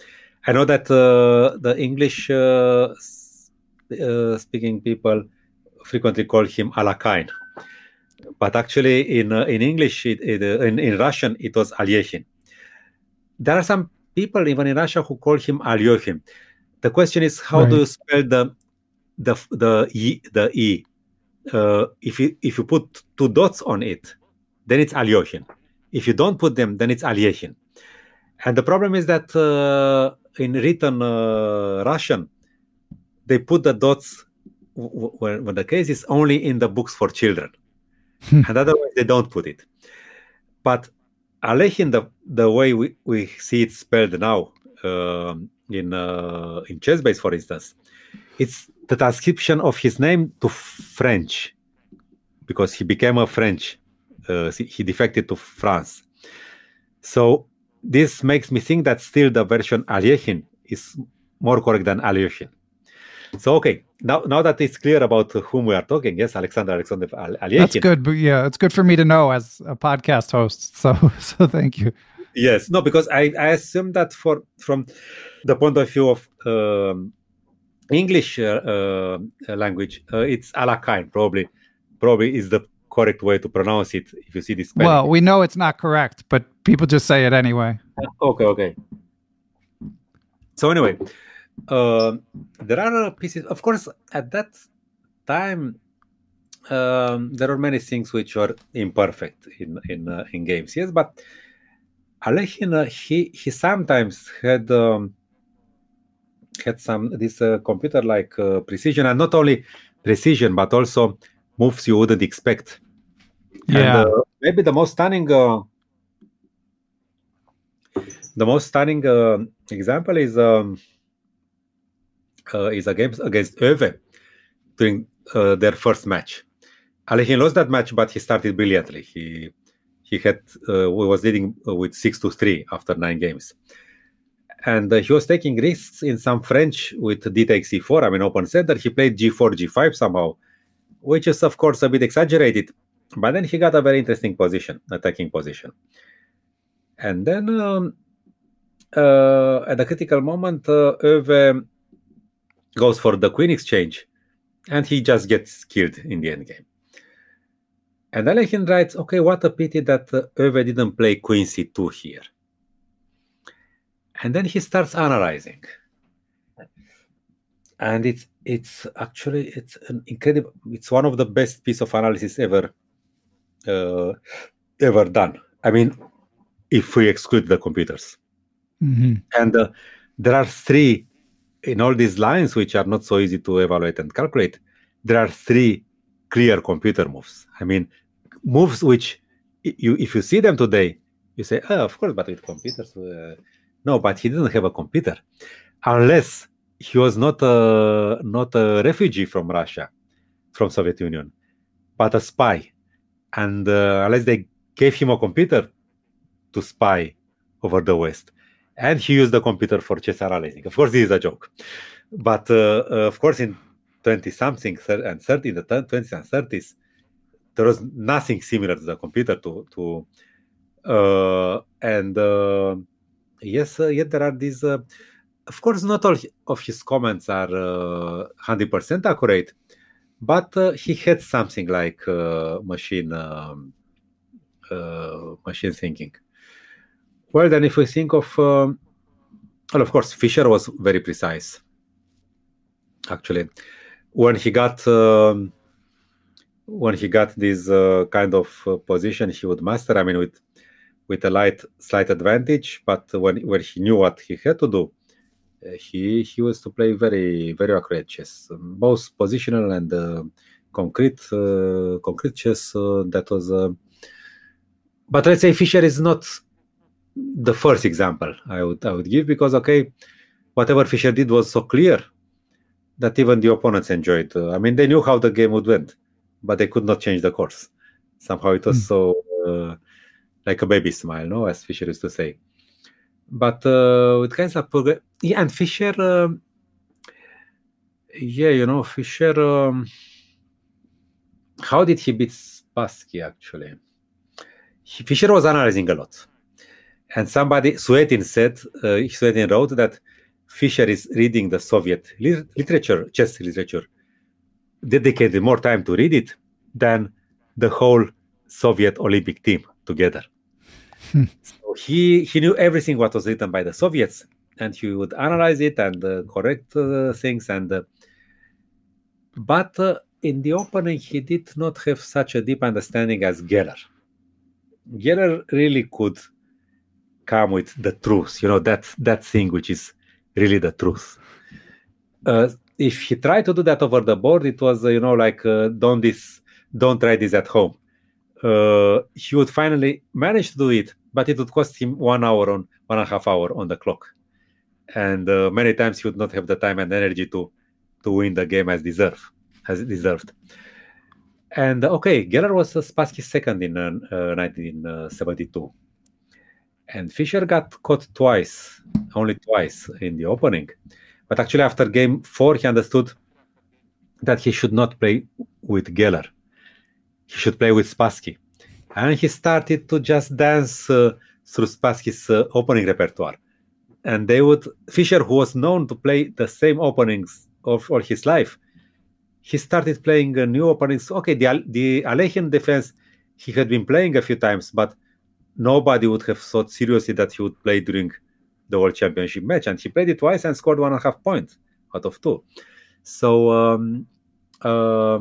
I know that uh, the English uh, uh, speaking people frequently call him Alakain, but actually in uh, in English, it, it, uh, in, in Russian, it was Alyekhin. There are some people even in Russia who call him Alyokhin. The question is, how right. do you spell the the the e, the e? Uh, if you if you put two dots on it, then it's Alyokhin. If you don't put them, then it's Alyekhin. And the problem is that uh, in written uh, Russian, they put the dots w- when, when the case is only in the books for children, and otherwise they don't put it. But Alyekhin, the the way we, we see it spelled now uh, in uh, in ChessBase, for instance, it's the transcription of his name to French, because he became a French. Uh, he defected to France. So this makes me think that still the version Alyekhin is more correct than Alyoshin. So okay, now now that it's clear about whom we are talking, yes, Alexander Alexander Alyekhin. That's good, but yeah, it's good for me to know as a podcast host. So so thank you. Yes, no, because I, I assume that for from the point of view of um, English uh, uh, language, uh, it's Alakain probably probably is the correct way to pronounce it if you see this spelling. Well, we know it's not correct, but people just say it anyway. Okay, okay. So anyway, uh, there are pieces. Of course, at that time, um, there are many things which are imperfect in in uh, in games. Yes, but Alyekhin, uh, he he sometimes had um, had some this uh, computer like uh, precision, and not only precision, but also moves you wouldn't expect. Yeah. And, uh, maybe the most stunning, uh, the most stunning uh, example is um, uh, is a game against Öve during uh, their first match. Alyekhin lost that match, but he started brilliantly. He he had uh, was leading with six to three after nine games, and uh, he was taking risks in some French with d takes c four. I mean, open center. He played g four, g five somehow, which is of course a bit exaggerated. But then he got a very interesting position, attacking position. And then um, uh, at the critical moment, uh, Öve goes for the queen exchange, and he just gets killed in the end game. And Alyekhin writes, okay, what a pity that uh, Öve didn't play queen c two here. And then he starts analyzing. And it's it's actually, it's an incredible, it's one of the best piece of analysis ever Uh, ever done. I mean, if we exclude the computers. Mm-hmm. And uh, there are three, in all these lines, which are not so easy to evaluate and calculate, there are three clear computer moves. I mean, moves which, you if you see them today, you say, oh, of course, but with computers. Uh, no, but he didn't have a computer. Unless he was not a, not a refugee from Russia, from Soviet Union, but a spy. And uh, unless they gave him a computer to spy over the West, and he used the computer for chess analyzing. Of course, this is a joke, but uh, uh, of course, in twenty something and thirty, the twenties and thirties, there was nothing similar to the computer. To to uh, and uh, yes, uh, yet there are these. Uh, of course, not all of his comments are uh, one hundred percent accurate. But uh, he had something like uh, machine um, uh, machine thinking. Well, then if we think of, um, well, of course, Fischer was very precise. Actually, when he got um, when he got this uh, kind of uh, position, he would master. I mean, with with a light slight advantage. But when when he knew what he had to do, He he was to play very very accurate chess, both positional and uh, concrete uh, concrete chess. Uh, that was, uh, but let's say Fischer is not the first example I would I would give, because okay, whatever Fischer did was so clear that even the opponents enjoyed. Uh, I mean, they knew how the game would end, but they could not change the course. Somehow it was mm. so uh, like a baby smile, no, as Fischer used to say. But uh, with kinds of progress, yeah, and Fischer, um, yeah, you know, Fischer, um, how did he beat Spassky actually? He, Fischer was analyzing a lot. And somebody, Suetin said, uh, Suetin wrote that Fischer is reading the Soviet literature, chess literature, dedicated more time to read it than the whole Soviet Olympic team together. Hmm. So he he knew everything what was written by the Soviets, and he would analyze it and uh, correct uh, things. And uh, but uh, in the opening, he did not have such a deep understanding as Geller. Geller really could come with the truth, you know, that that thing which is really the truth. Uh, if he tried to do that over the board, it was, uh, you know, like, uh, don't this, don't try this at home. Uh, he would finally manage to do it, but it would cost him one hour on one and a half hour on the clock. And uh, many times he would not have the time and energy to to win the game as deserved. As it deserved. And okay, Geller was uh, Spassky's second in uh, uh, nineteen seventy-two. And Fischer got caught twice, only twice in the opening. But actually after game four, he understood that he should not play with Geller. He should play with Spassky. And he started to just dance uh, through Spassky's uh, opening repertoire. And they would, Fischer, who was known to play the same openings of all his life, he started playing uh, new openings. Okay, the, the Alekhine defense, he had been playing a few times, but nobody would have thought seriously that he would play during the World Championship match. And he played it twice and scored one and a half points out of two. So, um, uh,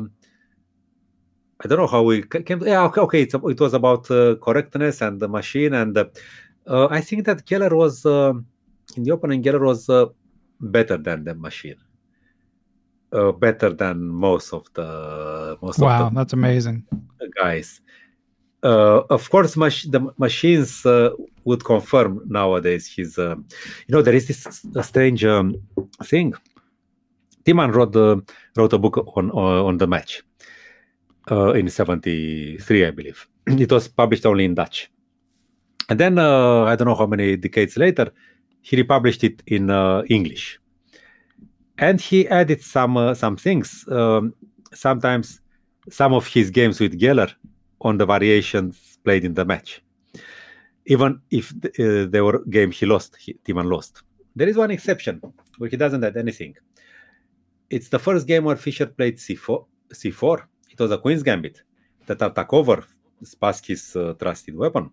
I don't know how we came to, yeah, okay, okay it's, it was about uh, correctness and the machine. And uh, uh, I think that Geller was, uh, in the opening, Geller was uh, better than the machine. Uh, better than most of the most wow, of the that's amazing guys. Uh, of course, mach- the machines uh, would confirm nowadays his. Uh, you know, there is this a strange um, thing. Tiemann wrote uh, wrote a book on uh, on the match uh, in seventy-three, I believe. It was published only in Dutch, and then uh, I don't know how many decades later, he republished it in uh, English. And he added some uh, some things. Um, sometimes some of his games with Geller on the variations played in the match. Even if uh, they were games he lost, he, Tiemann lost. There is one exception where he doesn't add anything. It's the first game where Fischer played c four. c four. It was a Queen's Gambit that attack over Spassky's uh, trusted weapon.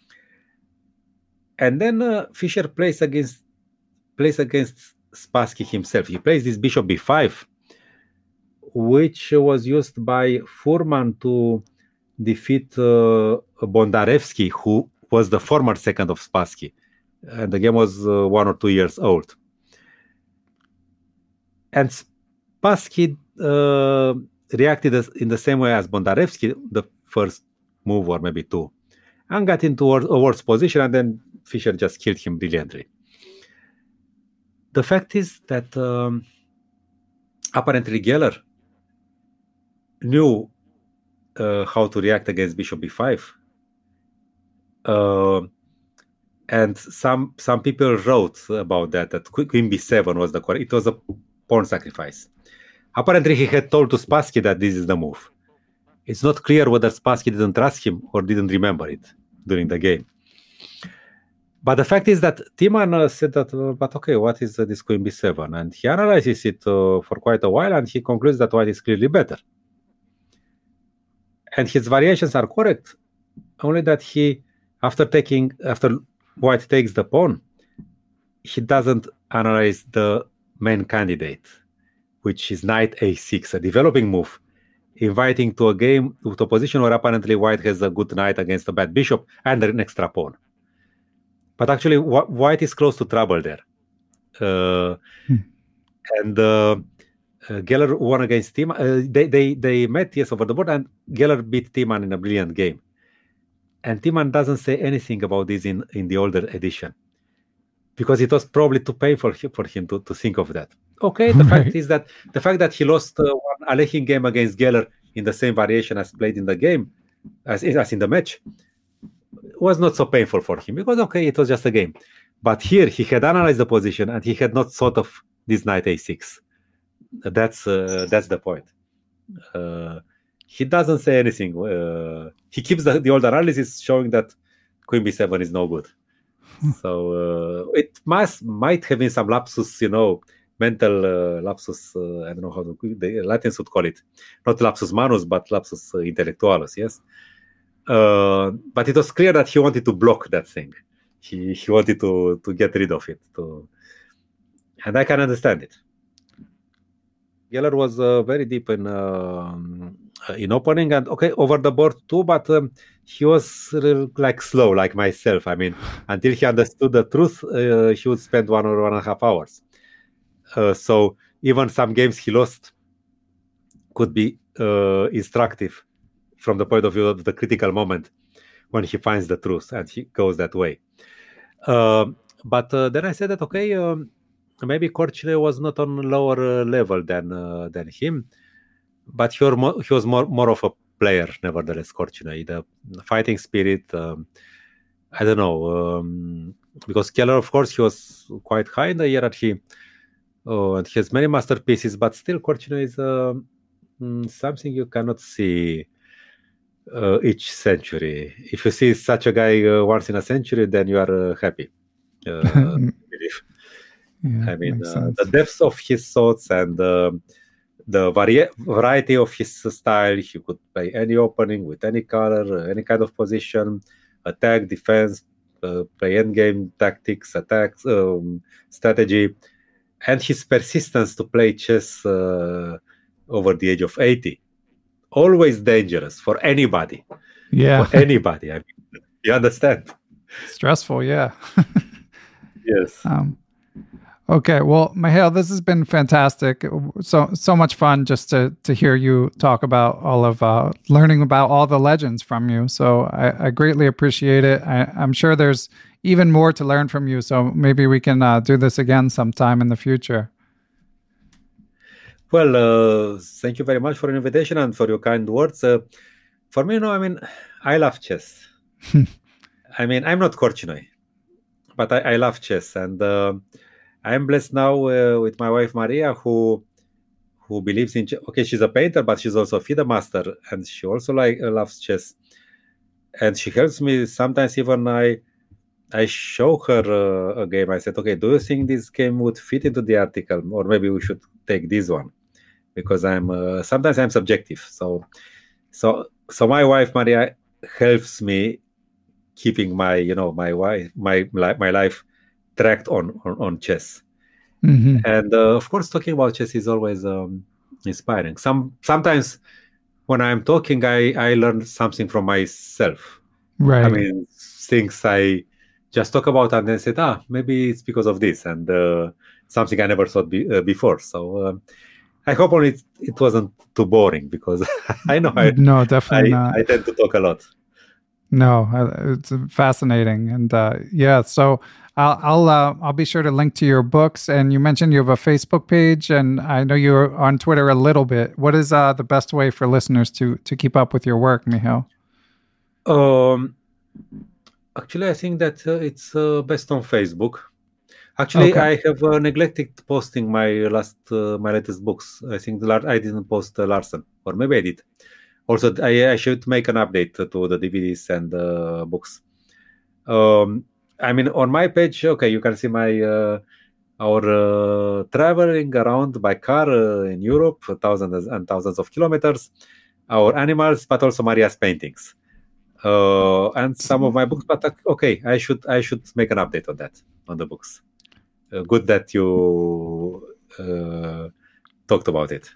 And then uh, Fischer plays against plays against Spassky himself. He plays this bishop b five, which was used by Fuhrman to defeat uh, Bondarevsky, who was the former second of Spassky. And the game was uh, one or two years old. And Spassky uh, reacted as, in the same way as Bondarevsky, the first move or maybe two, and got into a worse position, and then Fischer just killed him brilliantly. The fact is that um, apparently Geller knew uh, how to react against bishop b five. Uh, and some some people wrote about that, that queen b seven was the correct. It was a pawn sacrifice. Apparently he had told to Spassky that this is the move. It's not clear whether Spassky didn't trust him or didn't remember it during the game. But the fact is that Tiemann uh, said that, uh, but okay, what is uh, this queen b seven? And he analyzes it uh, for quite a while, and he concludes that white is clearly better. And his variations are correct, only that he, after taking, after white takes the pawn, he doesn't analyze the main candidate, which is knight a six, a developing move, inviting to a game, to a position where apparently white has a good knight against a bad bishop and an extra pawn. But actually, white is close to trouble there. Uh, hmm. And uh, uh, Geller won against Tiemann. Uh, they, they, they met, yes, over the board, and Geller beat Tiemann in a brilliant game. And Tiemann doesn't say anything about this in, in the older edition, because it was probably too painful for him, for him to, to think of that. Okay, the right. fact is that the fact that he lost uh, one Alekhine game against Geller in the same variation as played in the game, as, as in the match, was not so painful for him, because okay, it was just a game. But here he had analyzed the position and he had not thought of this knight a six. That's uh, that's the point. Uh, he doesn't say anything. Uh, he keeps the, the old analysis showing that queen b seven is no good. So uh, it must might have been some lapsus, you know, mental uh, lapsus. Uh, I don't know how to, the Latins would call it, not lapsus manus, but lapsus uh, intellectualis. Yes, uh, but it was clear that he wanted to block that thing. He he wanted to to get rid of it. To, and I can understand it. Geller was uh, very deep in uh, in opening and okay over the board too, but um, he was uh, like slow, like myself. I mean, until he understood the truth, uh, he would spend one or one and a half hours. Uh, so even some games he lost could be uh, instructive from the point of view of the critical moment when he finds the truth and he goes that way. Uh, but uh, then I said that okay. Um, Maybe Korchnoi was not on lower uh, level than uh, than him, but he was more, he was more, more of a player, nevertheless, Korchnoi. The fighting spirit, um, I don't know, um, because Geller, of course, he was quite high in the hierarchy, uh, and he has many masterpieces, but still Korchnoi is uh, something you cannot see uh, each century. If you see such a guy uh, once in a century, then you are uh, happy. Uh, I believe. Yeah, I mean, uh, the depth of his thoughts and uh, the vari- variety of his style. He could play any opening with any color, any kind of position, attack, defense, uh, play endgame tactics, attacks, um, strategy, and his persistence to play chess uh, over the age of eighty. Always dangerous for anybody. Yeah. For anybody. I mean, you understand? Stressful, yeah. Yes. Um, Okay, well, Mihail, this has been fantastic. So so much fun just to to hear you talk about all of uh, learning about all the legends from you. So I, I greatly appreciate it. I, I'm sure there's even more to learn from you. So maybe we can uh, do this again sometime in the future. Well, uh, thank you very much for the invitation and for your kind words. Uh, for me, you know, I mean, I love chess. I mean, I'm not Korchnoi, but I, I love chess, and. Uh, I'm blessed now uh, with my wife Maria, who who believes in chess. Okay, she's a painter, but she's also a FIDE master, and she also like uh, loves chess. And she helps me sometimes. Even I I show her uh, a game. I said, okay, do you think this game would fit into the article, or maybe we should take this one? Because I'm uh, sometimes I'm subjective. So so so my wife Maria helps me keeping my you know my wife my my life. tracked on, on, on chess. Mm-hmm. And uh, of course, talking about chess is always um, inspiring. Some Sometimes when I'm talking, I, I learn something from myself. Right. I mean, things I just talk about and then said, ah, maybe it's because of this. And uh, something I never thought be, uh, before. So uh, I hope only it, it wasn't too boring because I know I, no, definitely I, not. I tend to talk a lot. No, it's fascinating. And uh, yeah, so I'll I'll uh, I'll be sure to link to your books. And you mentioned you have a Facebook page, and I know you're on Twitter a little bit. What is uh, the best way for listeners to to keep up with your work, Mihail? Um, actually, I think that uh, it's uh, best on Facebook. Actually, okay. I have uh, neglected posting my last uh, my latest books. I think the I didn't post uh, Larsen, or maybe I did. Also, I, I should make an update to the D V Ds and uh, books. Um, I mean, on my page, okay, you can see my uh, our uh, traveling around by car uh, in Europe, thousands and thousands of kilometers, our animals, but also Maria's paintings, uh, and some of my books. But okay, I should I should make an update on that on the books. Uh, good that you uh, talked about it.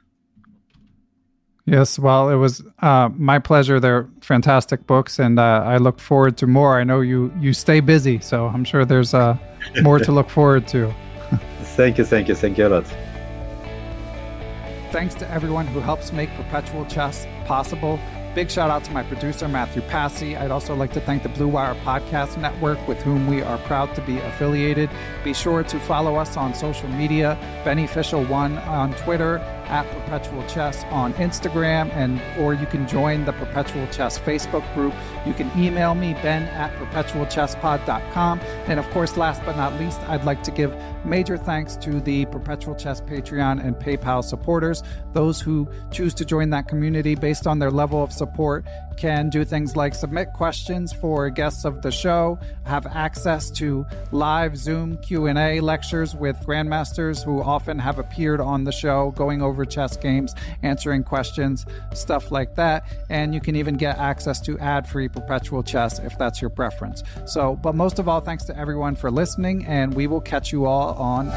Yes, well, it was uh, my pleasure. They're fantastic books, and uh, I look forward to more. I know you, you stay busy, so I'm sure there's uh, more to look forward to. Thank you, thank you, thank you a lot. Thanks to everyone who helps make Perpetual Chess possible. Big shout out to my producer, Matthew Passy. I'd also like to thank the Blue Wire Podcast Network, with whom we are proud to be affiliated. Be sure to follow us on social media, Beneficial One on Twitter, at Perpetual Chess on Instagram, and or you can join the Perpetual Chess Facebook group. You can email me, ben at perpetual chess pod dot com. And of course, last but not least, I'd like to give major thanks to the Perpetual Chess Patreon and PayPal supporters. Those who choose to join that community based on their level of support can do things like submit questions for guests of the show, have access to live Zoom Q and A lectures with grandmasters who often have appeared on the show, going over chess games, answering questions, stuff like that. And you can even get access to ad-free Perpetual Chess if that's your preference. So, but most of all, thanks to everyone for listening, and we will catch you all on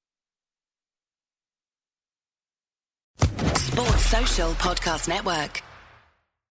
Sports Social Podcast Network.